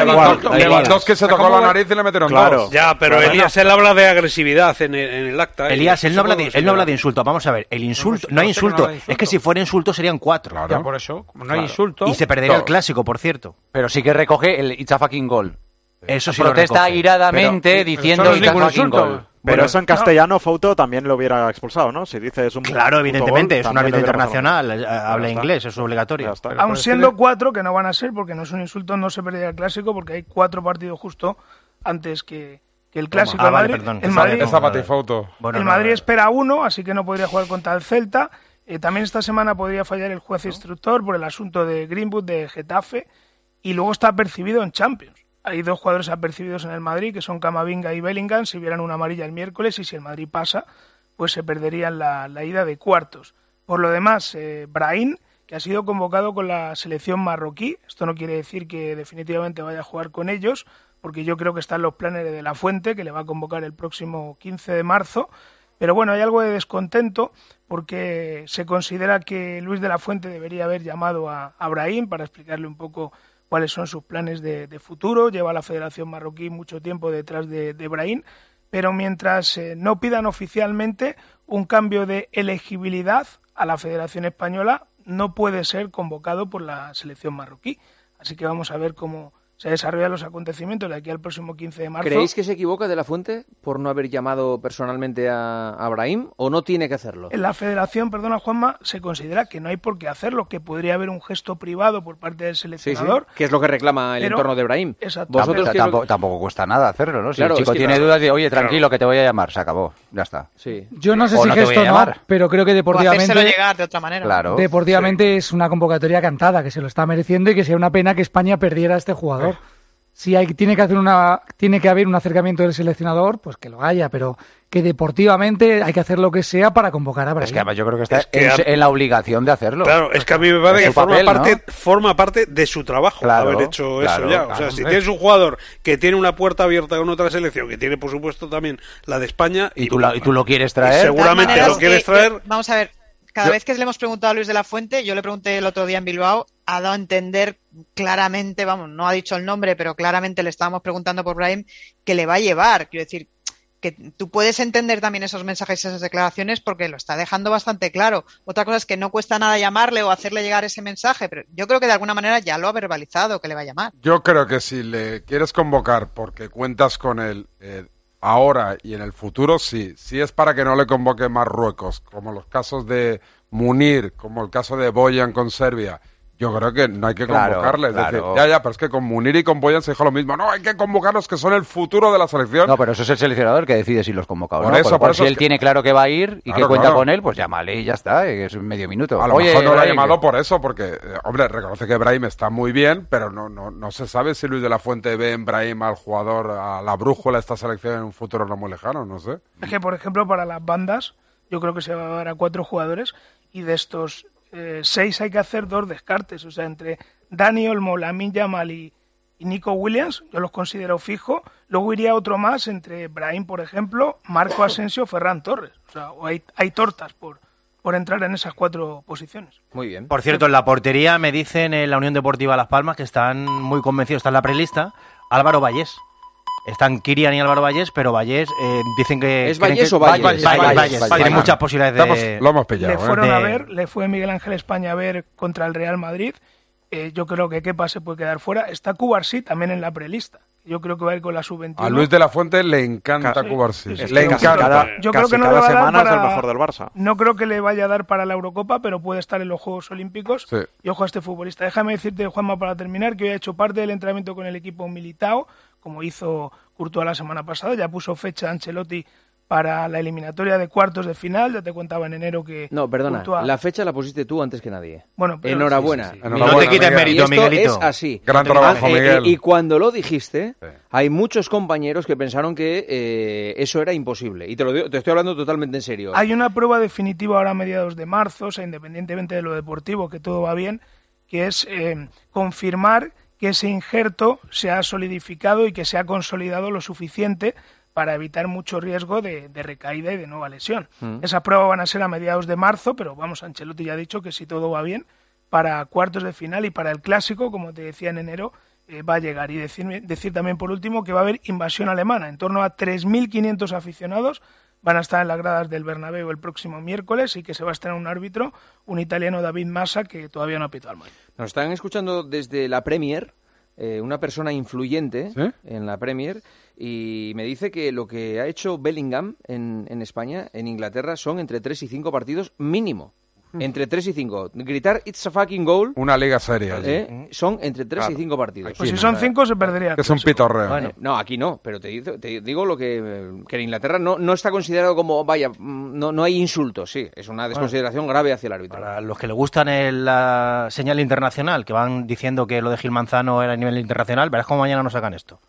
Dos que se tocó la nariz y le metieron claro. dos. Ya, pero claro, Elías, no. él habla de agresividad en el, en el acta. Elías, él no, habla de, él no habla de insulto. Vamos a ver, el insulto, no, no hay insulto. No insulto. Es que si fuera insulto serían cuatro. Claro. Ya, por eso, como no claro. hay insulto. Y se perdería no. el clásico, por cierto. Pero sí que recoge el it's a fucking goal. Eso sí protesta airadamente pero, diciendo pero it's a fucking goal. Pero bueno, eso en castellano, no. Fouto también lo hubiera expulsado, ¿no? Si dices un Claro, evidentemente, gol, es un árbitro internacional, habla inglés, es obligatorio. Aun siendo cuatro, que no van a ser, porque no es un insulto, no se perdería el clásico, porque hay cuatro partidos justo antes que, que el clásico. Ah, de Madrid. Vale, perdón. El Madrid, es bueno, el Madrid no, espera uno, así que no podría jugar contra el Celta. Eh, también esta semana podría fallar el juez instructor por el asunto de Greenwood, de Getafe, y luego está apercibido en Champions. Hay dos jugadores apercibidos en el Madrid, que son Camavinga y Bellingham, si vieran una amarilla el miércoles, y si el Madrid pasa, pues se perderían la, la ida de cuartos. Por lo demás, eh, Brahim, que ha sido convocado con la selección marroquí, esto no quiere decir que definitivamente vaya a jugar con ellos, porque yo creo que están los planes de La Fuente, que le va a convocar el próximo quince de marzo, pero bueno, hay algo de descontento, porque se considera que Luis de la Fuente debería haber llamado a, a Brahim para explicarle un poco cuáles son sus planes de, de futuro. Lleva a la Federación Marroquí mucho tiempo detrás de, de Brahim, pero mientras eh, no pidan oficialmente un cambio de elegibilidad a la Federación Española, no puede ser convocado por la selección marroquí. Así que vamos a ver cómo se desarrollan los acontecimientos de aquí al próximo quince de marzo. ¿Creéis que se equivoca de la Fuente por no haber llamado personalmente a, a Brahim o no tiene que hacerlo? En la Federación, perdona Juanma, se considera que no hay por qué hacerlo, que podría haber un gesto privado por parte del seleccionador. Sí, sí, que es lo que reclama el pero, entorno de Brahim. Exacto. Vosotros tampoco, tampoco, tampoco cuesta nada hacerlo, ¿no? Si claro, el chico es que tiene claro. dudas de, oye, tranquilo, claro. que te voy a llamar, se acabó, ya está. Sí. Yo no sé o si no gesto no, pero creo que deportivamente... O hacérselo llegar de otra manera. Claro. Deportivamente sí. es una convocatoria cantada, que se lo está mereciendo y que sería una pena que España perdiera a este jugador. Sí. Si hay, tiene que hacer una, tiene que haber un acercamiento del seleccionador, pues que lo haya, pero que deportivamente hay que hacer lo que sea para convocar a Brahim. Es que además yo creo que está es que en, a... en la obligación de hacerlo. Claro, es que a mí me parece que forma, papel, parte, ¿no? forma parte de su trabajo claro, haber hecho claro, eso ya. Claro, o sea, si hombre. tienes un jugador que tiene una puerta abierta con otra selección, que tiene por supuesto también la de España, y tú, la, y tú lo quieres traer, seguramente lo quieres traer. Que, vamos a ver. cada yo... vez que le hemos preguntado a Luis de la Fuente, yo le pregunté el otro día en Bilbao, ha dado a entender claramente, vamos, no ha dicho el nombre, pero claramente le estábamos preguntando por Brahim, que le va a llevar. Quiero decir, que tú puedes entender también esos mensajes y esas declaraciones porque lo está dejando bastante claro. Otra cosa es que no cuesta nada llamarle o hacerle llegar ese mensaje, pero yo creo que de alguna manera ya lo ha verbalizado, que le va a llamar. Yo creo que si le quieres convocar porque cuentas con él eh, ahora y en el futuro, sí. Sí es para que no le convoque Marruecos, como los casos de Munir, como el caso de Boyan con Serbia. Yo creo que no hay que Claro, convocarle. Es claro. decir, ya, ya, pero es que con Munir y con Boyan se dijo lo mismo. No, hay que convocarlos que son el futuro de la selección. No, pero eso es el seleccionador que decide si los convoca o Por no. eso, por, por por eso si es él que- tiene claro que va a ir y Claro, que cuenta claro. con él, pues llámale y ya está, eh, que es medio minuto. A lo Oye, mejor no lo ha Brahim, llamado por eso, porque, eh, hombre, reconoce que Brahim está muy bien, pero no, no, no se sabe si Luis de la Fuente ve en Brahim al jugador, a la brújula de esta selección en un futuro no muy lejano, no sé. Es que, por ejemplo, para las bandas, yo creo que se va a dar a cuatro jugadores y de estos eh, seis hay que hacer dos descartes. O sea, entre Dani Olmo, Lamine Yamal y, y Nico Williams, yo los considero fijo. Luego iría otro más entre Brahim, por ejemplo, Marco Asensio, Ferran Torres. O sea, o hay, hay tortas por, por entrar en esas cuatro posiciones. Muy bien. Por cierto, en la portería me dicen en la Unión Deportiva Las Palmas que están muy convencidos, está en la prelista, Álvaro Vallés. Están Kirian y Álvaro Vallés, pero Vallés eh, dicen que... ¿Es creen Vallés que- o Valles? Vallés, Valles, Vallés, Valles, Tiene Valles. muchas posibilidades de... Estamos- lo hemos pillado, Le fueron de- a ver, le fue Miguel Ángel España a ver contra el Real Madrid. Eh, yo creo que Kepa se puede quedar fuera. Está Cubarsí también en la prelista. Yo creo que va a ir con la sub veintiuno. A Luis de la Fuente le encanta Sí, Cubarsí. sí, sí. Le Casi encanta. cada- Yo creo que no le va a dar semana es el para- mejor del Barça. No creo que le vaya a dar para la Eurocopa, pero puede estar en los Juegos Olímpicos. Sí. Y ojo a este futbolista. Déjame decirte, Juanma, para terminar, que hoy ha hecho parte del entrenamiento con el equipo Militao, como hizo Courtois la semana pasada. Ya puso fecha Ancelotti para la eliminatoria de cuartos de final. Ya te contaba en enero que... No, perdona, Courtois- la fecha la pusiste tú antes que nadie. Bueno, pero- Enhorabuena. sí, sí, sí. Enhorabuena, No te quites Miguel. mérito, Y esto Miguelito. es así. Gran trabajo, Ah, eh, Miguel. eh, y cuando lo dijiste, hay muchos compañeros que pensaron que eh, eso era imposible. Y te lo digo, te estoy hablando totalmente en serio. Hay una prueba definitiva ahora a mediados de marzo, o sea, independientemente de lo deportivo, que todo va bien, que es eh, confirmar que ese injerto se ha solidificado y que se ha consolidado lo suficiente para evitar mucho riesgo de, de recaída y de nueva lesión. Mm. Esas pruebas van a ser a mediados de marzo, pero vamos, Ancelotti ya ha dicho que si todo va bien, para cuartos de final y para el Clásico, como te decía en enero, eh, va a llegar. Y decir, decir también, por último, que va a haber invasión alemana. En torno a tres mil quinientos aficionados van a estar en las gradas del Bernabéu el próximo miércoles y que se va a estrenar un árbitro, un italiano, David Massa, que todavía no ha pitado al Madrid. Nos están escuchando desde la Premier, eh, una persona influyente ¿Sí? en la Premier, y me dice que lo que ha hecho Bellingham en, en España, en Inglaterra, son entre tres y cinco partidos mínimo. Entre tres y cinco. Gritar "It's a fucking goal", Una liga seria. allí. eh, son entre tres y Claro. cinco partidos. Pues si son cinco se perdería. Que es un pitorreo. Bueno, no, aquí no, pero te, digo- te digo lo que, eh, que en Inglaterra no, no está considerado como, vaya, mm, no, no hay insultos, sí, es una desconsideración grave hacia el árbitro. Para los que le gustan el- la señal internacional, que van diciendo que lo de Gil Manzano era a nivel internacional, verás cómo mañana nos sacan esto.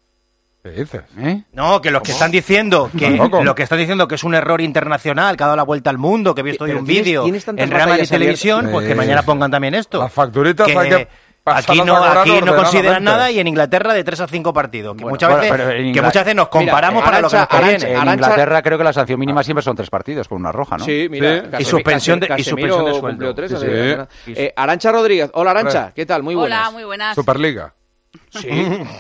¿Qué dices? ¿Eh? No, que los que están diciendo que ¿Estás loco? lo que están diciendo que es un error internacional, que ha dado la vuelta al mundo, que he visto hoy Pero un tienes- vídeo tienes tantas en Real Madrid batallas abiertas. Televisión, pues que Sí. mañana pongan también esto. Las facturitas Que hay que pasarlas aquí no, a cobrar aquí no consideran ordenadamente. nada y en Inglaterra de tres a cinco partidos. Que, Bueno, muchas, bueno, veces, pero en que Inglaterra- muchas veces nos comparamos Mira, para lo que nos Arantxa- conviene. Arantxa- En Arantxa- Inglaterra creo que la sanción mínima siempre son tres partidos con una roja, ¿no? Sí, mira, Sí. Casemi- Y suspensión de- y Casemiro suspensión de sueldo. cumplió tres, Sí, así sí. que, bueno. Eh, Arantxa Rodríguez. Hola, Arantxa. Hombre. ¿Qué tal? Muy buenas. Hola, muy buenas. Superliga. Sí.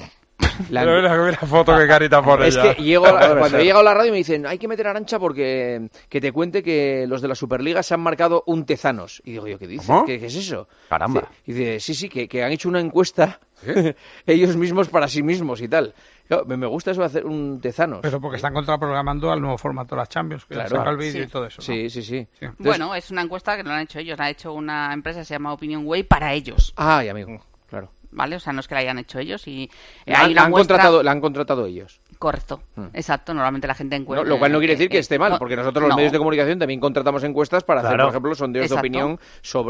La- Mira, mira, mira la foto que carita pone Es ya. que llego a la- cuando he llegado a la radio me dicen, hay que meter a Arantxa porque que te cuente que los de la Superliga se han marcado un Tezanos. Y digo yo, ¿qué dices? ¿Cómo? ¿Qué, qué es eso? Caramba. Y dice, sí, sí, que, que han hecho una encuesta ellos mismos para sí mismos y tal. Claro, me, me gusta eso de hacer un Tezanos. Pero porque están contraprogramando al nuevo formato de las Champions, que Claro. saca el vídeo Sí. y todo eso. ¿no? Sí, sí, sí. Sí. Entonces- Bueno, es una encuesta que no la han hecho ellos, la ha hecho una empresa que se llama Opinion Way para ellos, Ay, amigo, claro. ¿vale? O sea, no es que la hayan hecho ellos y eh, La, hay han- una la han muestra... contratado, la han contratado ellos. Correcto, Mm. exacto, normalmente la gente encuentra... No, lo cual no quiere decir que esté mal, no, porque nosotros los no. medios de comunicación también contratamos encuestas para hacer, Claro. por ejemplo, sondeos Exacto. de opinión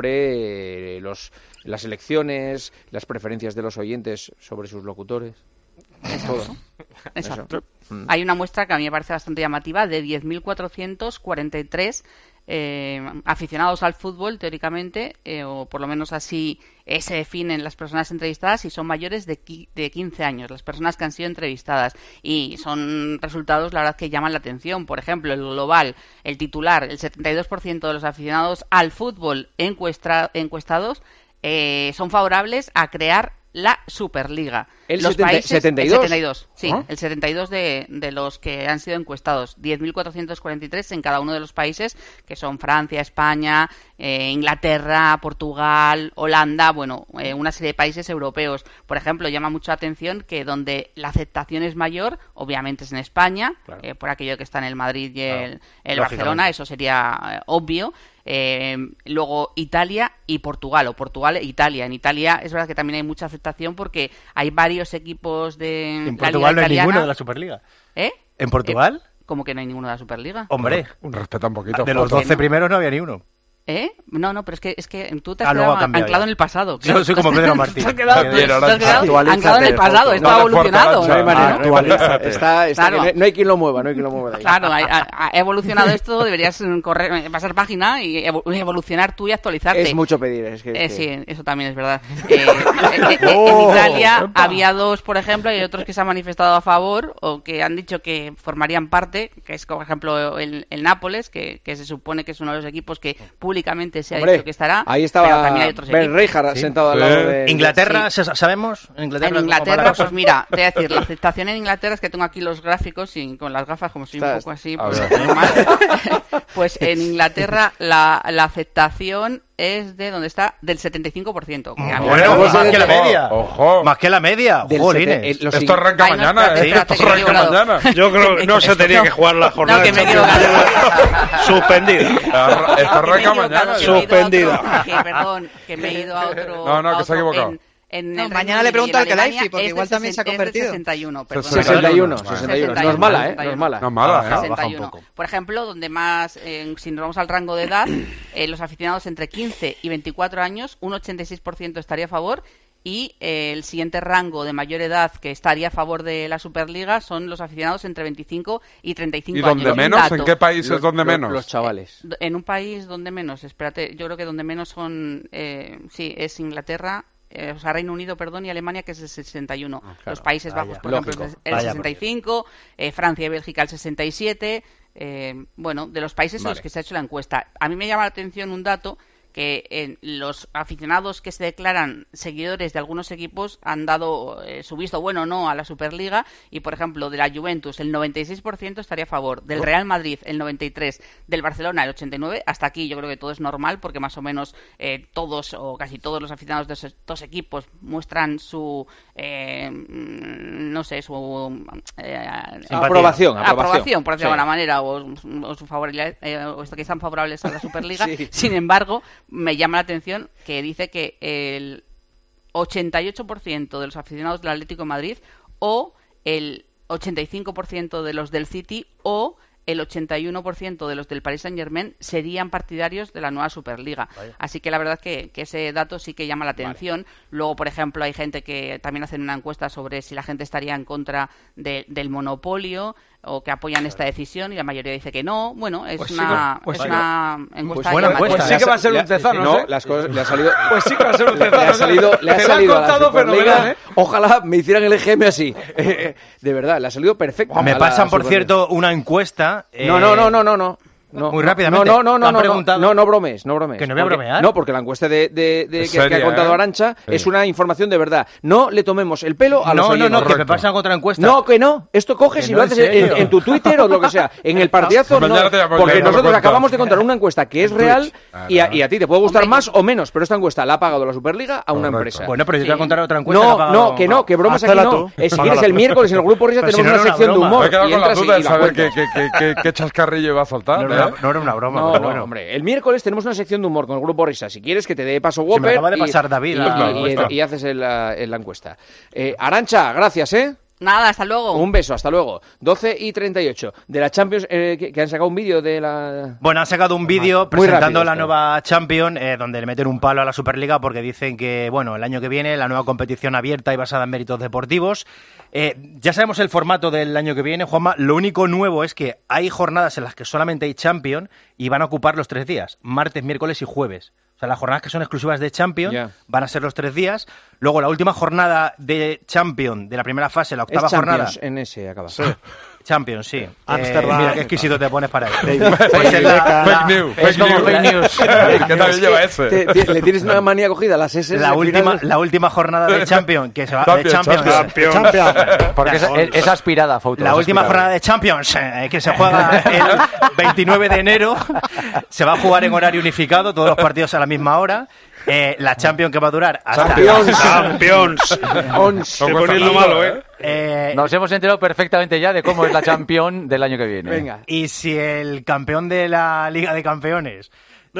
sobre eh, los, las elecciones, las preferencias de los oyentes sobre sus locutores. Todo. Exacto. Eso. Mm. Hay una muestra que a mí me parece bastante llamativa de diez mil cuatrocientos cuarenta y tres eh, aficionados al fútbol, teóricamente, eh, o por lo menos así eh, se definen las personas entrevistadas, y son mayores de, qui- de quince años, las personas que han sido entrevistadas. Y son resultados, la verdad, que llaman la atención. Por ejemplo, el global, el titular, el setenta y dos por ciento de los aficionados al fútbol encuestra- encuestados eh, son favorables a crear la Superliga. ¿El Los setenta- países, setenta y dos? El setenta y dos, sí, ¿Ah? el setenta y dos de, de los que han sido encuestados. diez mil cuatrocientos cuarenta y tres en cada uno de los países, que son Francia, España, eh, Inglaterra, Portugal, Holanda, bueno, eh, una serie de países europeos. Por ejemplo, llama mucho la atención que donde la aceptación es mayor, obviamente es en España, Claro. eh, por aquello que está en el Madrid y Claro, el, el lógicamente. Barcelona, eso sería eh, obvio. Eh, luego Italia y Portugal, o Portugal e Italia. En Italia es verdad que también hay mucha aceptación porque hay varios equipos de En la Portugal Liga no hay italiana. ninguno de la Superliga. ¿Eh? ¿En Portugal? ¿Cómo que no hay ninguno de la Superliga? Hombre, respeta un poquito. de los ¿Por qué doce no? primeros no había ni uno. ¿Eh? No, no, pero es que, es que tú te has Ah, luego quedado ha cambiado anclado ya. en el pasado. Yo soy como Pedro Martín. Te has quedado, Bien, te has Arantxa. quedado Actualízate, anclado en el pasado, Fausto. esto No ha te evolucionado. forzaras, no hay manera, Ah, actualízate. Está, está Claro. que no, no hay quien lo mueva, no hay quien lo mueva de ahí. Claro, ha, ha- ha evolucionado esto, deberías correr, pasar página y evo- evolucionar tú y actualizarte. Es mucho pedir. Es que, Eh, que- sí, eso también es verdad. Eh, eh, eh, Oh, en Italia epa. había dos, por ejemplo, y otros que se han manifestado a favor o que han dicho que formarían parte, que es, por ejemplo, el, el Nápoles, que, que se supone que es uno de los equipos que públicamente se ha Hombre, dicho que estará. ahí pero estaba también hay otros Ben equipos. Rijkaard sentado al lado de... Inglaterra, Sí. ¿se- ¿sabemos? En Inglaterra, En ¿cómo va la Inglaterra, cosa? pues mira, te voy a decir, la aceptación en Inglaterra es que tengo aquí los gráficos y con las gafas, como soy un Estás- poco así, a pues, ver. mal. Pues en Inglaterra la, la aceptación es de, ¿dónde está? Del setenta y cinco por ciento. que a mí me Bueno, parece- más que la media. Ojo. Más que la media. Del Jolines. sete- eh, los Esto arranca Ay, no, mañana, espérate, ¿eh? espérate, Esto que me he arranca equivocado. mañana. Yo creo que no se tenía que jugar la jornada No, que me he de equivocado. Suspendida. Esto Que me he arranca equivocado, mañana. que me he ido a otro- Suspendida. que, perdón, que me he ido a otro. No, no, a que se ha otro- equivocado. En, en No, el mañana Reino le pregunto Unido y al en Kelaifi, Alemania porque es igual de también se ha sesenta, es de convertido. sesenta y uno, perdón. sesenta y uno, Bueno. sesenta y uno. No es mala, ¿eh? No es mala. No es mala, ¿eh? Baja un sesenta y uno. poco. Por ejemplo, donde más, eh, si nos vamos al rango de edad, eh, los aficionados entre quince y veinticuatro años, un ochenta y seis por ciento estaría a favor. Y eh, el siguiente rango de mayor edad que estaría a favor de la Superliga son los aficionados entre veinticinco y treinta y cinco ¿Y años. dónde Un menos? dato. ¿En qué países Los- donde los- menos? Los chavales. En un país donde menos, espérate, yo creo que donde menos son, eh, sí, es Inglaterra, eh, o sea, Reino Unido, perdón, y Alemania, que es el sesenta y uno. Los Países vaya. Bajos, por Lógico. ejemplo, es el Vaya, sesenta y cinco, eh, Francia y Bélgica el sesenta y siete, eh, bueno, de los países en los Vale. que se ha hecho la encuesta. A mí me llama la atención un dato que eh, los aficionados que se declaran seguidores de algunos equipos han dado eh, su visto bueno o no a la Superliga y, por ejemplo, de la Juventus el noventa y seis por ciento estaría a favor, del Real Madrid el noventa y tres por ciento, del Barcelona el ochenta y nueve por ciento. Hasta aquí yo creo que todo es normal porque más o menos eh, todos o casi todos los aficionados de esos dos equipos muestran su, eh, mm, no sé, su eh, Aprobación, aprobación. aprobación, por decirlo de Sí. alguna manera, o, o su favorabilidad, eh, o esto que están favorables a la Superliga. Sí. Sin embargo, me llama la atención que dice que el ochenta y ocho por ciento de los aficionados del Atlético de Madrid o el ochenta y cinco por ciento de los del City o el ochenta y uno por ciento de los del Paris Saint-Germain serían partidarios de la nueva Superliga. Vaya. Así que la verdad que, que ese dato sí que llama la atención. Luego, por ejemplo, hay gente que también hacen una encuesta sobre si la gente estaría en contra de- del monopolio o que apoyan esta decisión y la mayoría dice que no. Bueno, es Pues sí una, que- pues es sí una Pues encuesta buena llamativa. encuesta. Pues sí que va a ser Le ha- un tezano, No, ¿eh? las cosas le ha salido. Pues sí que va a ser un Le ha tezano. salido, le ha Te lo salido han a la contado Superliga. fenomenal, ¿eh? Ojalá me hicieran el E G M así. De verdad, le ha salido perfecto. Me a la pasan, por Superliga. cierto, una encuesta. eh, No, no, no, no, no, no. No, Muy no, rápidamente. No, no, no, ¿Te han no, no, preguntado? no, no bromes, no bromes. ¿Que no voy a Porque- bromear? No, porque la encuesta de, de- de- Es que, que seria, ha contado ¿eh? Arantxa Sí. es una información de verdad. No le tomemos el pelo a los No, no, oyentes. no, que me Correcto. pasan otra encuesta. No, que no. Esto coges Que y no, lo en haces en, serio. en tu Twitter o lo que sea. En el partidazo no. Mañana te llamo, Porque ya me lo nosotros cuentas. acabamos de contar una encuesta que es En real Twitch. Ah, y a, no. y a ti te puede gustar Hombre, más o menos, pero esta encuesta la ha pagado la Superliga a una Correcto. empresa. Bueno, pero yo te voy a Sí. contar otra encuesta. que ha No, pagado- no, que no, que bromas aquí Házela no. tú. Eh, si Págala quieres el tú. miércoles en el Grupo Risa Pero si tenemos no una era una sección de broma. humor. Me he quedado y con la entras y- duda de y la saber qué, cuentas. qué, qué, qué, qué chascarrillo iba a soltar. No era ¿eh? una, no era una broma, No, pero no, bueno. hombre. El miércoles tenemos una sección de humor con el Grupo Risa. Si quieres que te dé paso me Whopper acaba de y- pasar David y, la y- y- encuesta. y haces el, la, el- la encuesta. Eh, Arantxa, gracias, ¿eh? Nada, hasta luego. Un beso, hasta luego. doce y treinta y ocho. De la Champions, eh, que, que han sacado un vídeo de la... Bueno, han sacado un vídeo Muy presentando rápido la esto. nueva Champions, eh, donde le meten un palo a la Superliga porque dicen que, bueno, el año que viene la nueva competición abierta y basada en méritos deportivos. Eh, ya sabemos el formato del año que viene, Juanma. Lo único nuevo es que hay jornadas en las que solamente hay Champions y van a ocupar los tres días, martes, miércoles y jueves. O sea, las jornadas que son exclusivas de Champions Ya. van a ser los tres días. Luego, la última jornada de Champions de la primera fase, la octava Es Champions, jornada. en ese acaba. Champions, sí. Amsterdam. Eh, mira qué exquisito te pones para eso. David Pues en la- Fake news, es fake como news. fake news. ¿Qué tal lleva ese? Te- te- ¿Le tienes una manía cogida? Las S. La última, la última jornada de Champions, que se va de Champions, Champions. Champions. Porque es, es- es aspirada, Fouto. La es última aspirada. jornada de Champions, eh, que se juega el veintinueve de enero, se va a jugar en horario unificado, todos los partidos a la misma hora. Eh, la Champions que va a durar hasta... Champions. Estoy poniendo malo, ¿eh? Eh, Nos hemos enterado perfectamente ya de cómo es la Champions del año que viene. Venga. Y si el campeón de la Liga de Campeones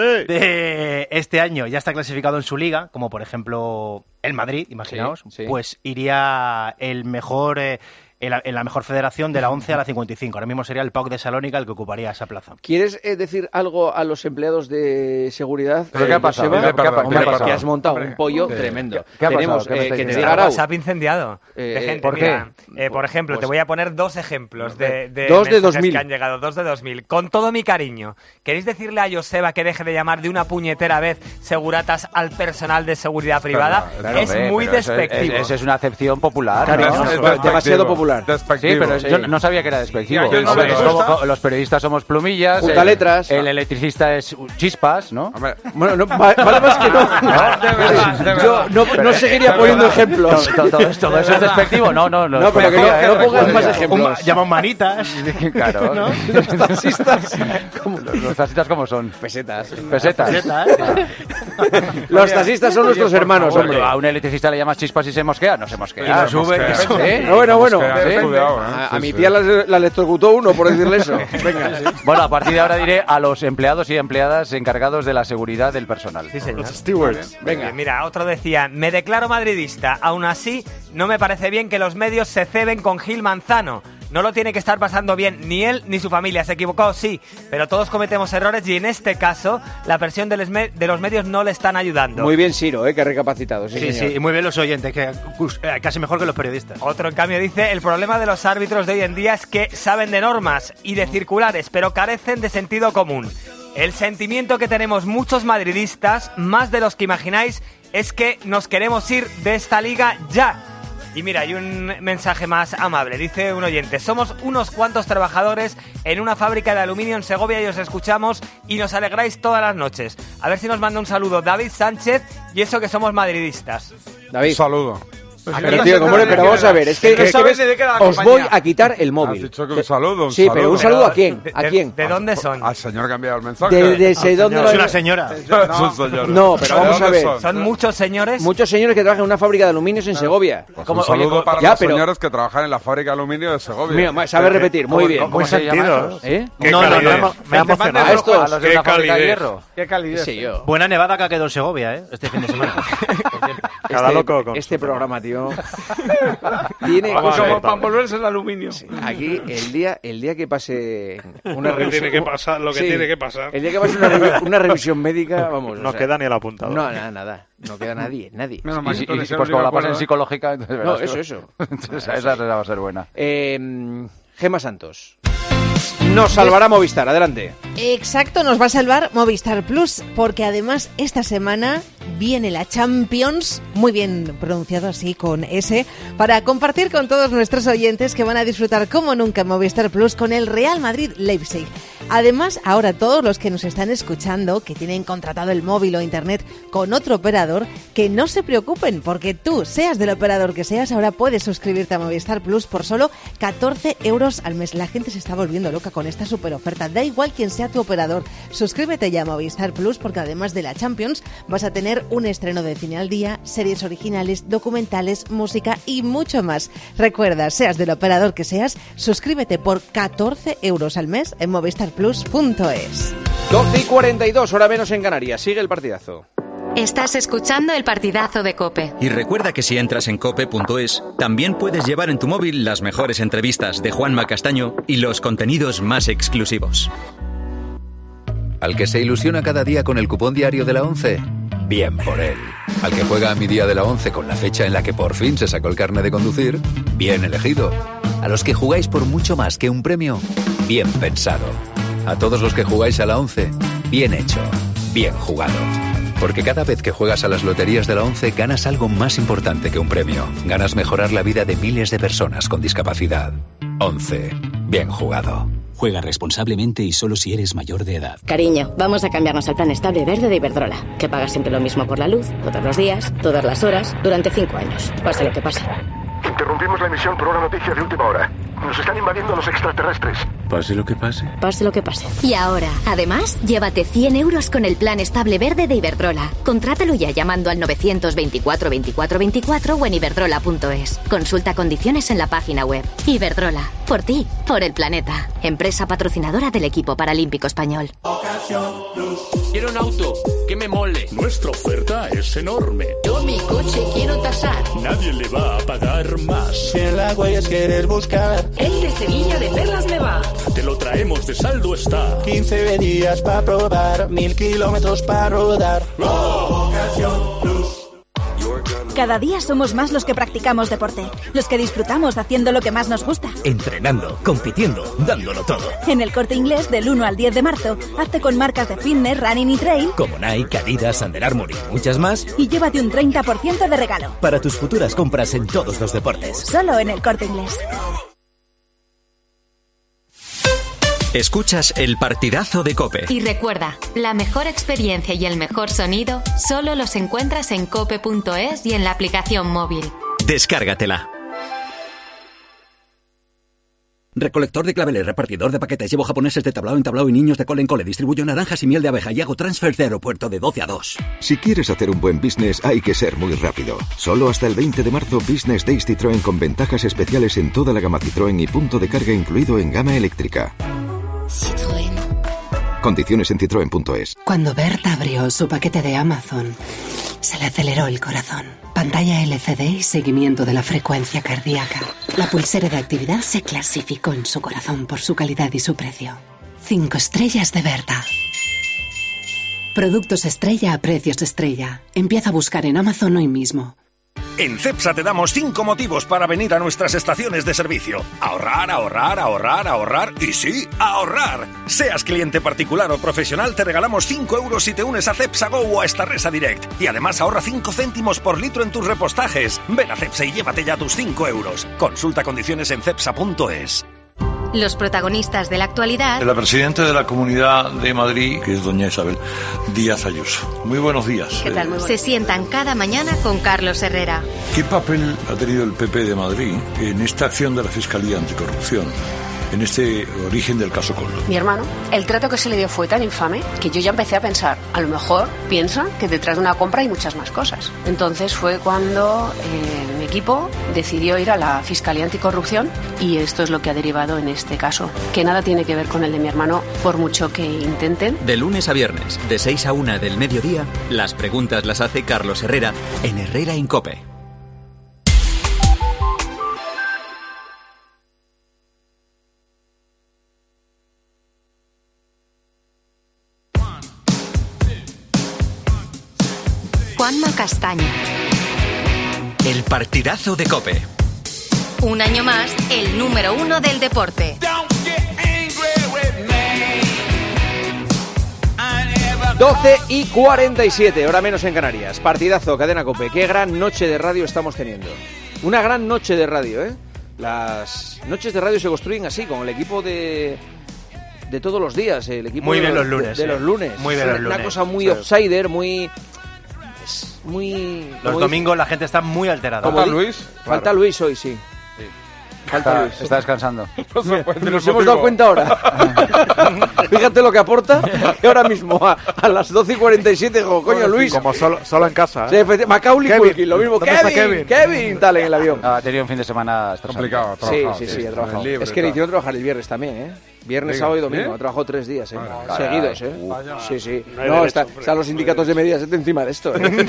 de este año ya está clasificado en su liga, como por ejemplo el Madrid, imaginaos, Sí, sí. pues iría el mejor... eh, en la, en la mejor federación de la once a la cincuenta y cinco. Ahora mismo sería el P A O K de Salónica el que ocuparía esa plaza. ¿Quieres eh, decir algo a los empleados de seguridad? ¿Pero qué ha pasado? Joseba? ¿Qué ha pasado? Hombre, ¿Qué ha pasado? que has montado Hombre, un pollo sí. tremendo. ¿Qué ha Tenemos pasado? ¿Qué me eh, estáis que te diciendo? diga Arau. WhatsApp incendiado. Eh, de gente, ¿por mira, qué? eh, por ejemplo, Pues- te voy a poner dos ejemplos de, de Dos de mensajes dos mil. que han llegado, dos de dos mil. Con todo mi cariño, ¿queréis decirle a Joseba que deje de llamar de una puñetera vez seguratas al personal de seguridad privada? Claro, es ve, muy pero eso es- despectivo. Eso es una acepción popular. Claro, ¿no? es Es despectivo. demasiado popular. Sí, Despectivo. pero yo no sabía que era despectivo. Ya, yo no Hombre, lo es sé. como- como los periodistas somos plumillas, Junta el, letras. el electricista es chispas, ¿no? Hombre, Bueno, no, va- vale más que no. Yo no, no seguiría poniendo ejemplos. Todo, todo, todo- todo eso es despectivo. No, no, No, pero que no, no pongas más Un, ejemplos. llaman manitas. Claro. Los taxistas. Los, los taxistas cómo son. Pesetas. Pesetas. Los taxistas son nuestros hermanos, Bueno, hombre. a un electricista le llamas chispas y se mosquea, no se mosquea. Y lo sube, Mosquea. que sube. ¿Sí? No, bueno, bueno. que han Sí. estudiado, ¿eh? A, a Sí, mi sí. tía la, la electrocutó uno por decirle eso. Venga. Bueno, a partir de ahora diré a los empleados y empleadas encargados de la seguridad del personal. Sí, señor. Stewards. Venga, mira, otro decía, me declaro madridista, aún así no me parece bien que los medios se ceben con Gil Manzano. No lo tiene que estar pasando bien ni él ni su familia. Se equivocó, sí, pero todos cometemos errores y en este caso la presión de los, me- de los medios no le están ayudando. Muy bien, Siro, eh, que ha recapacitado. Sí, Sí, señor. sí, y muy bien los oyentes, que eh, casi mejor que los periodistas. Otro, en cambio, dice, el problema de los árbitros de hoy en día es que saben de normas y de circulares, pero carecen de sentido común. El sentimiento que tenemos muchos madridistas, más de los que imagináis, es que nos queremos ir de esta liga ya. Y mira, hay un mensaje más amable. Dice un oyente, somos unos cuantos trabajadores en una fábrica de aluminio en Segovia y os escuchamos y nos alegráis todas las noches. A ver si nos manda un saludo David Sánchez y eso que somos madridistas. David. Un saludo. Pero tío, ¿cómo le- pero vamos a ver, es que, No es que sabes ves, de qué era la os compañía. voy a quitar el Has móvil. dicho que un saludo, un Sí, saludo. pero un saludo a quién, ¿De, a de- quién. de dónde son? Al señor que ha enviado el mensaje. De, de ese- ¿dónde lo- Es una señora. Es un señor. No, pero ¿De vamos a dónde ver. son? Son muchos señores. Muchos señores que trabajan en una fábrica de aluminios en Segovia. Pues ¿Cómo- un saludo oye, para ya, los pero- señores que trabajan en la fábrica de aluminio de Segovia. Mira, ma- sabe repetir, muy bien. ¿Cómo se llama eso? ¿Eh? Qué No, no, calidez. no, Me ha emocionado. A estos. A los de Qué la fábrica de calidez. hierro. Qué calidez. Sí, yo. Buena nevada que ha quedado en Segovia, ¿eh? Este fin de semana. Cada Este- loco con Este su programa, tío. Tiene. Como Vale. para envolverse el aluminio. Aquí, el día, el día que pase una Lo que revisión. tiene que pasar, lo que Sí. tiene que pasar. El día que pase una, revi- una revisión médica, vamos. o No sea, queda ni el apuntado. No, nada, nada. No queda nadie, nadie. Menos Y, mal si- que y tú si- eres pues el como la único pasen acuerdo. psicológica, entonces No, verás eso, tú. eso. Entonces, esa va a ser buena. Eh, Gema Santos. Nos salvará Movistar, adelante. Exacto, nos va a salvar Movistar Plus, porque además esta semana viene la Champions, muy bien pronunciado así con S, para compartir con todos nuestros oyentes que van a disfrutar como nunca en Movistar Plus con el Real Madrid Leipzig. Además, ahora todos los que nos están escuchando, que tienen contratado el móvil o internet con otro operador, que no se preocupen, porque tú, seas del operador que seas, ahora puedes suscribirte a Movistar Plus por solo catorce euros al mes. La gente se está volviendo loca con esta super oferta. Da igual quién sea tu operador. Suscríbete ya a Movistar Plus, porque además de la Champions vas a tener un estreno de cine al día, series originales, documentales, música y mucho más. Recuerda, seas del operador que seas, suscríbete por catorce euros al mes en movistar plus punto es. doce y cuarenta y dos, hora menos en Canarias. Sigue el partidazo. Estás escuchando el partidazo de COPE. Y recuerda que si entras en cope punto es, también puedes llevar en tu móvil las mejores entrevistas de Juanma Castaño y los contenidos más exclusivos. Al que se ilusiona cada día con el cupón diario de la ONCE, bien por él. Al que juega a mi día de la ONCE con la fecha en la que por fin se sacó el carnet de conducir, bien elegido. A los que jugáis por mucho más que un premio, bien pensado. A todos los que jugáis a la ONCE, bien hecho, bien jugado. Porque cada vez que juegas a las loterías de la ONCE ganas algo más importante que un premio. Ganas mejorar la vida de miles de personas con discapacidad. ONCE. Bien jugado. Juega responsablemente y solo si eres mayor de edad. Cariño, vamos a cambiarnos al plan estable verde de Iberdrola, que paga siempre lo mismo por la luz, todos los días, todas las horas, durante cinco años, pase lo que pase. Interrumpimos la emisión por una noticia de última hora. Nos están invadiendo los extraterrestres. Pase lo que pase. Pase lo que pase. Y ahora, además, llévate cien euros con el plan estable verde de Iberdrola. Contrátalo ya llamando al novecientos veinticuatro veinticuatro veinticuatro o en iberdrola punto es. Consulta condiciones en la página web. Iberdrola. Por ti, por el planeta. Empresa patrocinadora del equipo paralímpico español. Quiero un auto que me mole. Nuestra oferta es enorme. Yo mi coche quiero tasar. Nadie le va a pagar más. Si en la huellas quieres buscar, el de Sevilla de Perlas me va. Te lo traemos de saldo está. quince días para probar, mil kilómetros para rodar. Ocasión Plus. Cada día somos más los que practicamos deporte, los que disfrutamos haciendo lo que más nos gusta. Entrenando, compitiendo, dándolo todo. En el Corte Inglés, del uno al diez de marzo, hazte con marcas de fitness, running y trail, como Nike, Adidas, Under Armour y muchas más, y llévate un treinta por ciento de regalo. Para tus futuras compras en todos los deportes. Solo en el Corte Inglés. Escuchas el partidazo de COPE. Y recuerda, la mejor experiencia y el mejor sonido solo los encuentras en cope punto es y en la aplicación móvil. Descárgatela. Recolector de claveles, repartidor de paquetes, llevo japoneses de tablao en tablao y niños de cole en cole, distribuyo naranjas y miel de abeja y hago transfer de aeropuerto de doce a dos. Si quieres hacer un buen business hay que ser muy rápido. Solo hasta el veinte de marzo Business Days Citroën con ventajas especiales en toda la gama Citroën y punto de carga incluido en gama eléctrica. Citroën. Condiciones en citroen punto es. Cuando Berta abrió su paquete de Amazon, se le aceleró el corazón. Pantalla L C D y seguimiento de la frecuencia cardíaca. La pulsera de actividad se clasificó en su corazón por su calidad y su precio. Cinco estrellas de Berta. Productos estrella a precios estrella. Empieza a buscar en Amazon hoy mismo. En Cepsa te damos cinco motivos para venir a nuestras estaciones de servicio. Ahorrar, ahorrar, ahorrar, ahorrar y sí, ahorrar. Seas cliente particular o profesional, te regalamos cinco euros si te unes a Cepsa Go o a Starresa Direct. Y además ahorra cinco céntimos por litro en tus repostajes. Ven a Cepsa y llévate ya tus cinco euros. Consulta condiciones en cepsa punto es. Los protagonistas de la actualidad. La presidenta de la Comunidad de Madrid, que es doña Isabel Díaz Ayuso. Muy buenos días. ¿Qué tal? Muy Se sientan cada mañana con Carlos Herrera. ¿Qué papel ha tenido el P P de Madrid en esta acción de la Fiscalía Anticorrupción? En este origen del caso Coldo. Mi hermano, el trato que se le dio fue tan infame que yo ya empecé a pensar, a lo mejor piensa que detrás de una compra hay muchas más cosas. Entonces fue cuando eh, mi equipo decidió ir a la Fiscalía Anticorrupción y esto es lo que ha derivado en este caso, que nada tiene que ver con el de mi hermano, por mucho que intenten. De lunes a viernes, de seis a una del mediodía, las preguntas las hace Carlos Herrera en Herrera en COPE. Juanma Castaño. El partidazo de COPE. Un año más, el número uno del deporte. doce y cuarenta y siete, hora menos en Canarias. Partidazo, Cadena COPE. Qué gran noche de radio estamos teniendo. Una gran noche de radio, ¿eh? Las noches de radio se construyen así, con el equipo de... de todos los días, el equipo muy de, bien los, los lunes, de, de eh. los lunes. Muy bien es los una lunes. cosa muy Sí. outsider, muy... muy... Los domingos la gente está muy alterada. ¿Falta Luis? Falta claro. Luis hoy, sí. sí. Falta Luis. Está descansando. No se puede, nos hemos dado cuenta ahora. Fíjate lo que aporta, que ahora mismo a, a las doce y cuarenta y siete, digo, coño, Luis. Como solo, solo en casa. ¿eh? Sí, Macaulay Culkin, lo mismo. Kevin, Kevin, Kevin, tal, en el avión. Ha tenido un fin de semana complicado. Sí, sí, sí, ha trabajado. Libre, es que le hicieron trabajar el viernes también, ¿eh? Viernes, Diga, sábado y domingo. ¿Eh? Ha trabajado tres días, ¿eh? Vale, seguidos, ¿eh? Uh, sí, sí. No, no está, están los sindicatos de Mediaset encima de esto, ¿eh?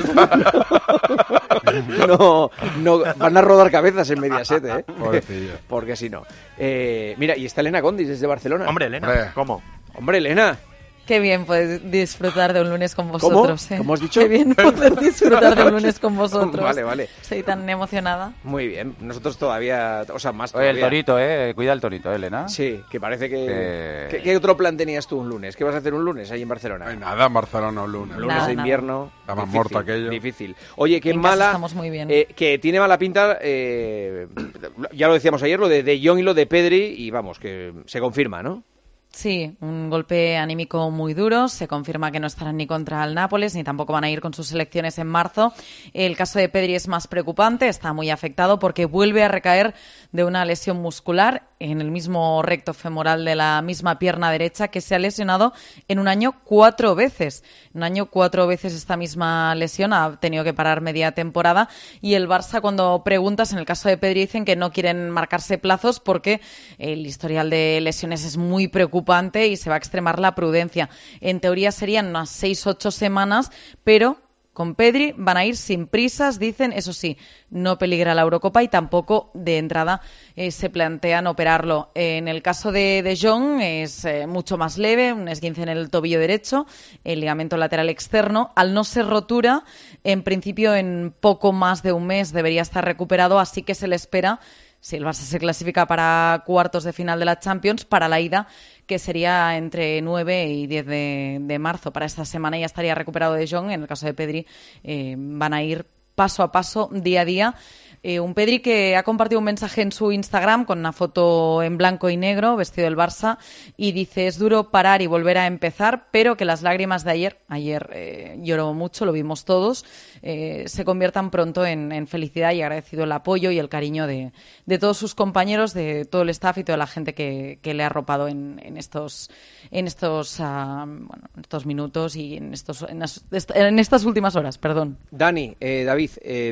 no, no, van a rodar cabezas en Mediaset, ¿eh? Pobrecillo. Porque si no. Eh, mira, y está Elena Condis desde Barcelona. Hombre, Elena. Hombre. ¿Cómo? Hombre, Elena. Qué bien poder disfrutar de un lunes con vosotros. ¿Cómo? ¿eh? ¿Cómo has dicho? Qué bien poder disfrutar de un lunes con vosotros. Vale, vale. Estoy tan emocionada. Muy bien. Nosotros todavía, o sea, más Oye, todavía. el torito, ¿eh? Cuida el torito, ¿eh, Elena? Sí, que parece que... que... ¿Qué, ¿Qué otro plan tenías tú un lunes? ¿Qué vas a hacer un lunes ahí en Barcelona? No hay nada en Barcelona un lunes. Lunes nada, de nada. invierno. Está más difícil, muerto aquello. Difícil. Oye, qué en mala... casa estamos muy bien. Eh, que tiene mala pinta, eh, ya lo decíamos ayer, lo de De Jong y lo de Pedri, y vamos, que se confirma, ¿no? Sí, un golpe anímico muy duro. Se confirma que no estarán ni contra el Nápoles ni tampoco van a ir con sus selecciones en marzo. El caso de Pedri es más preocupante, está muy afectado porque vuelve a recaer de una lesión muscular en el mismo recto femoral de la misma pierna derecha, que se ha lesionado en un año cuatro veces. En un año cuatro veces esta misma lesión, ha tenido que parar media temporada, y el Barça, cuando preguntas, en el caso de Pedri, dicen que no quieren marcarse plazos porque el historial de lesiones es muy preocupante y se va a extremar la prudencia. En teoría serían unas seis ocho semanas, pero con Pedri van a ir sin prisas, dicen. Eso sí, no peligra la Eurocopa y tampoco de entrada eh, se plantean operarlo. En el caso de De Jong es eh, mucho más leve, un esguince en el tobillo derecho, el ligamento lateral externo. Al no ser rotura, en principio en poco más de un mes debería estar recuperado, así que se le espera, si el Barça se clasifica para cuartos de final de la Champions, para la ida, que sería entre nueve y diez de, de marzo. Para esta semana ya estaría recuperado De Jong. En el caso de Pedri, eh, van a ir paso a paso, día a día. Eh, un Pedri que ha compartido un mensaje en su Instagram con una foto en blanco y negro, vestido del Barça, y dice: es duro parar y volver a empezar, pero que las lágrimas de ayer, ayer eh, lloró mucho, lo vimos todos, eh, se conviertan pronto en, en felicidad, y agradecido el apoyo y el cariño de, de todos sus compañeros, de todo el staff y toda la gente que, que le ha arropado en, en estos en estos uh, bueno, estos minutos y en estos en, las, en estas últimas horas, perdón. Dani, eh, David,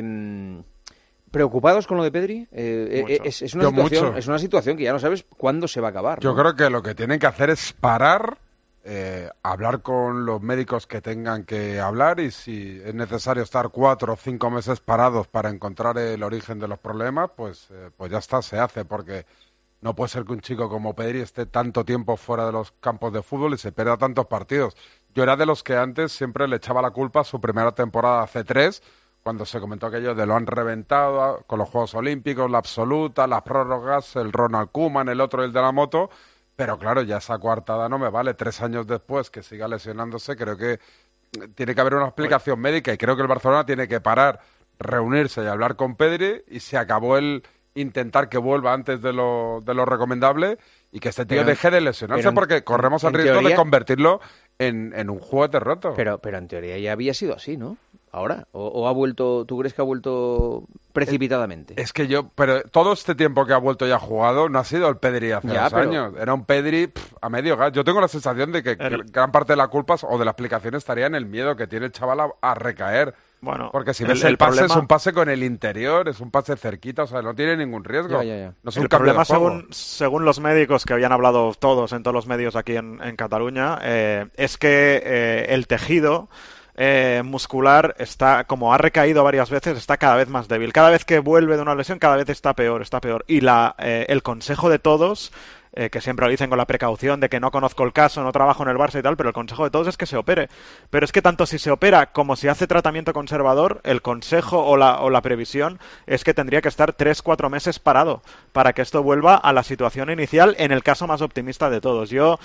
eh, ¿preocupados con lo de Pedri? Eh, eh, es, es, una Yo situación, mucho. es una situación que ya no sabes cuándo se va a acabar, ¿no? Yo creo que lo que tienen que hacer es parar, eh, hablar con los médicos que tengan que hablar, y si es necesario estar cuatro o cinco meses parados para encontrar el origen de los problemas, pues, eh, pues ya está, se hace, porque no puede ser que un chico como Pedri esté tanto tiempo fuera de los campos de fútbol y se pierda tantos partidos. Yo era de los que antes siempre le echaba la culpa a su primera temporada C tres, cuando se comentó aquello de lo han reventado con los Juegos Olímpicos, la absoluta, las prórrogas, el Ronald Koeman, el otro, el de la moto. Pero claro, ya esa coartada no me vale. Tres años después que siga lesionándose, creo que tiene que haber una explicación médica, y creo que el Barcelona tiene que parar, reunirse y hablar con Pedri, y se acabó el intentar que vuelva antes de lo, de lo recomendable, y que este tío Pero- deje de lesionarse, pero en- porque corremos el en riesgo teoría- de convertirlo en, en un juguete roto. Pero, pero en teoría ya había sido así, ¿no? Ahora. O, o ha vuelto, ¿tú crees que ha vuelto precipitadamente? Es que yo, pero todo este tiempo que ha vuelto y ha jugado no ha sido el Pedri hace Ya, dos pero- años. Era un Pedri pff, a medio gas. Yo tengo la sensación de que El- gran parte de la culpa o de la explicación estaría en el miedo que tiene el chaval a, a recaer. Bueno, Porque si el- ves el, el pase, problema- es un pase con el interior, es un pase cerquita, o sea, no tiene ningún riesgo. Ya, ya, ya. No es un El cambio problema, de juego. según, según los médicos que habían hablado todos en todos los medios aquí en, en Cataluña, eh, es que eh, el tejido eh, muscular está, como ha recaído varias veces, está cada vez más débil. Cada vez que vuelve de una lesión, cada vez está peor, está peor. Y la, eh, el consejo de todos, eh, que siempre lo dicen con la precaución de que no conozco el caso, no trabajo en el Barça y tal, pero el consejo de todos es que se opere. Pero es que tanto si se opera como si hace tratamiento conservador, el consejo o la, o la previsión es que tendría que estar tres cuatro meses parado para que esto vuelva a la situación inicial, en el caso más optimista de todos. Yo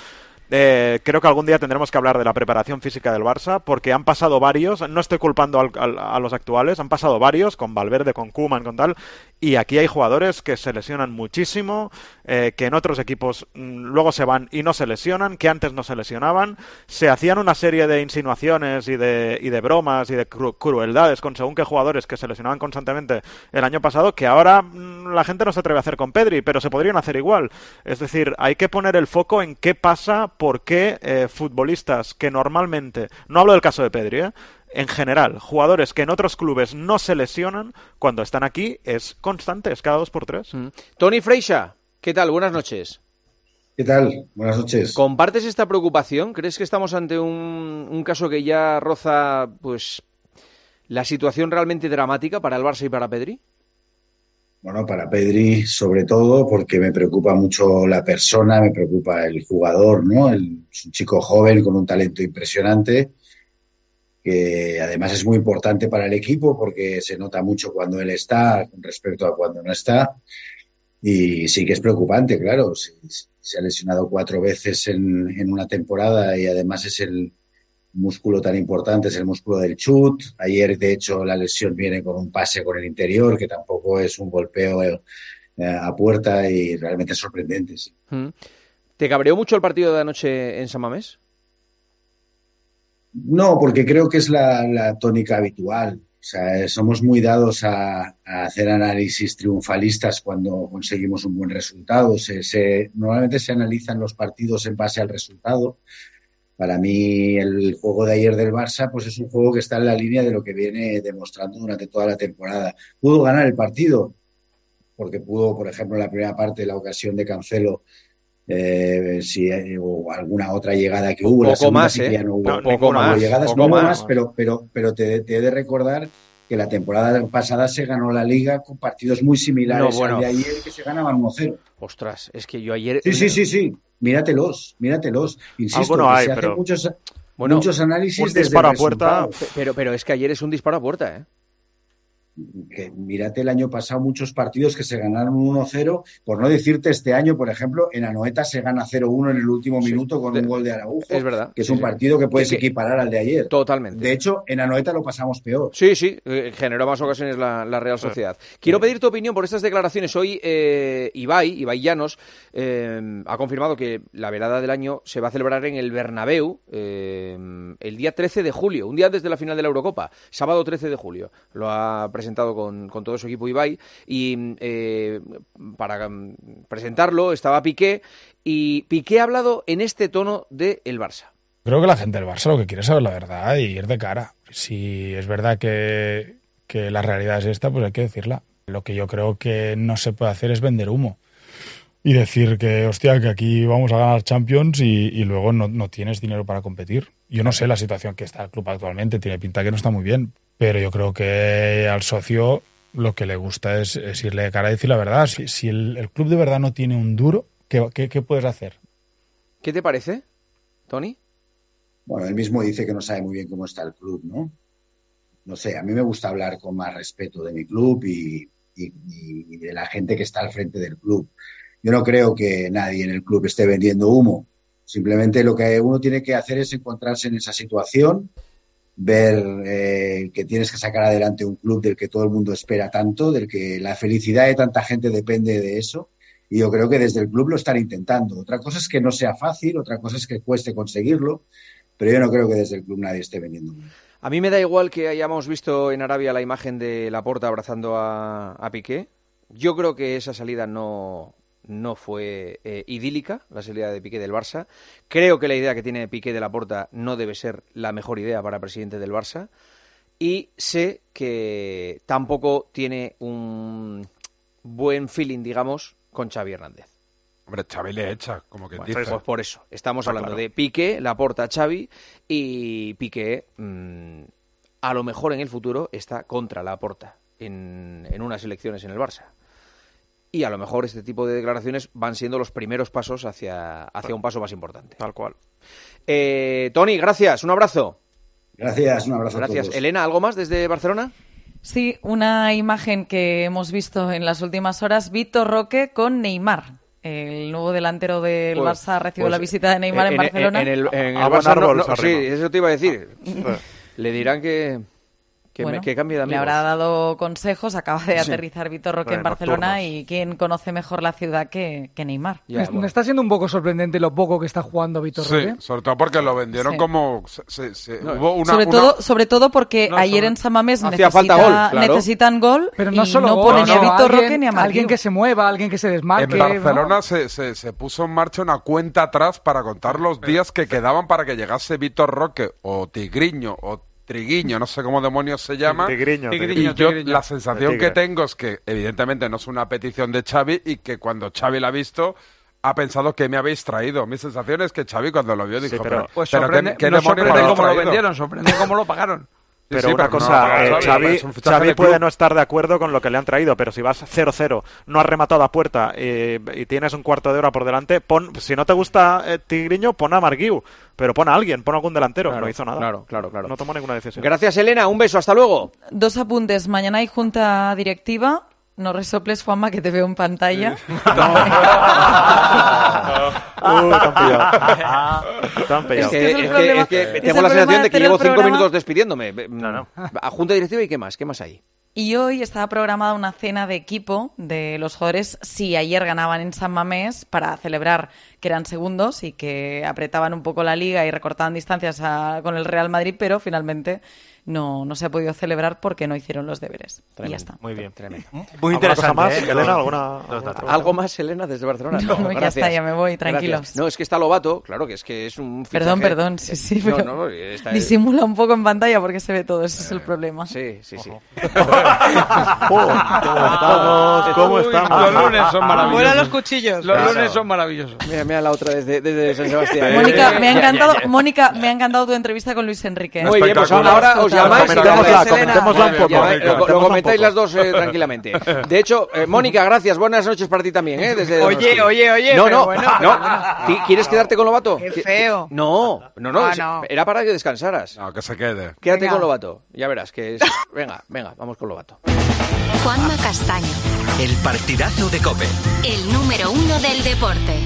Eh, creo que algún día tendremos que hablar de la preparación física del Barça, porque han pasado varios, no estoy culpando al, al, a los actuales, han pasado varios, con Valverde, con Koeman, con tal, y aquí hay jugadores que se lesionan muchísimo, eh, que en otros equipos mmm, luego se van y no se lesionan, que antes no se lesionaban, se hacían una serie de insinuaciones y de, y de bromas y de cru- crueldades con según qué jugadores que se lesionaban constantemente el año pasado, que ahora mmm, la gente no se atreve a hacer con Pedri, pero se podrían hacer igual. Es decir, hay que poner el foco en qué pasa, por qué eh, futbolistas que normalmente, no hablo del caso de Pedri, ¿eh? En general, jugadores que en otros clubes no se lesionan, cuando están aquí es constante, es cada dos por tres. Mm. Toni Freixa, ¿qué tal? Buenas noches. ¿Qué tal? Buenas noches. ¿Compartes esta preocupación? ¿Crees que estamos ante un, un caso que ya roza pues la situación realmente dramática para el Barça y para Pedri? Bueno, para Pedri sobre todo porque me preocupa mucho la persona, me preocupa el jugador, ¿no? El, es un chico joven con un talento impresionante que además es muy importante para el equipo porque se nota mucho cuando él está con respecto a cuando no está y sí que es preocupante, claro. Se, se ha lesionado cuatro veces en, en una temporada y además es el músculo tan importante, es el músculo del chut. Ayer, de hecho, la lesión viene con un pase con el interior, que tampoco es un golpeo eh, a puerta y realmente es sorprendente. Sí. ¿Te cabreó mucho el partido de anoche en San Mamés? No, porque creo que es la, la tónica habitual. O sea, somos muy dados a, a hacer análisis triunfalistas cuando conseguimos un buen resultado. Se, se, normalmente se analizan los partidos en base al resultado. Para mí el juego de ayer del Barça pues es un juego que está en la línea de lo que viene demostrando durante toda la temporada. Pudo ganar el partido porque pudo, por ejemplo, en la primera parte la ocasión de Cancelo eh, si, o alguna otra llegada que hubo. Un la poco más, sí ¿eh? ya no hubo, No, poco no más, hubo llegadas, poco no hubo más. más, pero, pero, pero te, te he de recordar que la temporada pasada se ganó la Liga con partidos muy similares No, bueno. al de ayer que se ganaban uno cero. Ostras, es que yo ayer... Sí, sí, sí, sí. Míratelos, míratelos. Insisto, Algo no que hay, se hacen pero- muchos, Bueno, muchos análisis un desde el disparo a puerta. resultado. Pero, pero es que ayer es un disparo a puerta, ¿eh? Que mírate el año pasado muchos partidos que se ganaron uno cero, por no decirte este año, por ejemplo, en Anoeta se gana cero uno en el último Sí, minuto con de- un gol de Araujo, es verdad, que es sí, un sí. partido que puedes Que- que- equiparar al de ayer. Totalmente. De hecho, en Anoeta lo pasamos peor. Sí, sí, eh, generó más ocasiones la, la Real Sociedad. Quiero pedir tu opinión por estas declaraciones. Hoy eh, Ibai, Ibai Llanos, eh, ha confirmado que la velada del año se va a celebrar en el Bernabéu eh, el día trece de julio, un día antes de la final de la Eurocopa, sábado trece de julio. Lo ha presentado con, con todo su equipo Ibai y eh, para mm, presentarlo estaba Piqué y Piqué ha hablado en este tono de el Barça. Creo que la gente del Barça lo que quiere es saber la verdad y ir de cara. Si es verdad que, que la realidad es esta, pues hay que decirla. Lo que yo creo que no se puede hacer es vender humo y decir que, hostia, que aquí vamos a ganar Champions y, y luego no, no tienes dinero para competir. Yo no sé la situación que está el club actualmente, tiene pinta que no está muy bien, pero yo creo que al socio lo que le gusta es, es irle de cara y decir la verdad. Si, si el, el club de verdad no tiene un duro, ¿qué, qué, qué puedes hacer? ¿Qué te parece, Toni? Bueno, él mismo dice que no sabe muy bien cómo está el club, ¿no? No sé, a mí me gusta hablar con más respeto de mi club y, y, y de la gente que está al frente del club. Yo no creo que nadie en el club esté vendiendo humo. Simplemente lo que uno tiene que hacer es encontrarse en esa situación, ver eh, que tienes que sacar adelante un club del que todo el mundo espera tanto, del que la felicidad de tanta gente depende de eso. Y yo creo que desde el club lo están intentando. Otra cosa es que no sea fácil, otra cosa es que cueste conseguirlo, pero yo no creo que desde el club nadie esté vendiendo humo. A mí me da igual que hayamos visto en Arabia la imagen de Laporta abrazando a, a Piqué. Yo creo que esa salida no, no fue eh, idílica, la salida de Piqué del Barça. Creo que la idea que tiene Piqué de Laporta no debe ser la mejor idea para el presidente del Barça. Y sé que tampoco tiene un buen feeling, digamos, con Xavi Hernández. Hombre, Xavi le echa, como que Bueno, dice. pues por eso, estamos Está hablando claro. de Piqué, Laporta, Xavi, y Piqué mmm, a lo mejor en el futuro está contra Laporta en, en unas elecciones en el Barça. Y a lo mejor este tipo de declaraciones van siendo los primeros pasos hacia, hacia un paso más importante. Tal cual. Eh, Toni, gracias, un abrazo. Gracias, un abrazo Gracias. a todos. Elena, ¿algo más desde Barcelona? Sí, una imagen que hemos visto en las últimas horas, Vitor Roque con Neymar. el nuevo delantero del Pues- Barça recibió pues, la visita de Neymar en, en, Barcelona. En, el, en el A buen Barça no- árbol no- se sí, arrima. eso te iba a decir. Le dirán que, que, Bueno, me- que cambie de le amigos. habrá dado consejos, acaba de Sí. aterrizar Vitor Roque Bueno, en Barcelona nocturnos. y quién conoce mejor la ciudad que, que Neymar. me, me está siendo un poco sorprendente lo poco que está jugando Víctor Sí, Roque. sobre todo porque lo vendieron Sí. como... se- se- se- No, hubo una, sobre, una- todo, sobre todo porque No, ayer sobre- en San Mamés Hacía necesita- falta gol, claro. necesitan gol Pero no y solo no gol, pone ni a no, Vitor alguien- Roque ni a alguien Marquinhos. que se mueva, alguien que se desmarque. En Barcelona ¿no? se, se, se puso en marcha una cuenta atrás para contar los días que quedaban para que llegase Víctor Roque o Tigriño o Triguiño, no sé cómo demonios se llama. Tigriño, Y Tigriño. yo Tigriño. la De sensación tigre. que tengo es que evidentemente no es una petición de Xavi y que cuando Xavi la ha visto ha pensado que me habéis traído. Mi sensación es que Xavi cuando lo vio dijo, pero- pero, Pues pero sorprende- ¿qué, qué no demonios sorprende me habéis cómo lo traído? vendieron, sorprende cómo lo pagaron. Pero Sí, sí, una pero no, cosa, no, eh, Xavi, Xavi, es un fichaje Xavi de puede club. no estar de acuerdo con lo que le han traído, pero si vas cero cero, no has rematado a puerta y, y tienes un cuarto de hora por delante, pon, si no te gusta eh, Tigriño, pon a Marguiu, pero pon a alguien, pon a algún delantero. Claro, no hizo nada. claro, claro, claro. No tomó ninguna decisión. Gracias, Elena. Un beso. Hasta luego. Dos apuntes. Mañana hay junta directiva. No resoples, Juanma, que te veo en pantalla. Uh, te han pillado. Te han pillado. Es que, Es que es el es que- problema- es que es tengo el la sensación problema de de que hacer llevo el cinco programa. minutos despidiéndome. No, no. A junta directiva y qué más, qué más hay. Y hoy estaba programada una cena de equipo de los jugadores si ayer ganaban en San Mamés para celebrar que eran segundos y que apretaban un poco la liga y recortaban distancias a- con el Real Madrid, pero finalmente no, no se ha podido celebrar porque no hicieron los deberes. Y ya está. Muy bien. Tremendo. Muy ¿Alguna interesante. cosa más, ¿eh? Elena? Todo- ¿Alguna- todo está atrás. ¿Algo más, Elena, desde Barcelona? No, no, ya gracias. está, ya me voy, Gracias. tranquilos. No, es que está Lobato, claro que es que es un fichaje... Perdón, perdón, sí, sí, No, pero no, está- disimula un poco en pantalla porque se ve todo, ese es el problema. Sí, sí, sí. ¿Cómo estamos? ¿Cómo estamos? Los lunes son maravillosos. Fuera los cuchillos. Los Claro. lunes son maravillosos. Mira, mira la otra desde, desde San Sebastián. Mónica, me ha Ya, ya, encantado, ya. Mónica, me ha encantado tu entrevista con Luis Enrique. Muy bien, pues ahora os llamáis y Comentémosla, Elena, comentémosla un poco. llamáis- lo- lo, Comentémosla un comentáis poco. las dos eh, tranquilamente. De hecho, eh, Mónica, gracias. Buenas noches para ti también, ¿eh? Desde Oye, Donosti. oye, oye, No, pero no, bueno, no. pero bueno. ¿Qui- ¿Quieres quedarte con Lobato? Qué ¿Qui- feo. No, no, no. Ah, es- no. Era para que descansaras. No, que se quede. Quédate Venga. con Lobato. Ya verás que es... Venga, venga, vamos con Lobato. Juanma Castaño, El partidazo de COPE. el número uno del deporte.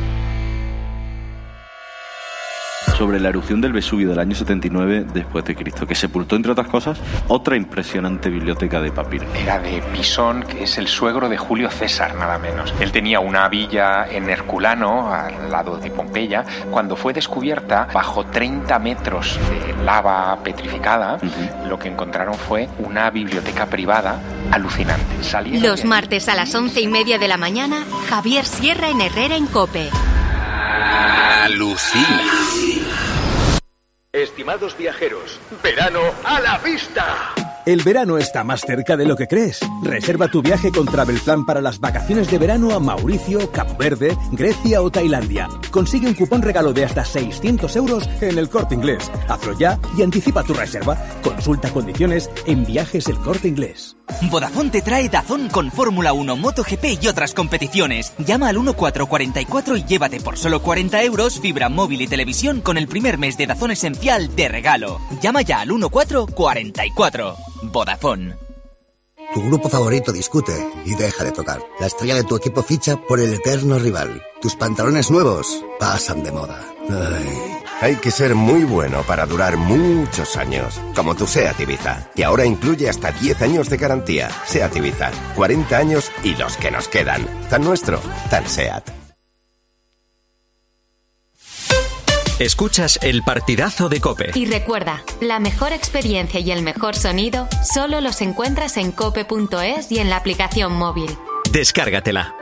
Sobre la erupción del Vesubio del año setenta y nueve después de Cristo, que sepultó, entre otras cosas, otra impresionante biblioteca de papiro. Era de Pisón, que es el suegro de Julio César, nada menos. Él tenía una villa en Herculano, al lado de Pompeya. Cuando fue descubierta, bajo treinta metros de lava petrificada, lo que encontraron fue una biblioteca privada alucinante. Salieron Los de- martes a las once y media de la mañana, Javier Sierra en Herrera en COPE. Alucina. Estimados viajeros, verano a la vista. El verano está más cerca de lo que crees. Reserva tu viaje con Travelplan para las vacaciones de verano a Mauricio, Cabo Verde, Grecia o Tailandia. Consigue un cupón regalo de hasta seiscientos euros en El Corte Inglés. Hazlo ya y anticipa tu reserva. Consulta condiciones en Viajes El Corte Inglés. Vodafone te trae DAZN con Fórmula uno, MotoGP y otras competiciones. Llama al catorce cuarenta y cuatro y llévate por solo cuarenta euros fibra móvil y televisión con el primer mes de DAZN esencial de regalo. Llama ya al catorce cuarenta y cuatro. Vodafone. Tu grupo favorito discute y deja de tocar. La estrella de tu equipo ficha por el eterno rival. Tus pantalones nuevos pasan de moda. Ay, hay que ser muy bueno para durar muchos años, como tu SEAT Ibiza, que ahora incluye hasta diez años de garantía. SEAT Ibiza, cuarenta años y los que nos quedan. Tan nuestro, tan SEAT. Escuchas el partidazo de COPE. Y recuerda, la mejor experiencia y el mejor sonido solo los encuentras en cope punto es y en la aplicación móvil. Descárgatela.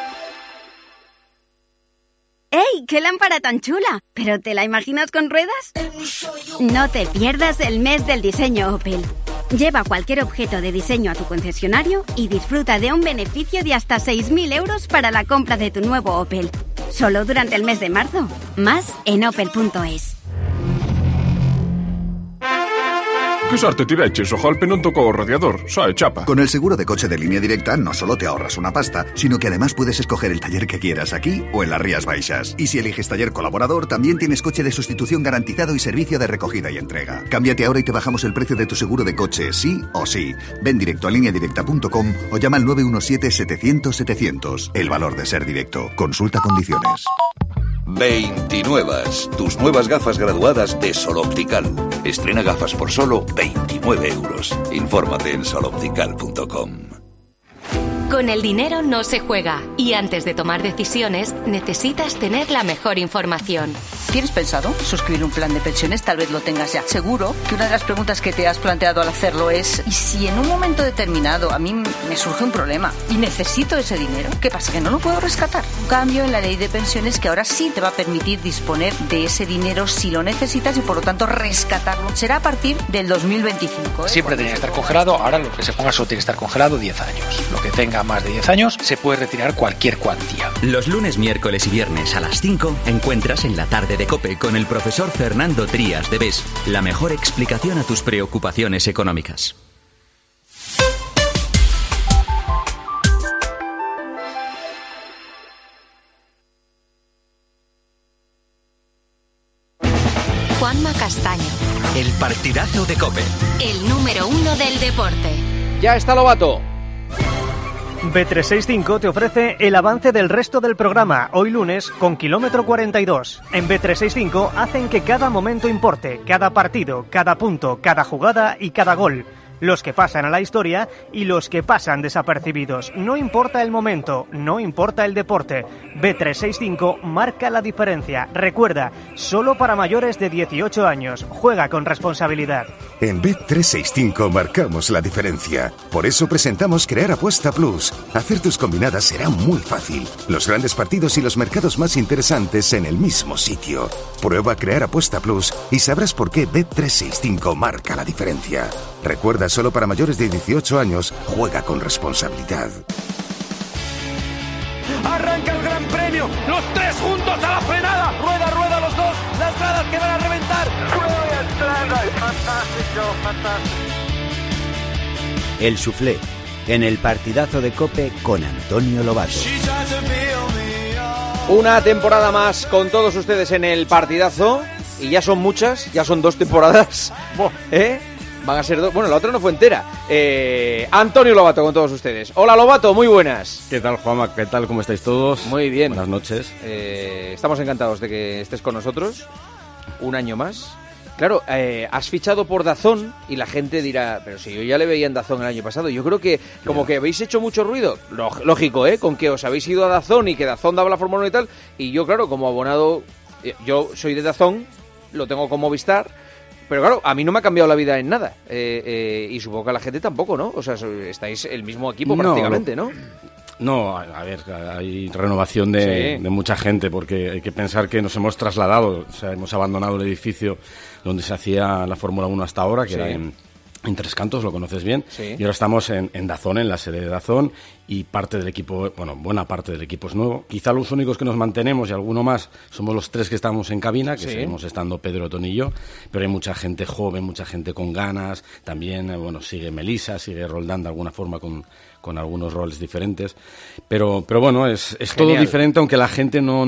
¡Ey! ¡Qué lámpara tan chula! ¿Pero te la imaginas con ruedas? No te pierdas el mes del diseño Opel. Lleva cualquier objeto de diseño a tu concesionario y disfruta de un beneficio de hasta seis mil euros para la compra de tu nuevo Opel. Solo durante el mes de marzo. Más en opel punto es. Che sorte ti veches, ojalpe non tocou o radiador, sae chapa. Con el seguro de coche de Línea Directa no solo te ahorras una pasta, sino que además puedes escoger el taller que quieras aquí o en las Rías Baixas. Y si eliges taller colaborador, también tienes coche de sustitución garantizado y servicio de recogida y entrega. Cámbiate ahora y te bajamos el precio de tu seguro de coche, sí o sí. Ven directo a línea directa punto com o llama al nueve uno siete, setecientos, setecientos. El valor de ser directo. Consulta condiciones. veintinueve. Tus nuevas gafas graduadas de Sol Optical. Estrena gafas por solo veintinueve euros. Infórmate en sol optical punto com. Con el dinero no se juega y antes de tomar decisiones necesitas tener la mejor información. ¿Tienes pensado suscribir un plan de pensiones? Tal vez lo tengas ya. Seguro que una de las preguntas que te has planteado al hacerlo es ¿y si en un momento determinado a mí me surge un problema y necesito ese dinero? ¿Qué pasa? ¿Que no lo puedo rescatar? Un cambio en la ley de pensiones que ahora sí te va a permitir disponer de ese dinero si lo necesitas y por lo tanto rescatarlo. Será a partir del dos mil veinticinco. ¿eh? Siempre tenía que estar congelado, ahora lo que se ponga solo tiene que estar congelado diez años. Lo que tenga más de diez años se puede retirar cualquier cuantía. Los lunes, miércoles y viernes a las cinco encuentras en la tarde de COPE con el profesor Fernando Trías de B E S la mejor explicación a tus preocupaciones económicas. Juanma Castaño, El partidazo de COPE. el número uno del deporte. Ya está Lobato. B trescientos sesenta y cinco te ofrece el avance del resto del programa, hoy lunes, con kilómetro cuarenta y dos. En B trescientos sesenta y cinco hacen que cada momento importe, cada partido, cada punto, cada jugada y cada gol. Los que pasan a la historia y los que pasan desapercibidos. No importa el momento, no importa el deporte. B trescientos sesenta y cinco marca la diferencia. Recuerda, solo para mayores de dieciocho años. Juega con responsabilidad. En B trescientos sesenta y cinco marcamos la diferencia. Por eso presentamos Crear Apuesta Plus. Hacer tus combinadas será muy fácil. Los grandes partidos y los mercados más interesantes en el mismo sitio. Prueba Crear Apuesta Plus y sabrás por qué B trescientos sesenta y cinco marca la diferencia. Recuerda, solo para mayores de dieciocho años. Juega con responsabilidad. Arranca el Gran Premio, los tres juntos a la frenada, rueda, rueda los dos, las gradas que van a reventar. Fantástico, fantástico. El Soufflé, en el partidazo de COPE con Antonio Lobato. Una temporada más con todos ustedes en el partidazo, y ya son muchas, ya son dos temporadas, ¿eh? Van a ser dos. Bueno, la otra no fue entera. Eh, Antonio Lobato con todos ustedes. Hola Lobato, muy buenas. ¿Qué tal, Juanma? ¿Qué tal? ¿Cómo estáis todos? Muy bien. Buenas noches. Eh, estamos encantados de que estés con nosotros un año más. Claro, eh, has fichado por DAZN y la gente dirá, pero si yo ya le veía en DAZN el año pasado. Yo creo que como que habéis hecho mucho ruido. Lógico, ¿eh? Con que os habéis ido a DAZN y que DAZN daba la Fórmula uno y tal. Y yo, claro, como abonado, yo soy de DAZN, lo tengo con Movistar. Pero claro, a mí no me ha cambiado la vida en nada. Eh, eh, y supongo que a la gente tampoco, ¿no? O sea, estáis el mismo equipo no, prácticamente, ¿no? No, a, a ver, hay renovación de, Sí. de mucha gente, porque hay que pensar que nos hemos trasladado, o sea, hemos abandonado el edificio donde se hacía la Fórmula uno hasta ahora, que Sí. era en, en Tres Cantos, lo conoces bien, Sí. y ahora estamos en, en DAZN, en la sede de DAZN, y parte del equipo, bueno, buena parte del equipo es nuevo. Quizá los únicos que nos mantenemos, y alguno más, somos los tres que estamos en cabina, que Sí. seguimos estando Pedro, Tony y yo, pero hay mucha gente joven, mucha gente con ganas, también, eh, bueno, sigue Melissa, sigue Roldán de alguna forma con, con algunos roles diferentes, pero, pero bueno, es, es todo Genial. diferente, aunque la gente no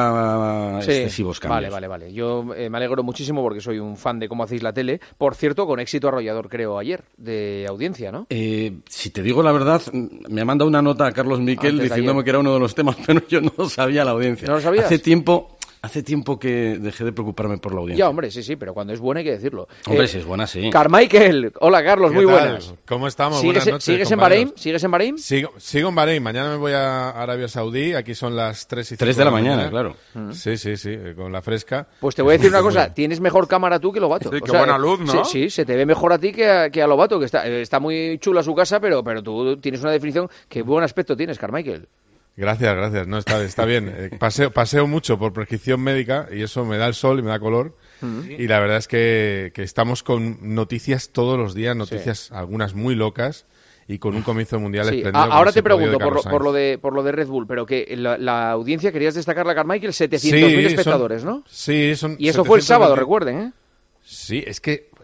nota Sí. excesivos cambios. Vale, vale, vale. Yo eh, me alegro muchísimo porque soy un fan de cómo hacéis la tele. Por cierto, con éxito arrollador, creo, ayer, de audiencia, ¿no? Eh, si te digo la verdad, me ha mandado una nota a Carlos Miquel Antes de diciéndome ayer. que era uno de los temas, pero yo no sabía la audiencia. ¿No lo sabías? Hace tiempo, hace tiempo que dejé de preocuparme por la audiencia. Ya, hombre, sí, sí, pero cuando es buena hay que decirlo. Hombre, Eh, si es buena, sí. Carmichael, hola Carlos, ¿Qué muy tal? buenas. ¿Cómo estamos? ¿Sigues, Buenas noches, ¿sigues en compañeros. Bahrein? ¿Sigues en Bahrein? Sigo, sigo en Bahrein. Mañana me voy a Arabia Saudí. Aquí son las tres y cinco Tres de la mañana, claro. Sí, sí, sí, eh, con la fresca. Pues te voy a decir una cosa, tienes mejor cámara tú que Lobato. Sí, qué buena luz, ¿no? Sí, sí, se te ve mejor a ti que a, que a Lobato, que está, eh, está muy chula su casa, pero, pero tú tienes una definición. Qué buen aspecto tienes, Carmichael. Gracias, gracias. No, está, está bien. Eh, paseo, paseo mucho por prescripción médica y eso me da el sol y me da color. Mm. Y la verdad es que, que estamos con noticias todos los días, noticias algunas muy locas y con un comienzo mundial Sí, espléndido. a- como ahora ese te podio pregunto de por lo, Carlos por lo Sainz. de por lo de Red Bull, pero que la, la audiencia querías destacarla, Carmichael, setecientos mil Sí, espectadores, son- ¿no? Sí, son Y eso fue el setecientos sábado, veinte recuerden, ¿eh? Sí, es que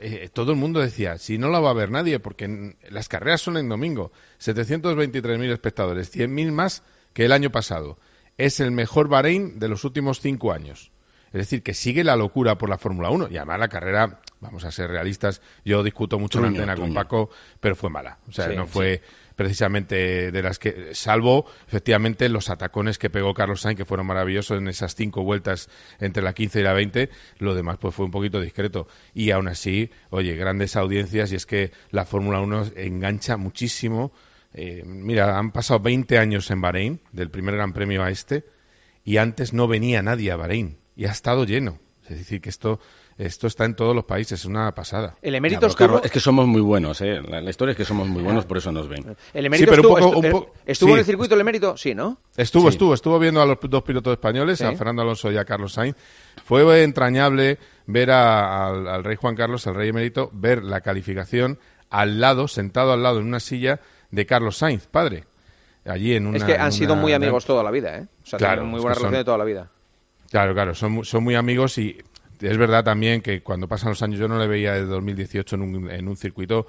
eh, todo el mundo decía, si no la va a ver nadie, porque en, las carreras son en domingo, setecientos veintitrés mil espectadores, cien mil más que el año pasado. Es el mejor Bahrein de los últimos cinco años. Es decir, que sigue la locura por la Fórmula uno. Y además la carrera, vamos a ser realistas, yo discuto mucho en antena con Paco, pero fue mala. O sea, sí, no fue sí. precisamente de las que... Salvo, efectivamente, los atacones que pegó Carlos Sainz, que fueron maravillosos en esas cinco vueltas entre la quince y la veinte. Lo demás pues fue un poquito discreto. Y aún así, oye, grandes audiencias. Y es que la Fórmula uno engancha muchísimo. Eh, mira, han pasado veinte años en Bahrein, del primer Gran Premio a este, y antes no venía nadie a Bahrein. Y ha estado lleno. Es decir, que esto esto está en todos los países, es una pasada. El emérito ya, estuvo... Carlos, es que somos muy buenos, ¿eh? La, la historia es que somos muy buenos, por eso nos ven. El emérito sí, pero estuvo, un poco, estuvo, un po... estuvo sí. en el circuito el emérito, sí, ¿no? Estuvo, sí. estuvo, estuvo viendo a los dos pilotos españoles, sí. a Fernando Alonso y a Carlos Sainz. Fue entrañable ver a, al, al rey Juan Carlos, al rey emérito, ver la calificación al lado, sentado al lado en una silla de Carlos Sainz, padre. Allí en una, es que han sido una... muy amigos toda la vida, ¿eh? O sea, claro, tienen muy buena relación son... de toda la vida. Claro, claro, son, son muy amigos y es verdad también que cuando pasan los años, yo no le veía desde dos mil dieciocho en un, en un circuito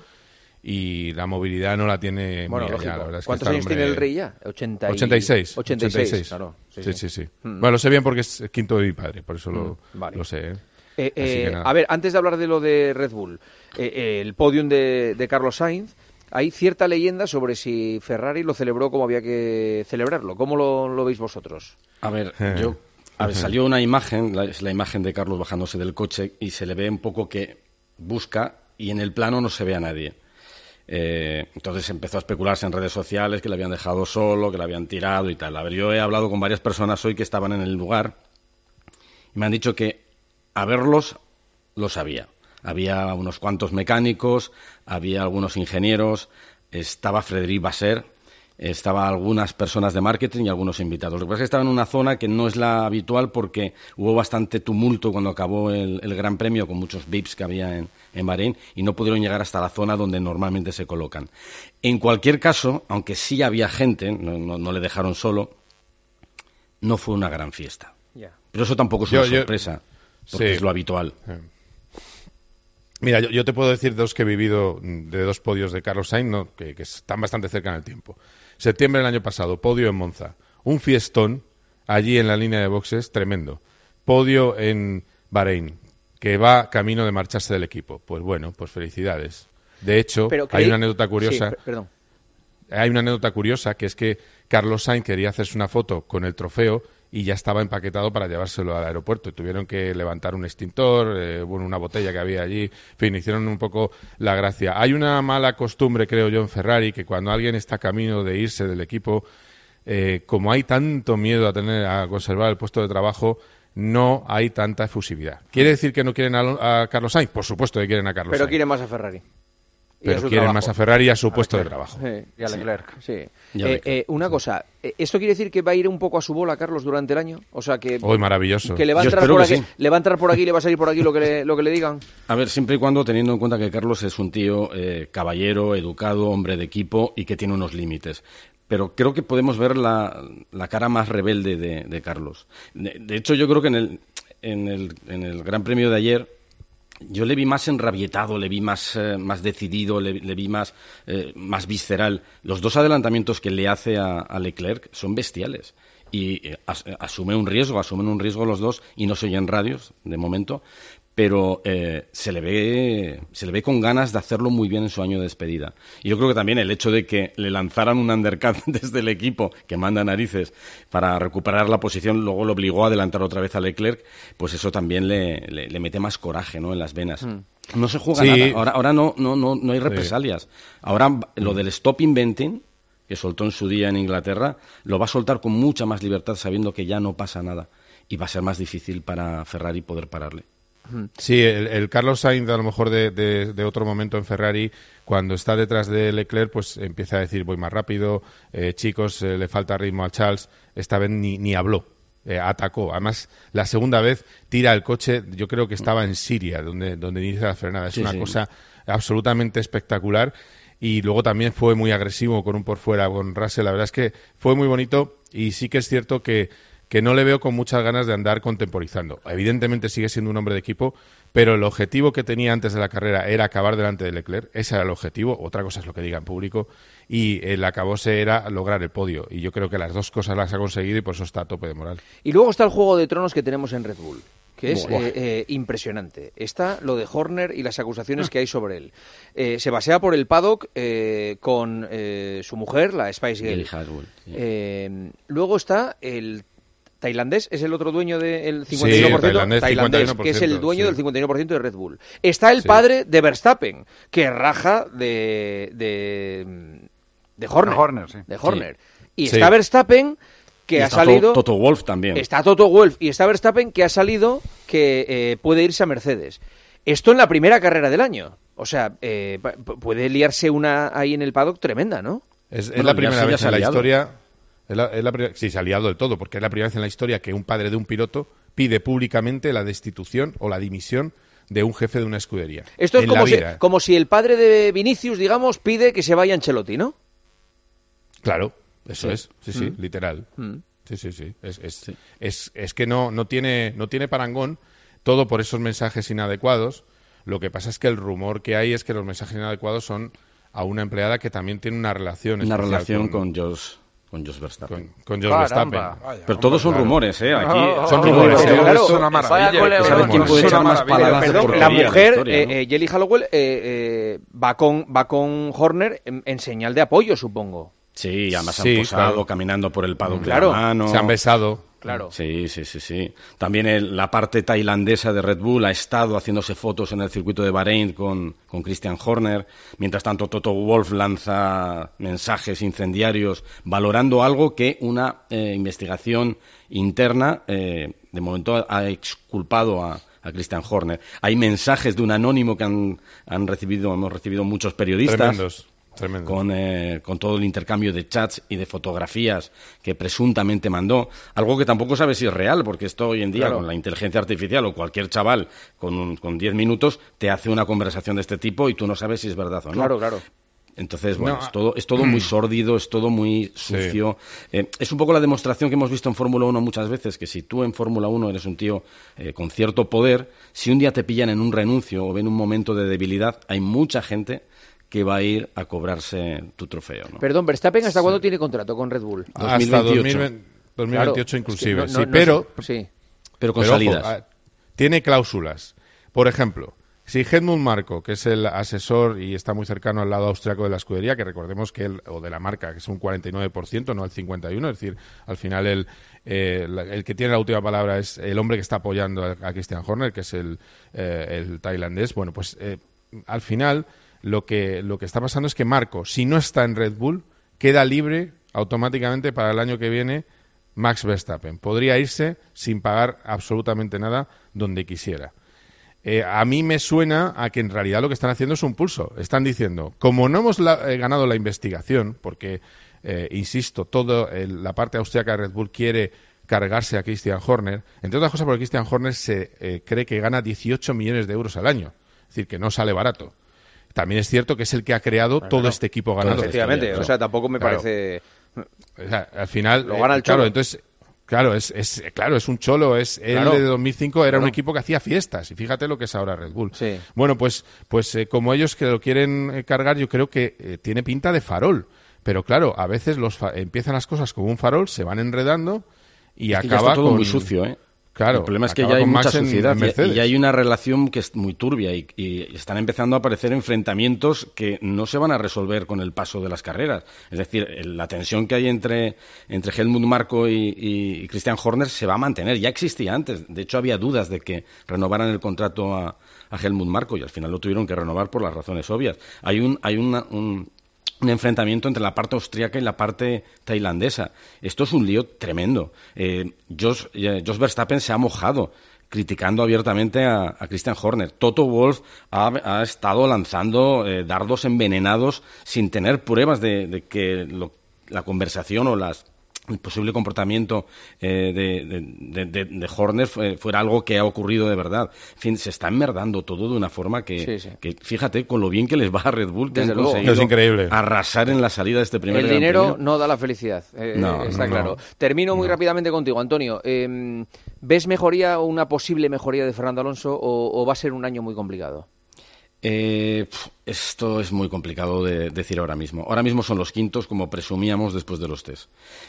y la movilidad no la tiene bueno, muy allá, la verdad es que ¿cuántos años hombre... tiene el rey ya? ochenta y... ochenta y seis. ochenta y seis, claro. Sí, sí, sí. sí. Mm. Bueno, lo sé bien porque es quinto de mi padre, por eso mm, lo, vale. lo sé. ¿eh? Eh, eh, a ver, antes de hablar de lo de Red Bull, eh, eh, el podium de, de Carlos Sainz, hay cierta leyenda sobre si Ferrari lo celebró como había que celebrarlo. ¿Cómo lo, lo veis vosotros? A ver, yo... A ver, salió una imagen, la, es la imagen de Carlos bajándose del coche y se le ve un poco que busca y en el plano no se ve a nadie. Eh, entonces empezó a especularse en redes sociales que le habían dejado solo, que le habían tirado y tal. A ver, yo he hablado con varias personas hoy que estaban en el lugar y me han dicho que a verlos lo sabía. Había unos cuantos mecánicos, había algunos ingenieros, estaba Frédéric Vasseur, estaba algunas personas de marketing y algunos invitados. Lo que pasa es que estaba en una zona que no es la habitual porque hubo bastante tumulto cuando acabó el, el Gran Premio con muchos V I Ps que había en, en Bahrein y no pudieron llegar hasta la zona donde normalmente se colocan. En cualquier caso, aunque sí había gente, no, no, no le dejaron solo, no fue una gran fiesta. Yeah. Pero eso tampoco es una yo, sorpresa, yo, porque sí. es lo habitual. Mira, yo, yo te puedo decir dos que he vivido de dos podios de Carlos Sainz, ¿no? que, que están bastante cerca en el tiempo. Septiembre del año pasado, podio en Monza. Un fiestón allí en la línea de boxes, tremendo. Podio en Bahrein, que va camino de marcharse del equipo. Pues bueno, pues felicidades. De hecho, Pero hay una anécdota curiosa. Sí, perdón. Hay una anécdota curiosa que es que Carlos Sainz quería hacerse una foto con el trofeo y ya estaba empaquetado para llevárselo al aeropuerto. Y tuvieron que levantar un extintor, eh, bueno, una botella que había allí. En fin, hicieron un poco la gracia. Hay una mala costumbre, creo yo, en Ferrari, que cuando alguien está camino de irse del equipo, eh, como hay tanto miedo a tener a conservar el puesto de trabajo, no hay tanta efusividad. ¿Quiere decir que no quieren a, a Carlos Sainz? Por supuesto que quieren a Carlos Pero Sainz. Pero quieren más a Ferrari. Pero quieren trabajo. más a Ferrari y a su a puesto Leclerc. de trabajo. Sí, y a Leclerc, sí. sí. Eh, eh, una cosa, ¿esto quiere decir que va a ir un poco a su bola, Carlos, durante el año? O sea, que... ¡Uy, maravilloso! Que le va a entrar por aquí, sí. le va a entrar por aquí y le va a salir por aquí lo que le, lo que le digan. A ver, siempre y cuando teniendo en cuenta que Carlos es un tío eh, caballero, educado, hombre de equipo y que tiene unos límites. Pero creo que podemos ver la, la cara más rebelde de, de Carlos. De, de hecho, yo creo que en el, en el, en el Gran Premio de ayer... Yo le vi más enrabietado, le vi más, eh, más decidido, le, le vi más, eh, más visceral. Los dos adelantamientos que le hace a, a Leclerc son bestiales. Y eh, as, asume un riesgo, asumen un riesgo los dos y no se oyen radios de momento. Pero eh, se le ve se le ve con ganas de hacerlo muy bien en su año de despedida. Y yo creo que también el hecho de que le lanzaran un undercut desde el equipo, que manda narices, para recuperar la posición, luego lo obligó a adelantar otra vez a Leclerc, pues eso también le, le, le mete más coraje, ¿no?, en las venas. Mm. No se juega sí. nada, ahora, ahora no, no, no, no hay represalias. Sí. Ahora lo del stop inventing, que soltó en su día en Inglaterra, lo va a soltar con mucha más libertad, sabiendo que ya no pasa nada. Y va a ser más difícil para Ferrari poder pararle. Sí, el, el Carlos Sainz a lo mejor de, de, de otro momento en Ferrari, cuando está detrás de Leclerc, pues empieza a decir voy más rápido, eh, chicos, eh, le falta ritmo a Charles. Esta vez ni, ni habló, eh, atacó. Además, la segunda vez tira el coche, yo creo que estaba en Siria, donde, donde inicia la frenada. Es sí, una sí. cosa absolutamente espectacular. Y luego también fue muy agresivo con un por fuera con Russell. La verdad es que fue muy bonito y sí que es cierto que que no le veo con muchas ganas de andar contemporizando. Evidentemente sigue siendo un hombre de equipo, pero el objetivo que tenía antes de la carrera era acabar delante de Leclerc, ese era el objetivo, otra cosa es lo que diga en público, y el acabose era lograr el podio, y yo creo que las dos cosas las ha conseguido y por eso está a tope de moral. Y luego está el juego de tronos que tenemos en Red Bull, que es Buah. eh, eh, impresionante. Está lo de Horner y las acusaciones que hay sobre él. Eh, se pasea por el paddock eh, con eh, su mujer, la Spice Girl. Eh, luego está el tailandés, es el otro dueño del cincuenta y uno por ciento, sí, tailandés, tailandés, cincuenta y uno por ciento, que es el dueño sí. del cincuenta y uno por ciento de Red Bull. Está el Sí. padre de Verstappen, que raja de de, de Horner. De Horner, sí. De Horner. Sí. Y Sí. está Verstappen, que Y ha está salido... Toto Wolff también. Está Toto Wolff y está Verstappen, que ha salido que eh, puede irse a Mercedes. Esto en la primera carrera del año. O sea, eh, p- puede liarse una ahí en el paddock tremenda, ¿no? Es, es Bueno, la ya primera se- ya vez se ha en la liado. historia... Es la, es la pri- sí, se ha liado del todo, porque es la primera vez en la historia que un padre de un piloto pide públicamente la destitución o la dimisión de un jefe de una escudería. Esto es En como la si, vida. como si el padre de Vinicius, digamos, pide que se vaya Ancelotti, ¿no? Claro, eso Sí. es, sí, sí, Mm. literal. Mm. Sí, sí, sí. Es, es, es, es que no, no, tiene, no tiene parangón, todo por esos mensajes inadecuados. Lo que pasa es que el rumor que hay es que los mensajes inadecuados son a una empleada que también tiene una relación Una especial relación con Jos con Jos Verstappen. Con, con Jos Verstappen. Pero todos son Claro. rumores, ¿eh? Aquí Son aquí rumores, puede sí, ser- es una maravilla. Vaya culebrón, ¿sabe quién puede es echar una más maravilla. paladas de Perdón, porquería la en la mujer, historia, eh, ¿no? eh, Jelly Hallowell, eh, eh, va, con, va con Horner en, en señal de apoyo, supongo. Sí, y además Sí, han posado claro. caminando por el paddock Claro. de la mano. Se han besado. Claro. Sí, sí, sí, sí. También el- la parte tailandesa de Red Bull ha estado haciéndose fotos en el circuito de Bahrein con, con Christian Horner. Mientras tanto, Toto Wolff lanza mensajes incendiarios valorando algo que una eh, investigación interna eh, de momento ha exculpado a, a Christian Horner. Hay mensajes de un anónimo que han, han recibido, hemos recibido muchos periodistas. Tremendos. Tremendo. Con, eh, con todo el intercambio de chats y de fotografías que presuntamente mandó, algo que tampoco sabe si es real, porque esto hoy en día Claro. con la inteligencia artificial o cualquier chaval con un- con diez minutos te hace una conversación de este tipo y tú no sabes si es verdad o no. Claro, claro. Entonces, bueno, No, es todo, es todo muy sórdido, es todo muy sucio. Eh, es un poco la demostración que hemos visto en Fórmula uno muchas veces, que si tú en Fórmula uno eres un tío eh, con cierto poder, si un día te pillan en un renuncio o ven un momento de debilidad, hay mucha gente que va a ir a cobrarse tu trofeo, ¿no? Perdón, Verstappen, ¿hasta cuándo tiene contrato con Red Bull? Hasta dos mil veintiocho. dos mil veinte dos mil veintiocho Claro, inclusive. es que no- sí, no- no pero, sé- sí. Pero con pero, ojo, salidas. ah, tiene cláusulas. Por ejemplo, si Helmut Marko, que es el asesor y está muy cercano al lado austriaco de la escudería, que recordemos que él, o de la marca, que es un cuarenta y nueve por ciento, no el cincuenta y uno por ciento, es decir, al final el, eh, la- el que tiene la última palabra es el hombre que está apoyando a, a Christian Horner, que es el, eh, el tailandés. Bueno, pues eh, al final lo que, lo que está pasando es que Marko, si no está en Red Bull, queda libre automáticamente para el año que viene Max Verstappen. Podría irse sin pagar absolutamente nada donde quisiera. Eh, a mí me suena a que en realidad lo que están haciendo es un pulso. Están diciendo, como no hemos la- eh, ganado la investigación, porque, eh, insisto, toda la parte austriaca de Red Bull quiere cargarse a Christian Horner, entre otras cosas porque Christian Horner se eh, cree que gana dieciocho millones de euros al año. Es decir, que no sale barato. También es cierto que es el que ha creado Bueno, todo no. este equipo ganador. Efectivamente, Claro. o sea, tampoco me Claro. parece... O sea, al final, Lo gana el eh, claro, Cholo. entonces, claro, es, es, claro, es un cholo, es él Claro. de dos mil cinco era Claro. un equipo que hacía fiestas y fíjate lo que es ahora Red Bull. Sí. Bueno, pues, pues eh, como ellos que lo quieren eh, cargar, yo creo que eh, tiene pinta de farol. Pero claro, a veces los fa- empiezan las cosas como un farol, se van enredando y Es que ya acaba está todo con muy sucio, ¿eh? Claro, el problema es que acaba ya hay con mucha Max en- suciedad en y- Mercedes. y, hay una relación que es muy turbia y, y están empezando a aparecer enfrentamientos que no se van a resolver con el paso de las carreras. Es decir, el- la tensión que hay entre, entre Helmut Marko y, y- y Christian Horner se va a mantener. Ya existía antes. De hecho, había dudas de que renovaran el contrato a, a Helmut Marko y al final lo tuvieron que renovar por las razones obvias. Hay un... Hay una, un un enfrentamiento entre la parte austríaca y la parte tailandesa. Esto es un lío tremendo. Eh, Jos, eh, Jos Verstappen se ha mojado criticando abiertamente a, a Christian Horner. Toto Wolff ha, ha estado lanzando eh, dardos envenenados sin tener pruebas de, de que lo- la conversación o las el posible comportamiento eh, de, de, de, de Horner fue, fuera algo que ha ocurrido de verdad. En fin, se está enmerdando todo de una forma que, sí, sí. que fíjate, con lo bien que les va a Red Bull, que Desde han luego. conseguido es increíble. arrasar en la salida de este primer El Gran dinero Premio. no da la felicidad, eh, no, está no, claro. No. Termino muy no. rápidamente contigo, Antonio. Eh, ¿Ves mejoría o una posible mejoría de Fernando Alonso o, o va a ser un año muy complicado? Eh, esto es muy complicado de decir ahora mismo. Ahora mismo son los quintos, como presumíamos después de los test.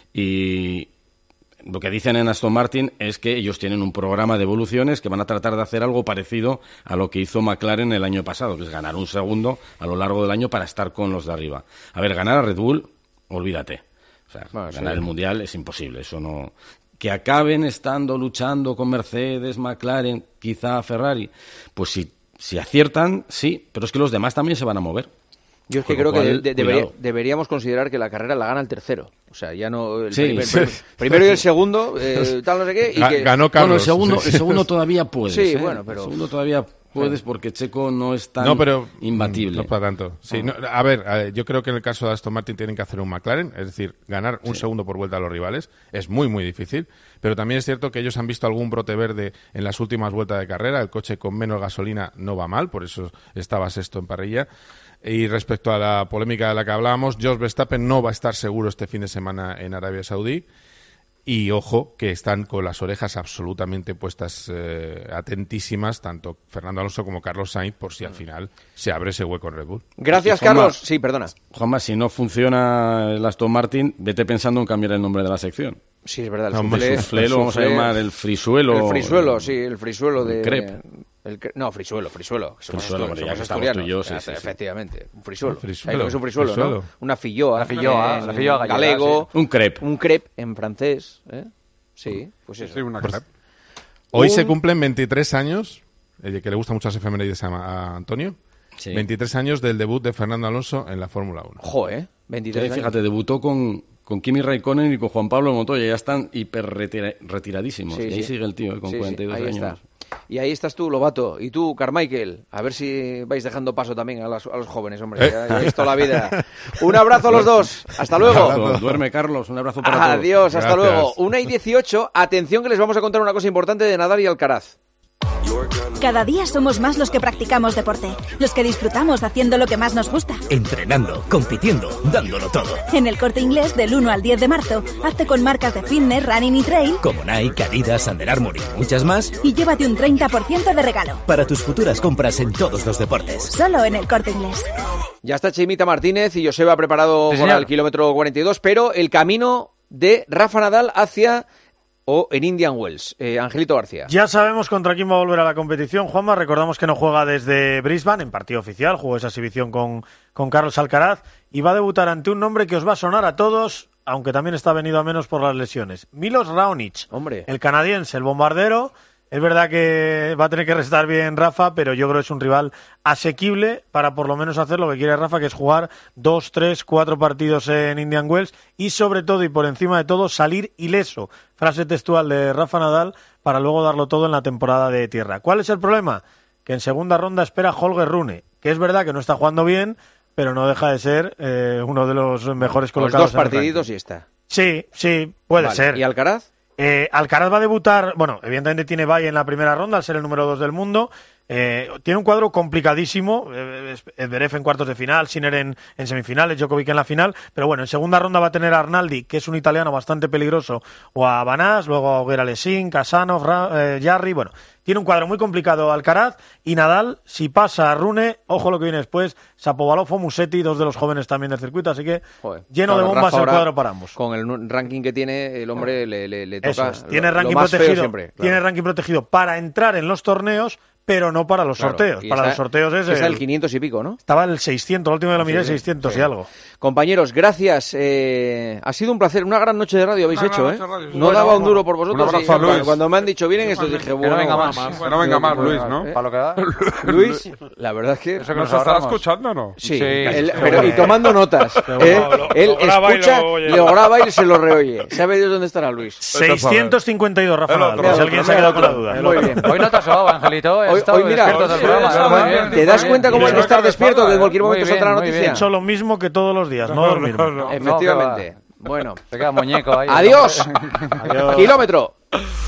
Y lo que dicen en Aston Martin es que ellos tienen un programa de evoluciones que van a tratar de hacer algo parecido a lo que hizo McLaren el año pasado, que es ganar un segundo a lo largo del año para estar con los de arriba. A ver, ganar a Red Bull, olvídate. O sea, bueno, ganar sí. el Mundial es imposible, eso no... Que acaben estando luchando con Mercedes, McLaren, quizá Ferrari, pues si Si aciertan, sí, pero es que los demás también se van a mover. Yo es que creo cual, que de, debería, deberíamos considerar que la carrera la gana el tercero. O sea, ya no... El sí, primer, sí. primer, primero y el segundo, eh, tal no sé qué... Y que... Ganó Carlos. Bueno, el segundo, el segundo todavía puedes. Sí, ¿eh? bueno, pero... El segundo todavía puedes porque Checo no es tan no, pero, imbatible. No para tanto. Sí, no, a, ver, a ver, yo creo que en el caso de Aston Martin tienen que hacer un McLaren, es decir, ganar un sí. segundo por vuelta a los rivales. Es muy, muy difícil. Pero también es cierto que ellos han visto algún brote verde en las últimas vueltas de carrera. El coche con menos gasolina no va mal, por eso estaba sexto en parrilla. Y respecto a la polémica de la que hablábamos, Jos Verstappen no va a estar seguro este fin de semana en Arabia Saudí. Y ojo, que están con las orejas absolutamente puestas, eh, atentísimas, tanto Fernando Alonso como Carlos Sainz, por si al final se abre ese hueco en Red Bull. Gracias, Juanma, Carlos. Sí, perdona. Juanma, si no funciona el Aston Martin, vete pensando en cambiar el nombre de la sección. Sí, es verdad. El no, suflé, el suflé lo vamos a llamar el frisuelo. El frisuelo, sí, el frisuelo de... El crepe. El cre... No, frisuelo, frisuelo. Frisuelo, somos, ya somos que estamos tú y yo, sí, sí, efectivamente. Un frisuelo. Un frisuelo. Ahí es un frisuelo, frisuelo. ¿no? Una filloa. Una filloa, en, la filloa gallega, galego. Sí. Un crepe. Un crepe en francés, ¿eh? Sí, pues eso. Sí, una crepe. Hoy un... se cumplen veintitrés años, eh, que le gusta mucho las efemérides a, a Antonio. Sí. veintitrés años del debut de Fernando Alonso en la Fórmula uno. Joder, veintitrés sí, años. Fíjate, debutó con... Con Kimi Raikkonen y con Juan Pablo Montoya, ya están hiper retira, retiradísimos. Sí, y ahí sí. sigue el tío, ¿eh? Con sí, cuarenta y dos sí, ahí años. Está. Y ahí estás tú, Lobato, y tú, Carmichael. A ver si vais dejando paso también a, las, a los jóvenes, hombre. ¿Eh? Ya, ya he visto la vida. Un abrazo a los dos. Hasta luego. Duerme, Carlos. Un abrazo para todos. Adiós, hasta Gracias. luego. Una y dieciocho. Atención que les vamos a contar una cosa importante de Nadal y Alcaraz. Cada día somos más los que practicamos deporte, los que disfrutamos haciendo lo que más nos gusta. Entrenando, compitiendo, dándolo todo. En el Corte Inglés, del uno al diez de marzo, hazte con marcas de fitness, running y trail, como Nike, Adidas, Under Armour y muchas más, y llévate un treinta por ciento de regalo. Para tus futuras compras en todos los deportes. Solo en el Corte Inglés. Ya está Chimita Martínez y Joseba preparado sí, para el kilómetro cuarenta y dos, pero el camino de Rafa Nadal hacia... o en Indian Wells. Eh, Angelito García. Ya sabemos contra quién va a volver a la competición, Juanma. Recordamos que no juega desde Brisbane, en partido oficial. Jugó esa exhibición con, con Carlos Alcaraz. Y va a debutar ante un nombre que os va a sonar a todos, aunque también está venido a menos por las lesiones. Milos Raonic. Hombre. El canadiense, el bombardero. Es verdad que va a tener que restar bien Rafa, pero yo creo que es un rival asequible para por lo menos hacer lo que quiere Rafa, que es jugar dos, tres, cuatro partidos en Indian Wells y sobre todo y por encima de todo salir ileso. Frase textual de Rafa Nadal para luego darlo todo en la temporada de tierra. ¿Cuál es el problema? Que en segunda ronda espera Holger Rune, que es verdad que no está jugando bien, pero no deja de ser eh, uno de los mejores colocados. Los dos partiditos y está. Sí, sí, puede vale. ser. ¿Y Alcaraz? Eh, Alcaraz va a debutar, bueno, evidentemente tiene bye en la primera ronda al ser el número dos del mundo. Eh, tiene un cuadro complicadísimo, eh, Zverev en cuartos de final, Sinner en, en semifinales, Djokovic en la final, pero bueno, en segunda ronda va a tener a Arnaldi, que es un italiano bastante peligroso, o a Banás, luego a Auger Alessin, Kasanov, eh, Jarry, bueno, tiene un cuadro muy complicado Alcaraz, y Nadal, si pasa a Rune, ojo lo que viene después, Shapovalov o Musetti, dos de los jóvenes también del circuito, así que Joder. lleno claro, de bombas Rafa el cuadro para ambos. Con el ranking que tiene, el hombre le, le, le toca Eso es. Tiene lo, ranking lo más protegido, feo siempre, claro. Tiene ranking protegido para entrar en los torneos, pero no para los claro, sorteos. Para está, los sorteos es está el, el quinientos y pico, ¿no? Estaba el seiscientos, la última vez lo miré, sí, seiscientos sí. y algo. Compañeros, gracias. Eh, ha sido un placer, una gran noche de radio habéis una hecho, ¿eh? Radio, no bueno, daba un duro por vosotros. Un abrazo, y, Luis. Cuando me han dicho vienen estos dije, bueno, no venga más. más. No venga más, Luis, ¿no? ¿Eh? Para lo que da. Luis, la verdad es que... ¿Eso que nos, nos estará escuchando o no? Sí, sí él, pero y tomando notas. ¿eh? Lo, él lo escucha, lo graba y se lo reoye. ¿Sabe Dios dónde estará Luis? seiscientos cincuenta y dos, Rafa Nadal, por si alguien se ha quedado con la duda. Muy bien. Hoy no te has sobado, Angelito. Hoy, hoy mira, ¿te das cuenta cómo hay que estar despierto que en cualquier momento salta la noticia? He hecho lo mismo que todos los días, no dormir. Efectivamente. Bueno. Se queda muñeco ahí. Adiós. Adiós. Kilómetro.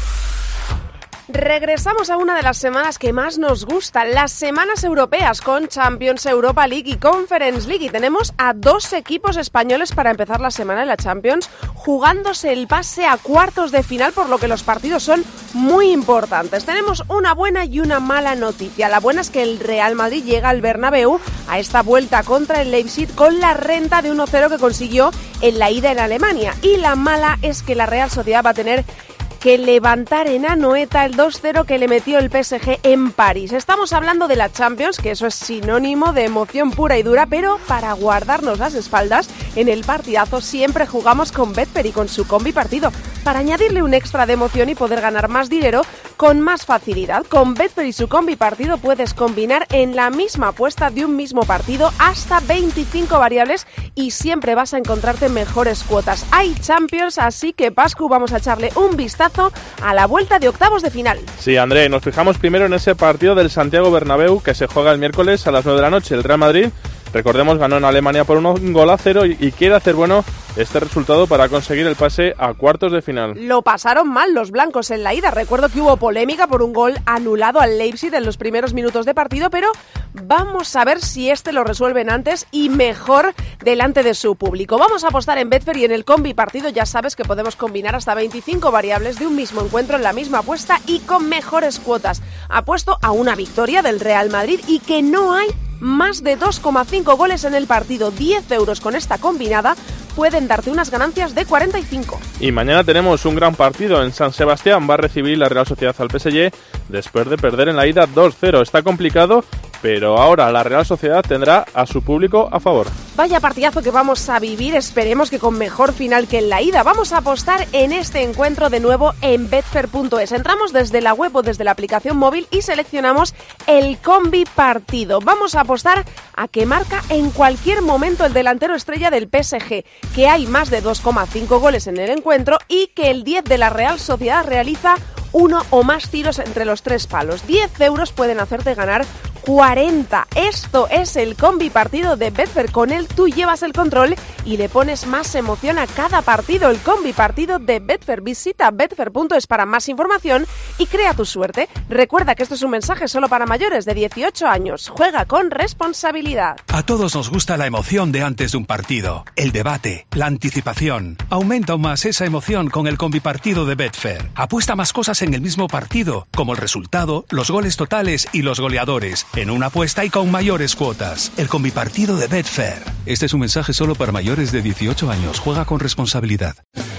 Regresamos a una de las semanas que más nos gustan, las semanas europeas con Champions, Europa League y Conference League. Y tenemos a dos equipos españoles para empezar la semana en la Champions, jugándose el pase a cuartos de final, por lo que los partidos son muy importantes. Tenemos una buena y una mala noticia. La buena es que el Real Madrid llega al Bernabéu a esta vuelta contra el Leipzig con la renta de uno cero que consiguió en la ida en Alemania. Y la mala es que la Real Sociedad va a tener que levantar en Anoeta el dos cero que le metió el P S G en París. Estamos hablando de la Champions, que eso es sinónimo de emoción pura y dura, pero para guardarnos las espaldas, en el partidazo siempre jugamos con Betfair y con su combi partido, para añadirle un extra de emoción y poder ganar más dinero con más facilidad. Con Betfair y su combi partido puedes combinar en la misma apuesta de un mismo partido hasta veinticinco variables y siempre vas a encontrarte mejores cuotas. Hay Champions, así que Pascu, vamos a echarle un vistazo a la vuelta de octavos de final. Sí, André, nos fijamos primero en ese partido del Santiago Bernabéu que se juega el miércoles a las nueve de la noche. El Real Madrid, recordemos, ganó en Alemania por un gol a cero y, y quiere hacer bueno este resultado para conseguir el pase a cuartos de final. Lo pasaron mal los blancos en la ida. Recuerdo que hubo polémica por un gol anulado al Leipzig en los primeros minutos de partido, pero vamos a ver si este lo resuelven antes y mejor delante de su público. Vamos a apostar en Betfair y en el combi partido. Ya sabes que podemos combinar hasta veinticinco variables de un mismo encuentro en la misma apuesta y con mejores cuotas. Apuesto a una victoria del Real Madrid y que no hay más de dos coma cinco goles en el partido. diez euros con esta combinada pueden darte unas ganancias de cuarenta y cinco. Y mañana tenemos un gran partido en San Sebastián. Va a recibir la Real Sociedad al P S G después de perder en la ida dos cero. Está complicado, pero ahora la Real Sociedad tendrá a su público a favor. Vaya partidazo que vamos a vivir, esperemos que con mejor final que en la ida. Vamos a apostar en este encuentro de nuevo en betfair punto es. Entramos desde la web o desde la aplicación móvil y seleccionamos el combi partido. Vamos a apostar a que marca en cualquier momento el delantero estrella del P S G, que hay más de dos coma cinco goles en el encuentro y que el diez de la Real Sociedad realiza uno o más tiros entre los tres palos. diez euros pueden hacerte ganar cuarenta. Esto es el combi partido de Betfair. Con él tú llevas el control y le pones más emoción a cada partido. El combi partido de Betfair. Visita betfair punto es para más información y crea tu suerte. Recuerda que esto es un mensaje solo para mayores de dieciocho años. Juega con responsabilidad. A todos nos gusta la emoción de antes de un partido, el debate, la anticipación. Aumenta aún más esa emoción con el combi partido de Betfair. Apuesta más cosas en el mismo partido, como el resultado, los goles totales y los goleadores, en una apuesta y con mayores cuotas. El combipartido de Betfair. Este es un mensaje solo para mayores de dieciocho años. Juega con responsabilidad.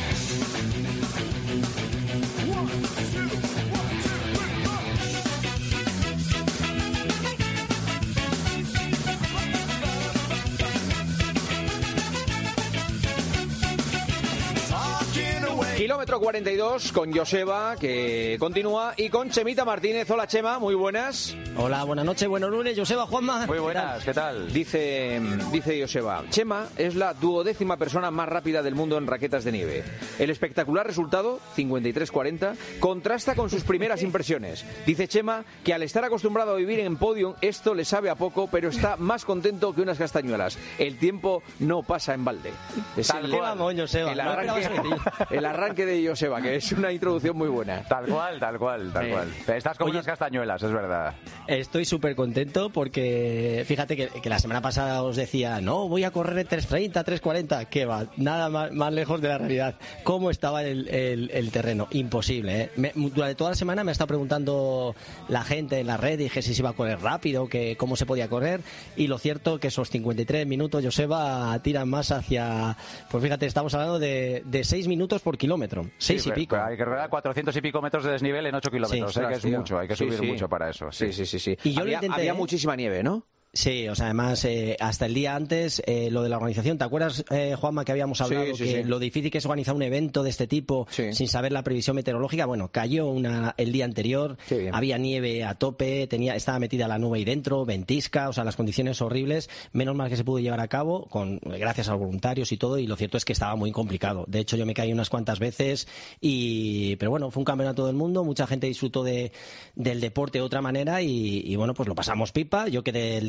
Kilómetro cuarenta y dos con Joseba, que continúa, y con Chemita Martínez. Hola, Chema, muy buenas. Hola, buenas noches, buenos lunes, Joseba, Juanma. Muy buenas, ¿qué tal? Dice, dice Joseba, Chema es la duodécima persona más rápida del mundo en raquetas de nieve. El espectacular resultado, cincuenta y tres cuarenta, contrasta con sus primeras impresiones. Dice Chema que al estar acostumbrado a vivir en podium, esto le sabe a poco, pero está más contento que unas castañuelas. El tiempo no pasa en balde. Es Tal el, cual. Vamos, Joseba, el no arranque, el arranque de Joseba, que es una introducción muy buena. Tal cual, tal cual, tal Eh, cual. Estás como oye, unas castañuelas, es verdad. Estoy súper contento porque fíjate que, que la semana pasada os decía, no, voy a correr en tres treinta, tres cuarenta, que va, nada más, más lejos de la realidad. ¿Cómo estaba el, el, el terreno? Imposible, ¿eh? Me, durante toda la semana me ha estado preguntando la gente en la red, dije si se iba a correr rápido, que cómo se podía correr, y lo cierto que esos cincuenta y tres minutos, Joseba, tiran más hacia, pues fíjate, estamos hablando de, de seis minutos por kilómetro, seis Sí, y pico. pero hay que rodar cuatrocientos y pico metros de desnivel en ocho kilómetros. Sí, ¿eh? Que ostras, es tío. mucho, hay que Sí, subir sí. mucho para eso. Sí, sí, sí, sí. Y yo lo había, intenté, había ¿eh? muchísima nieve, ¿no? Sí, o sea, además, eh, hasta el día antes, eh, lo de la organización, ¿te acuerdas, eh, Juanma, que habíamos hablado Sí, sí, que sí. lo difícil que es organizar un evento de este tipo Sí. sin saber la previsión meteorológica? Bueno, cayó una, el día anterior, Qué bien. había nieve a tope, tenía, estaba metida la nube ahí dentro, ventisca, o sea, las condiciones horribles, menos mal que se pudo llevar a cabo, con gracias a los voluntarios y todo, y lo cierto es que estaba muy complicado. De hecho, yo me caí unas cuantas veces, y pero bueno, fue un campeonato del mundo, mucha gente disfrutó de, del deporte de otra manera, y, y bueno, pues lo pasamos pipa, yo quedé el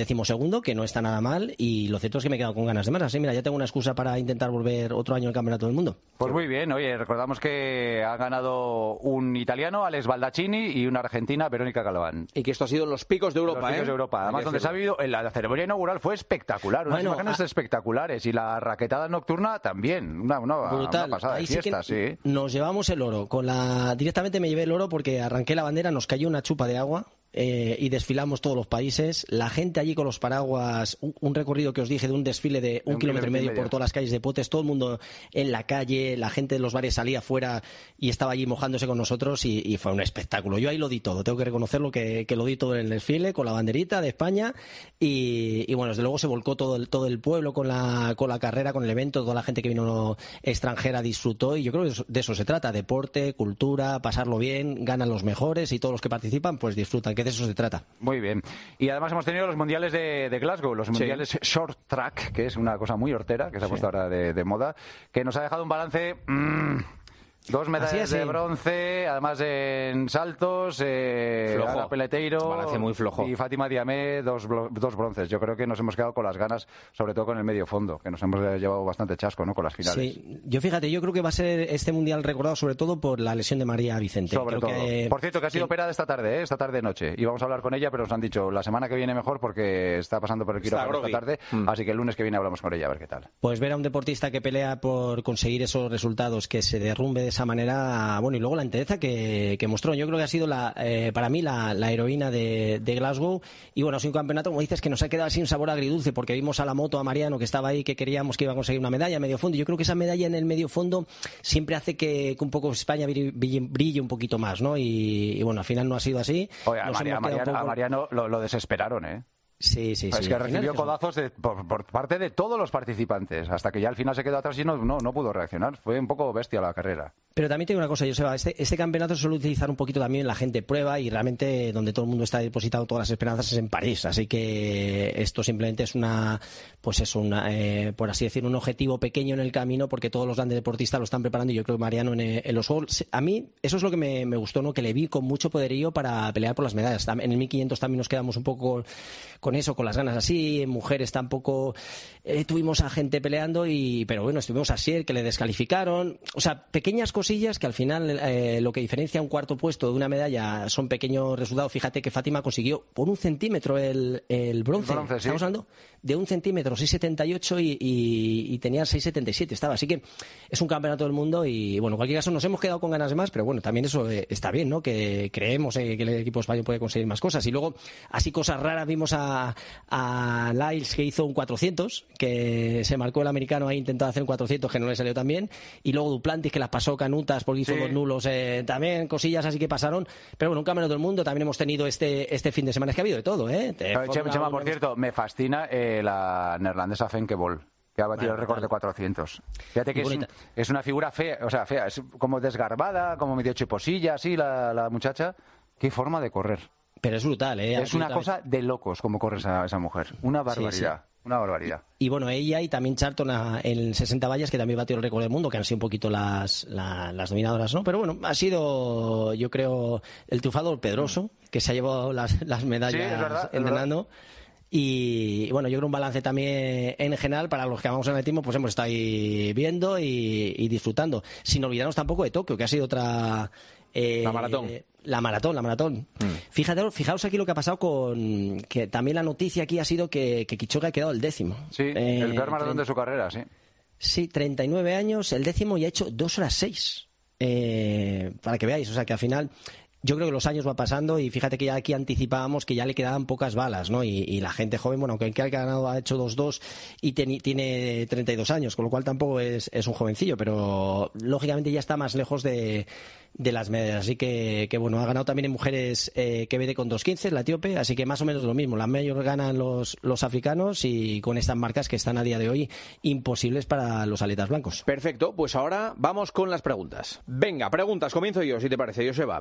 decimosegundo, que no está nada mal, y lo cierto es que me he quedado con ganas de más. Así, mira, ya tengo una excusa para intentar volver otro año al Campeonato del Mundo. Pues muy bien, oye, recordamos que ha ganado un italiano, Alex Baldaccini, y una argentina, Verónica Galván. Y que esto ha sido en los picos de Europa, Los picos ¿eh? de Europa. Además, donde se ha vivido, en la, la ceremonia inaugural fue espectacular, unas Bueno, imágenes a... espectaculares, y la raquetada nocturna también, una, una, brutal. una pasada Ahí de sí fiesta, que sí. Nos llevamos el oro. Con la... Directamente me llevé el oro porque arranqué la bandera, nos cayó una chupa de agua. Eh, y desfilamos todos los países, la gente allí con los paraguas, un, un recorrido que os dije de un desfile de un, un kilómetro y medio, medio por todas las calles de Potes, todo el mundo en la calle, la gente de los bares salía afuera y estaba allí mojándose con nosotros y, y fue un espectáculo. Yo ahí lo di todo, tengo que reconocerlo que, que lo di todo en el desfile con la banderita de España y, y bueno, desde luego se volcó todo el, todo el pueblo con la, con la carrera, con el evento, toda la gente que vino extranjera disfrutó y yo creo que de eso, de eso se trata, deporte, cultura, pasarlo bien, ganan los mejores y todos los que participan pues disfrutan, que de eso se trata. Muy bien. Y además hemos tenido los mundiales de, de Glasgow, los mundiales sí. Short Track, que es una cosa muy hortera, que se ha puesto sí. ahora de, de moda, que nos ha dejado un balance... Mmm, dos medallas de bronce, además en saltos, eh, flojo. Ana Peleteiro balance muy flojo. Y Fátima Diamé, dos, dos bronces. Yo creo que nos hemos quedado con las ganas, sobre todo con el medio fondo, que nos hemos llevado bastante chasco, ¿no? Con las finales. Sí, yo fíjate, yo creo que va a ser este mundial recordado sobre todo por la lesión de María Vicente. Sobre creo todo. Que... Por cierto, que ha sido sí. operada esta tarde, ¿eh? esta tarde noche. Y vamos a hablar con ella, pero nos han dicho la semana que viene mejor porque está pasando por el quirófano esta tarde. Mm. Así que el lunes que viene hablamos con ella, a ver qué tal. Pues ver a un deportista que pelea por conseguir esos resultados, que se derrumbe de esa manera. Bueno, y luego la entereza que, que mostró. Yo creo que ha sido la, eh, para mí la, la heroína de, de Glasgow. Y bueno, ha sido un campeonato, como dices, que nos ha quedado sin sabor agridulce, porque vimos a la moto, a Mariano, que estaba ahí, que queríamos que iba a conseguir una medalla en medio fondo. Yo creo que esa medalla en el medio fondo siempre hace que, que un poco España brille, brille un poquito más, ¿no? Y, y bueno, al final no ha sido así. Oye, a, María, Mariano, poco... a Mariano lo, lo desesperaron, ¿eh? Sí, sí, es sí. que recibió codazos de, por, por parte de todos los participantes, hasta que ya al final se quedó atrás y no, no, no pudo reaccionar. Fue un poco bestia la carrera. Pero también te digo una cosa, Joseba, este, este campeonato se suele utilizar un poquito también la gente prueba y realmente donde todo el mundo está depositado todas las esperanzas es en París. Así que esto simplemente es una, pues es una, eh, por así decir, un objetivo pequeño en el camino porque todos los grandes deportistas lo están preparando y yo creo que Mariano en, en los Juegos, a mí eso es lo que me, me gustó, ¿no? Que le vi con mucho poderío para pelear por las medallas. En el mil quinientos también nos quedamos un poco con eso, con las ganas así, en mujeres tampoco eh, tuvimos a gente peleando y, pero bueno, estuvimos a Sier que le descalificaron, o sea, pequeñas cosillas que al final eh, lo que diferencia un cuarto puesto de una medalla son pequeños resultados. Fíjate que Fátima consiguió por un centímetro el, el bronce, el bronce sí. Estamos hablando de un centímetro, seis setenta y ocho y, y, y tenía seis setenta y siete estaba, así que es un campeonato del mundo y bueno, en cualquier caso nos hemos quedado con ganas de más, pero bueno, también eso eh, está bien, ¿no? Que creemos eh, que el equipo español puede conseguir más cosas y luego así cosas raras vimos a, a Lyles que hizo un cuatrocientos, que se marcó el americano ahí intentando hacer un cuatrocientos que no le salió tan bien y luego Duplantis que las pasó canutas porque hizo sí. dos nulos, eh, también cosillas así que pasaron, pero bueno, un campeonato del mundo también hemos tenido este este fin de semana, es que ha habido de todo, ¿eh? De Chema, Chema, por cierto, me fascina eh, la neerlandesa Femke Bol, que ha batido bueno, el récord de cuatrocientos. Fíjate que es, un, es una figura fea, o sea, fea, es como desgarbada, como medio chiposilla, así, la, la muchacha. Qué forma de correr. Pero es brutal, ¿eh? Es una cosa de locos como corre esa, esa mujer. Una barbaridad. Sí, sí. Una barbaridad. Y, y bueno, ella y también Charlton a, en sesenta vallas, que también batió el récord del mundo, que han sido un poquito las, la, las dominadoras, ¿no? Pero bueno, ha sido, yo creo, el triunfador Pedroso, que se ha llevado las, las medallas sí, es verdad, entrenando. Es verdad. Y bueno, yo creo un balance también en general para los que amamos el atletismo, pues hemos estado ahí viendo y, y disfrutando. Sin olvidarnos tampoco de Tokio, que ha sido otra... Eh, la maratón. La maratón, la maratón. Mm. Fíjate, fijaos aquí lo que ha pasado con... que también la noticia aquí ha sido que, que Kipchoge ha quedado el décimo. Sí, eh, el peor maratón de su carrera, sí. Sí, treinta y nueve años, el décimo y ha hecho dos horas seis. Eh, para que veáis, o sea que al final... Yo creo que los años van pasando y fíjate que ya aquí anticipábamos que ya le quedaban pocas balas, ¿no? Y, y la gente joven, bueno, aunque el que ha ganado ha hecho dos dos y ten, tiene treinta y dos años, con lo cual tampoco es, es un jovencillo, pero lógicamente ya está más lejos de, de las medallas. Así que, que bueno, ha ganado también en mujeres eh, Kebede con dos quince, la etíope, así que más o menos lo mismo. Las mayores ganan los, los africanos y con estas marcas que están a día de hoy imposibles para los atletas blancos. Perfecto, pues ahora vamos con las preguntas. Venga, preguntas, comienzo yo, si te parece, Joseba. Sí, claro.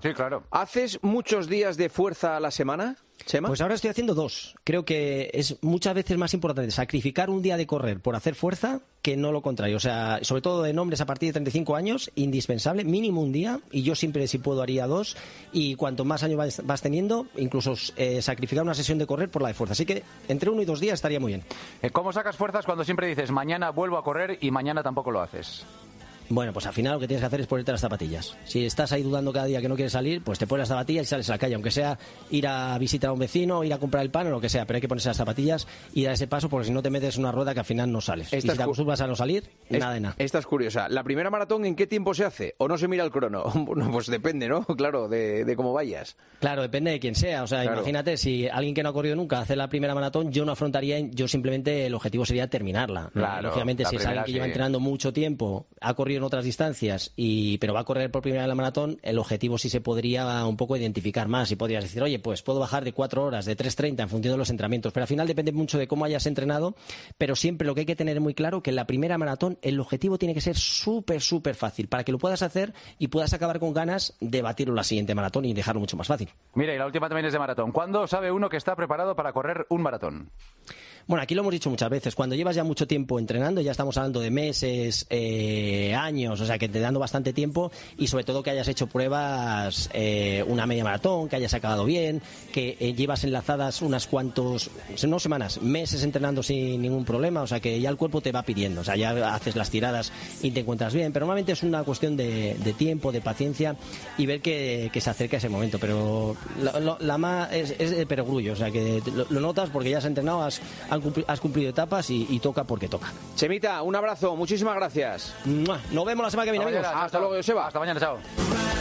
¿Haces muchos días de fuerza a la semana, Chema? Pues ahora estoy haciendo dos. Creo que es muchas veces más importante sacrificar un día de correr por hacer fuerza que no lo contrario. O sea, sobre todo en hombres a partir de treinta y cinco años, indispensable, mínimo un día, y yo siempre, si puedo, haría dos. Y cuanto más años vas, vas teniendo, incluso eh, sacrificar una sesión de correr por la de fuerza. Así que entre uno y dos días estaría muy bien. ¿Cómo sacas fuerzas cuando siempre dices mañana vuelvo a correr y mañana tampoco lo haces? Bueno, pues al final lo que tienes que hacer es ponerte las zapatillas. Si estás ahí dudando cada día que no quieres salir, pues te pones las zapatillas y sales a la calle, aunque sea ir a visitar a un vecino, ir a comprar el pan o lo que sea, pero hay que ponerse las zapatillas y dar ese paso, porque si no te metes en una rueda que al final no sales. Y si te acostumbras a no salir, es, nada de nada. Esta es curiosa. ¿La primera maratón en qué tiempo se hace? ¿O no se mira el crono? Bueno, pues depende, ¿no? Claro, de, de cómo vayas. Claro, depende de quién sea. O sea, claro. Imagínate, si alguien que no ha corrido nunca hace la primera maratón, yo no afrontaría, yo simplemente el objetivo sería terminarla. Claro, lógicamente, si es alguien que sí. lleva entrenando mucho tiempo, ha corrido en otras distancias, Y, pero va a correr por primera vez la maratón, el objetivo sí se podría un poco identificar más y podrías decir, oye, pues puedo bajar de cuatro horas, de tres treinta en función de los entrenamientos, pero al final depende mucho de cómo hayas entrenado, pero siempre lo que hay que tener muy claro que en la primera maratón el objetivo tiene que ser súper, súper fácil para que lo puedas hacer y puedas acabar con ganas de batirlo la siguiente maratón y dejarlo mucho más fácil. Mira, y la última también es de maratón. ¿Cuándo sabe uno que está preparado para correr un maratón? Bueno, aquí lo hemos dicho muchas veces, cuando llevas ya mucho tiempo entrenando, ya estamos hablando de meses, eh, años, o sea que te dando bastante tiempo y sobre todo que hayas hecho pruebas, eh, una media maratón, que hayas acabado bien, que eh, llevas enlazadas unas cuantos, no semanas, meses entrenando sin ningún problema, o sea que ya el cuerpo te va pidiendo, o sea ya haces las tiradas y te encuentras bien, pero normalmente es una cuestión de, de tiempo, de paciencia y ver que, que se acerca ese momento, pero lo, lo, la más es, es de perogrullo, o sea que lo, lo notas porque ya has entrenado, has, has cumplido etapas y, y toca porque toca. Chemita, un abrazo, muchísimas gracias. Nos vemos la semana que viene, amigos. Hasta, Hasta luego, Joseba. Hasta mañana, chao.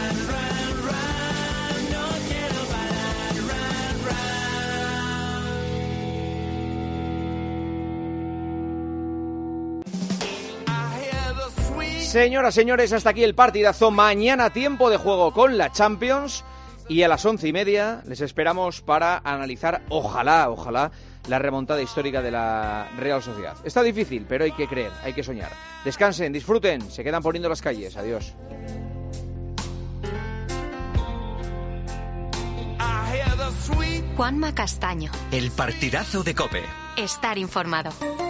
Señoras, señores, hasta aquí el partidazo. Mañana tiempo de juego con la Champions y a las once y media les esperamos para analizar, ojalá, ojalá, la remontada histórica de la Real Sociedad. Está difícil, pero hay que creer, hay que soñar. Descansen, disfruten, se quedan poniendo las calles. Adiós. Juanma Castaño. El partidazo de COPE. Estar informado.